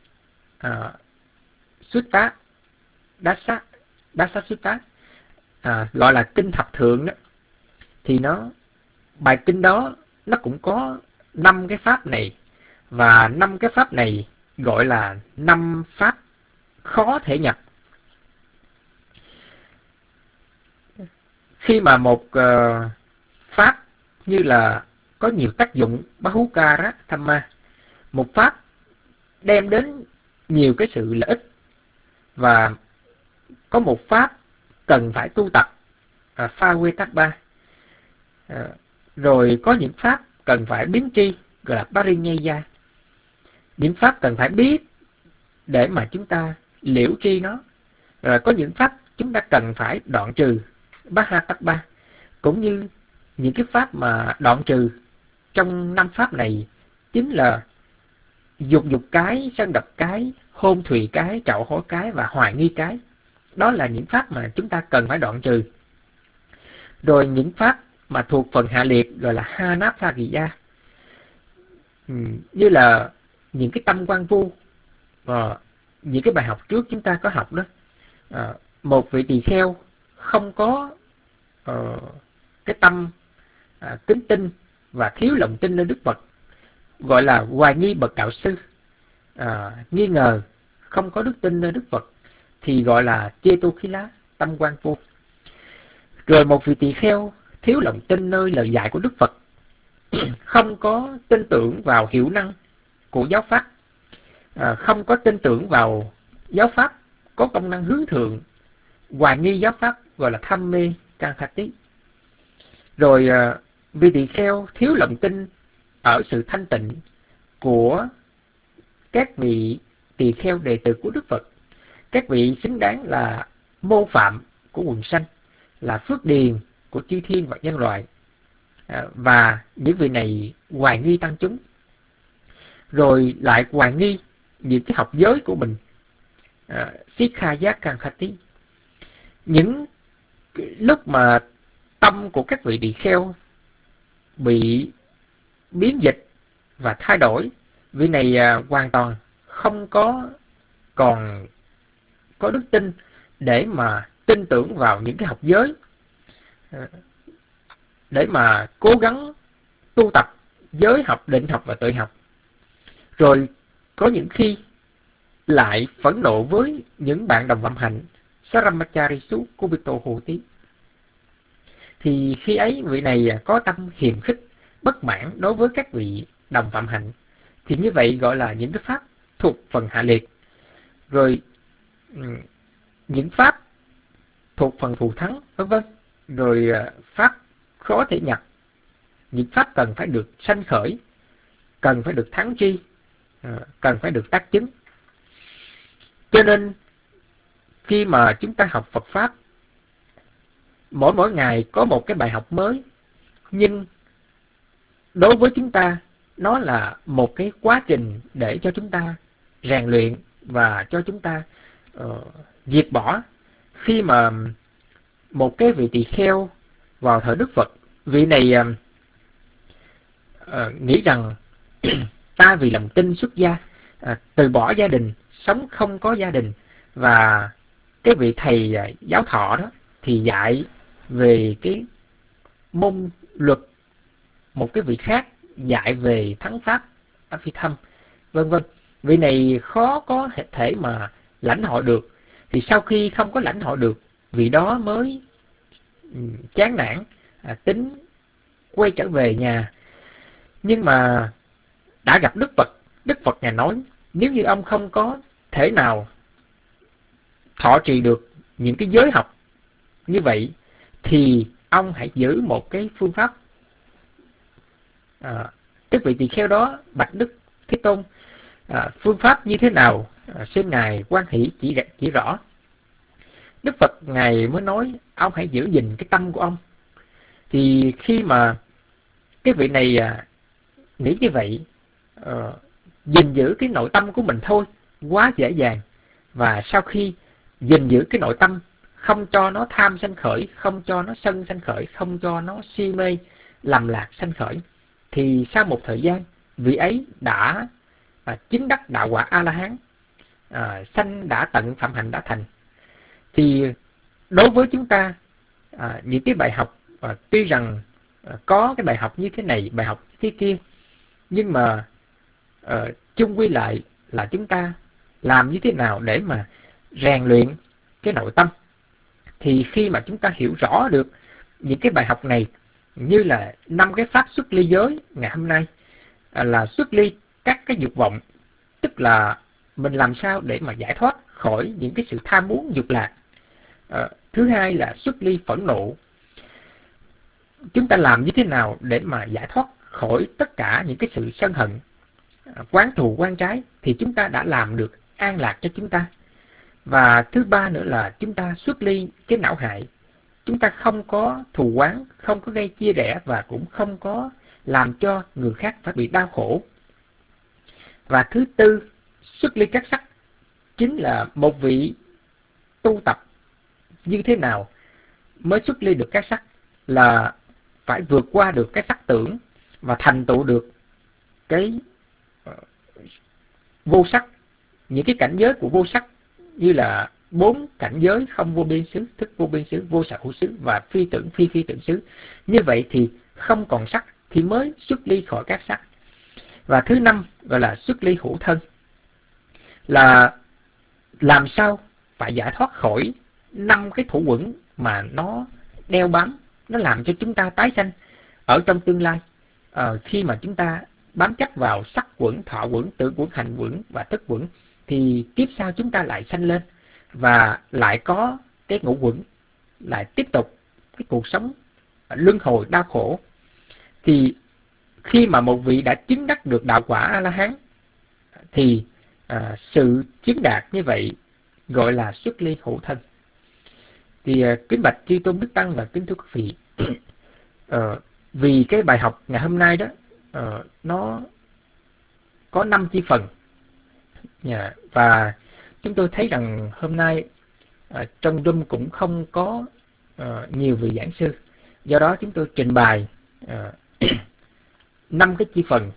Sutta Dasa Sutta, gọi là kinh thập thượng đó, thì bài kinh đó nó cũng có 5 cái pháp này, và 5 cái pháp này gọi là 5 pháp khó thể nhập. Khi mà một pháp như là có nhiều tác dụng Bahukara Dhamma, một pháp đem đến nhiều cái sự lợi ích, và có một pháp cần phải tu tập Phawetapa, rồi có những pháp cần phải biến tri gọi là Parinyaya, những pháp cần phải biết để mà chúng ta liễu tri nó, rồi có những pháp chúng ta cần phải đoạn trừ Bahatapa, cũng như những cái pháp mà đoạn trừ trong 5 pháp này chính là dục cái, sân độc cái, hôn thùy cái, trạo hối cái và hoài nghi cái. Đó là những pháp mà chúng ta cần phải đoạn trừ. Rồi những pháp mà thuộc phần hạ liệt gọi là Hanaphagiya, như là những cái tâm quan vu, những cái bài học trước chúng ta có học đó. Một vị tỳ kheo không có cái tâm kính tin và thiếu lòng tin lên Đức Phật, gọi là hoài nghi bậc đạo sư, nghi ngờ, không có đức tin lên Đức Phật, thì gọi là Chetokila, tâm quan vô. Rồi một vị tỳ kheo thiếu lòng tin nơi lời dạy của Đức Phật, không có tin tưởng vào hiệu năng của giáo pháp, không có tin tưởng vào giáo pháp có công năng hướng thượng, hoài nghi giáo pháp, gọi là tham mê Kankhati. Rồi vị tỳ kheo thiếu lòng tin ở sự thanh tịnh của các vị tỳ kheo đệ tử của Đức Phật, các vị xứng đáng là mô phạm của quần sanh, là phước điền của chư thiên và nhân loại, và những vị này hoài nghi tăng chúng, rồi lại hoài nghi những cái học giới của mình, Sikhaya Kankhati. Những lúc mà tâm của các vị tỳ kheo bị biến dịch và thay đổi, vị này hoàn toàn không còn có đức tin để mà tin tưởng vào những cái học giới, để mà cố gắng tu tập giới học, định học và tuệ học. Rồi có những khi lại phẫn nộ với những bạn đồng phạm hạnh Saramacharisu Kubito Hoti, thì khi ấy vị này có tâm hiềm khích, bất mãn đối với các vị đồng phạm hạnh, thì như vậy gọi là những cái pháp thuộc phần hạ liệt. Rồi những pháp thuộc phần thù thắng, vân vân. Rồi pháp khó thể nhập, những pháp cần phải được sanh khởi, cần phải được thắng tri, cần phải được tác chứng. Cho nên khi mà chúng ta học Phật pháp, mỗi ngày có một cái bài học mới, nhưng đối với chúng ta nó là một cái quá trình để cho chúng ta rèn luyện và cho chúng ta diệt bỏ. Khi mà một cái vị tỳ kheo vào thời Đức Phật, vị này nghĩ rằng ta vì lòng tin xuất gia, từ bỏ gia đình, sống không có gia đình, và cái vị thầy giáo thọ đó thì dạy về cái môn luật, một cái vị khác dạy về thắng pháp Abhidhamma, vân vân. Vị này khó có thể mà lãnh hội được, thì sau khi không có lãnh hội được, vị đó mới chán nản, tính quay trở về nhà. Nhưng mà đã gặp Đức Phật, Đức Phật Ngài nói, nếu như ông không có thể nào thọ trì được những cái giới học như vậy, thì ông hãy giữ một cái phương pháp. Các vị tỳ kheo đó bạch Đức Thế Tôn, phương pháp như thế nào, xin Ngài hoan hỷ chỉ rõ. Đức Phật Ngài mới nói, ông hãy giữ gìn cái tâm của ông. Thì khi mà cái vị này nghĩ như vậy, gìn giữ cái nội tâm của mình thôi, quá dễ dàng. Và sau khi gìn giữ cái nội tâm, không cho nó tham sanh khởi, không cho nó sân sanh khởi, không cho nó si mê lầm lạc sanh khởi, thì sau một thời gian, vị ấy đã chứng đắc đạo quả A-la-hán, sanh đã tận, phạm hạnh đã thành. Thì đối với chúng ta, những cái bài học tuy rằng có cái bài học như thế này, bài học như thế kia, nhưng mà chung quy lại là chúng ta làm như thế nào để mà rèn luyện cái nội tâm. Thì khi mà chúng ta hiểu rõ được những cái bài học này, như là 5 cái pháp xuất ly giới ngày hôm nay, là xuất ly các cái dục vọng, tức là mình làm sao để mà giải thoát khỏi những cái sự tham muốn dục lạc. Thứ hai là xuất ly phẫn nộ, chúng ta làm như thế nào để mà giải thoát khỏi tất cả những cái sự sân hận, oán thù oán trái, thì chúng ta đã làm được an lạc cho chúng ta. Và thứ ba nữa là chúng ta xuất ly cái não hại, chúng ta không có thù oán, không có gây chia rẽ và cũng không có làm cho người khác phải bị đau khổ. Và thứ tư, xuất ly các sắc, chính là một vị tu tập như thế nào mới xuất ly được các sắc, là phải vượt qua được cái sắc tưởng và thành tựu được cái vô sắc, những cái cảnh giới của vô sắc, như là 4 cảnh giới không vô biên xứ, thức vô biên xứ, vô sở hữu xứ và phi tưởng phi phi tưởng xứ. Như vậy thì không còn sắc thì mới xuất ly khỏi các sắc. Và thứ năm gọi là xuất ly hữu thân, là làm sao phải giải thoát khỏi 5 cái thủ uẩn mà nó đeo bám, nó làm cho chúng ta tái sanh ở trong tương lai. Khi mà chúng ta bám chấp vào sắc uẩn, thọ uẩn, tưởng uẩn, hành uẩn và thức uẩn, thì kiếp sau chúng ta lại sanh lên và lại có cái ngũ uẩn, lại tiếp tục cái cuộc sống luân hồi đau khổ. Thì khi mà một vị đã chứng đắc được đạo quả A-la-hán thì sự chứng đạt như vậy gọi là xuất ly hữu thân. Thì kính bạch chư tôn đức tăng và kính thưa quý vị, vì cái bài học ngày hôm nay đó nó có 5 chi phần, và chúng tôi thấy rằng hôm nay trong room cũng không có nhiều vị giảng sư, do đó chúng tôi trình bày 5 cái chi phần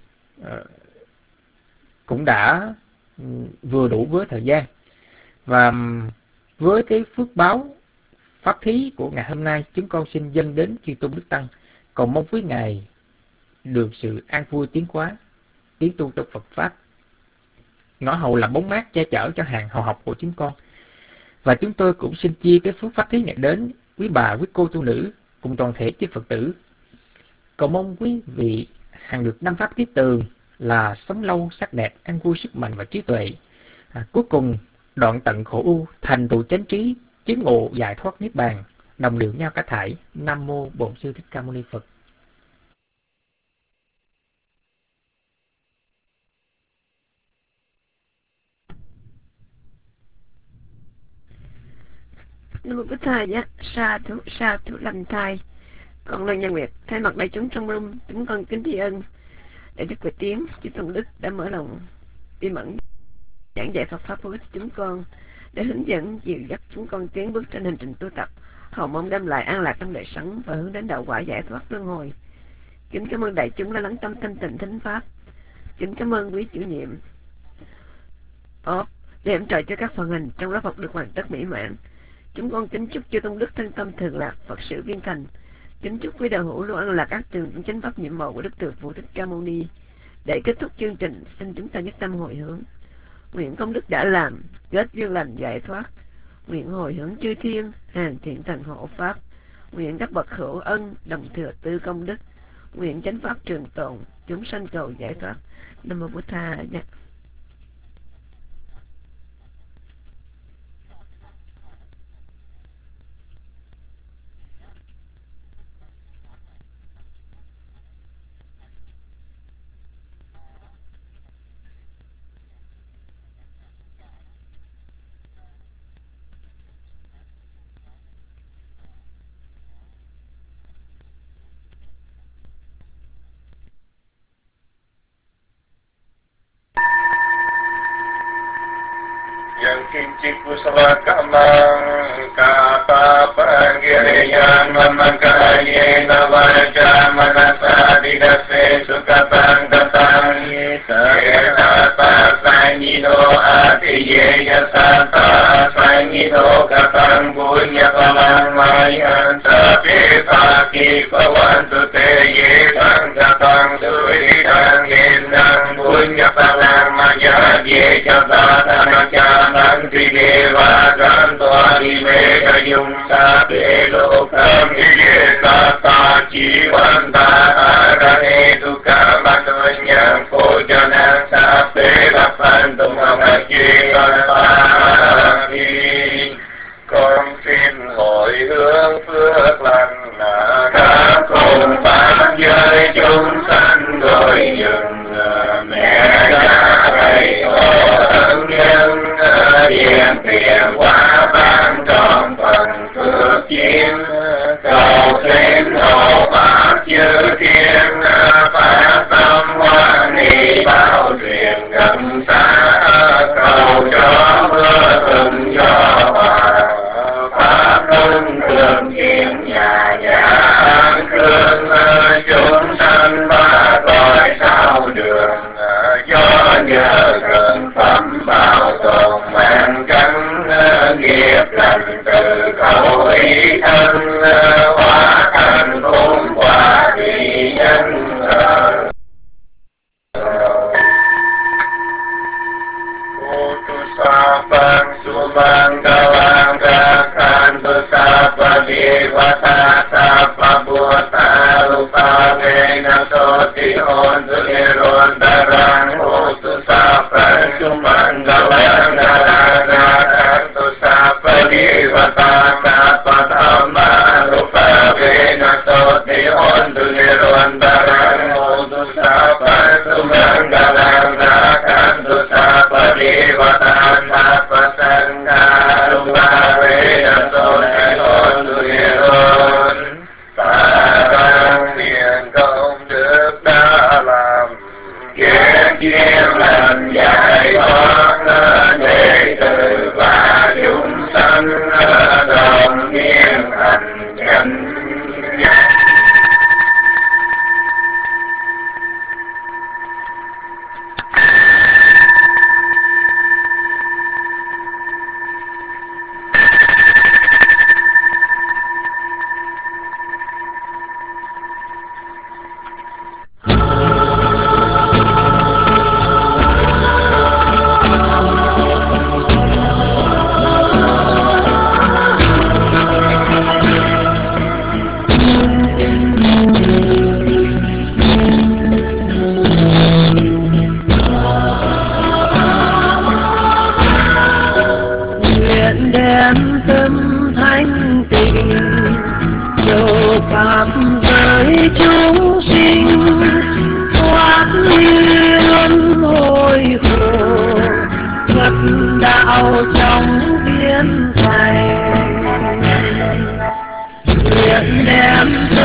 cũng đã vừa đủ với thời gian. Và với cái phước báo pháp thí của ngày hôm nay, chúng con xin dâng đến chư tôn đức tăng, cầu mong quý ngài được sự an vui tiến hóa, tiến tu trong Phật pháp, ngõ hầu là bóng mát che chở cho hàng hầu học của chúng con. Và chúng tôi cũng xin chia cái phước pháp thí này đến quý bà, quý cô tu nữ cùng toàn thể chư Phật tử, cầu mong quý vị hàng được 5 pháp tiếp tường là sống lâu, sắc đẹp, an vui, sức mạnh và trí tuệ. Cuối cùng đoạn tận khổ ưu, thành tựu chánh trí, chứng ngộ giải thoát niết bàn, đồng điệu nhau cả thảy. Nam mô Bổn Sư Thích Ca Mâu Ni Phật. Nam mô Bổn Thầy nhé, sa thú lành thai. Con là Nhân Nguyệt, thay mặt đại chúng trong room, chúng con kính tri ân Đại Đức Huệ Tiến, chư Tôn Đức đã mở lòng bi mẫn giảng dạy Phật pháp vô ích chúng con, để hướng dẫn dìu dắt chúng con tiến bước trên hành trình tu tập, hầu mong đem lại an lạc trong đời sống và hướng đến đạo quả giải thoát luân hồi. Kính cảm ơn đại chúng đã lắng tâm thanh tịnh thính pháp. Kính cảm ơn quý chủ nhiệm để hỗ trợ cho các phần hành trong lớp học được hoàn tất mỹ mãn. Chúng con kính chúc chư Tôn Đức thân tâm thường lạc, Phật sự viên thành. Kính chúc quý đạo hữu luôn ăn lạc các tường trong chánh pháp nhiệm màu của Đức Từ Phụ Thích Ca Mâu Ni. Để kết thúc chương trình, xin chúng ta nhất tâm hồi hướng. Nguyện công đức đã làm, kết duyên lành giải thoát. Nguyện hồi hướng chư thiên, hàng thiện thần hộ pháp. Nguyện các bậc hữu ân, đồng thừa tư công đức. Nguyện chánh pháp trường tồn, chúng sanh cầu giải thoát. Nam mô Bổn Thầy nhé. Kincik kusala kamang kapapa giriyan mamakaya navaja manasa didase sukatang tatang yeta sanyido atiyeya sata sanyido katang punya palang mayan sapi paki pawantu te yetang katang suidang yendang punya palang maya ye jata tanakya Tri Deva Santo Adime Kayum Sape Lokam Ije Sata Jiva thiện quả ban trọn phần phước duyên, cầu xin hộ pháp chư thiên phát tâm hoan hỷ bao truyền gần xa, cầu cho mưa thuận gió hòa, pháp luân thường hiện nhà nhà an cương, chúng sanh ba cõi sao đường, do nhờ gần phẩm bảo tồn mang căn nghiệp lành từ khẩu ý thân, hóa thành khôn quả vị nhân. Sapang sumang galang gakan besapa diwata sapa buata lupa ngena soti ontu eron darang utu sapang sumang galang gakan besapa diwata sapa dhamma lupa ngena soti ontu eron darang utu sapang sumang galang gakan besapa diwata Sapa sangha lupa veda soti ontu eron, ta nguyện công đức đã làm, ghét duyên lành giải thoát đệ tử và chúng sanh đồng nghiêng thành chánh giác. Pháp giới chúng sinh thoát ly luân hồi khổ, nhập đạo trong biến thành, nguyện đem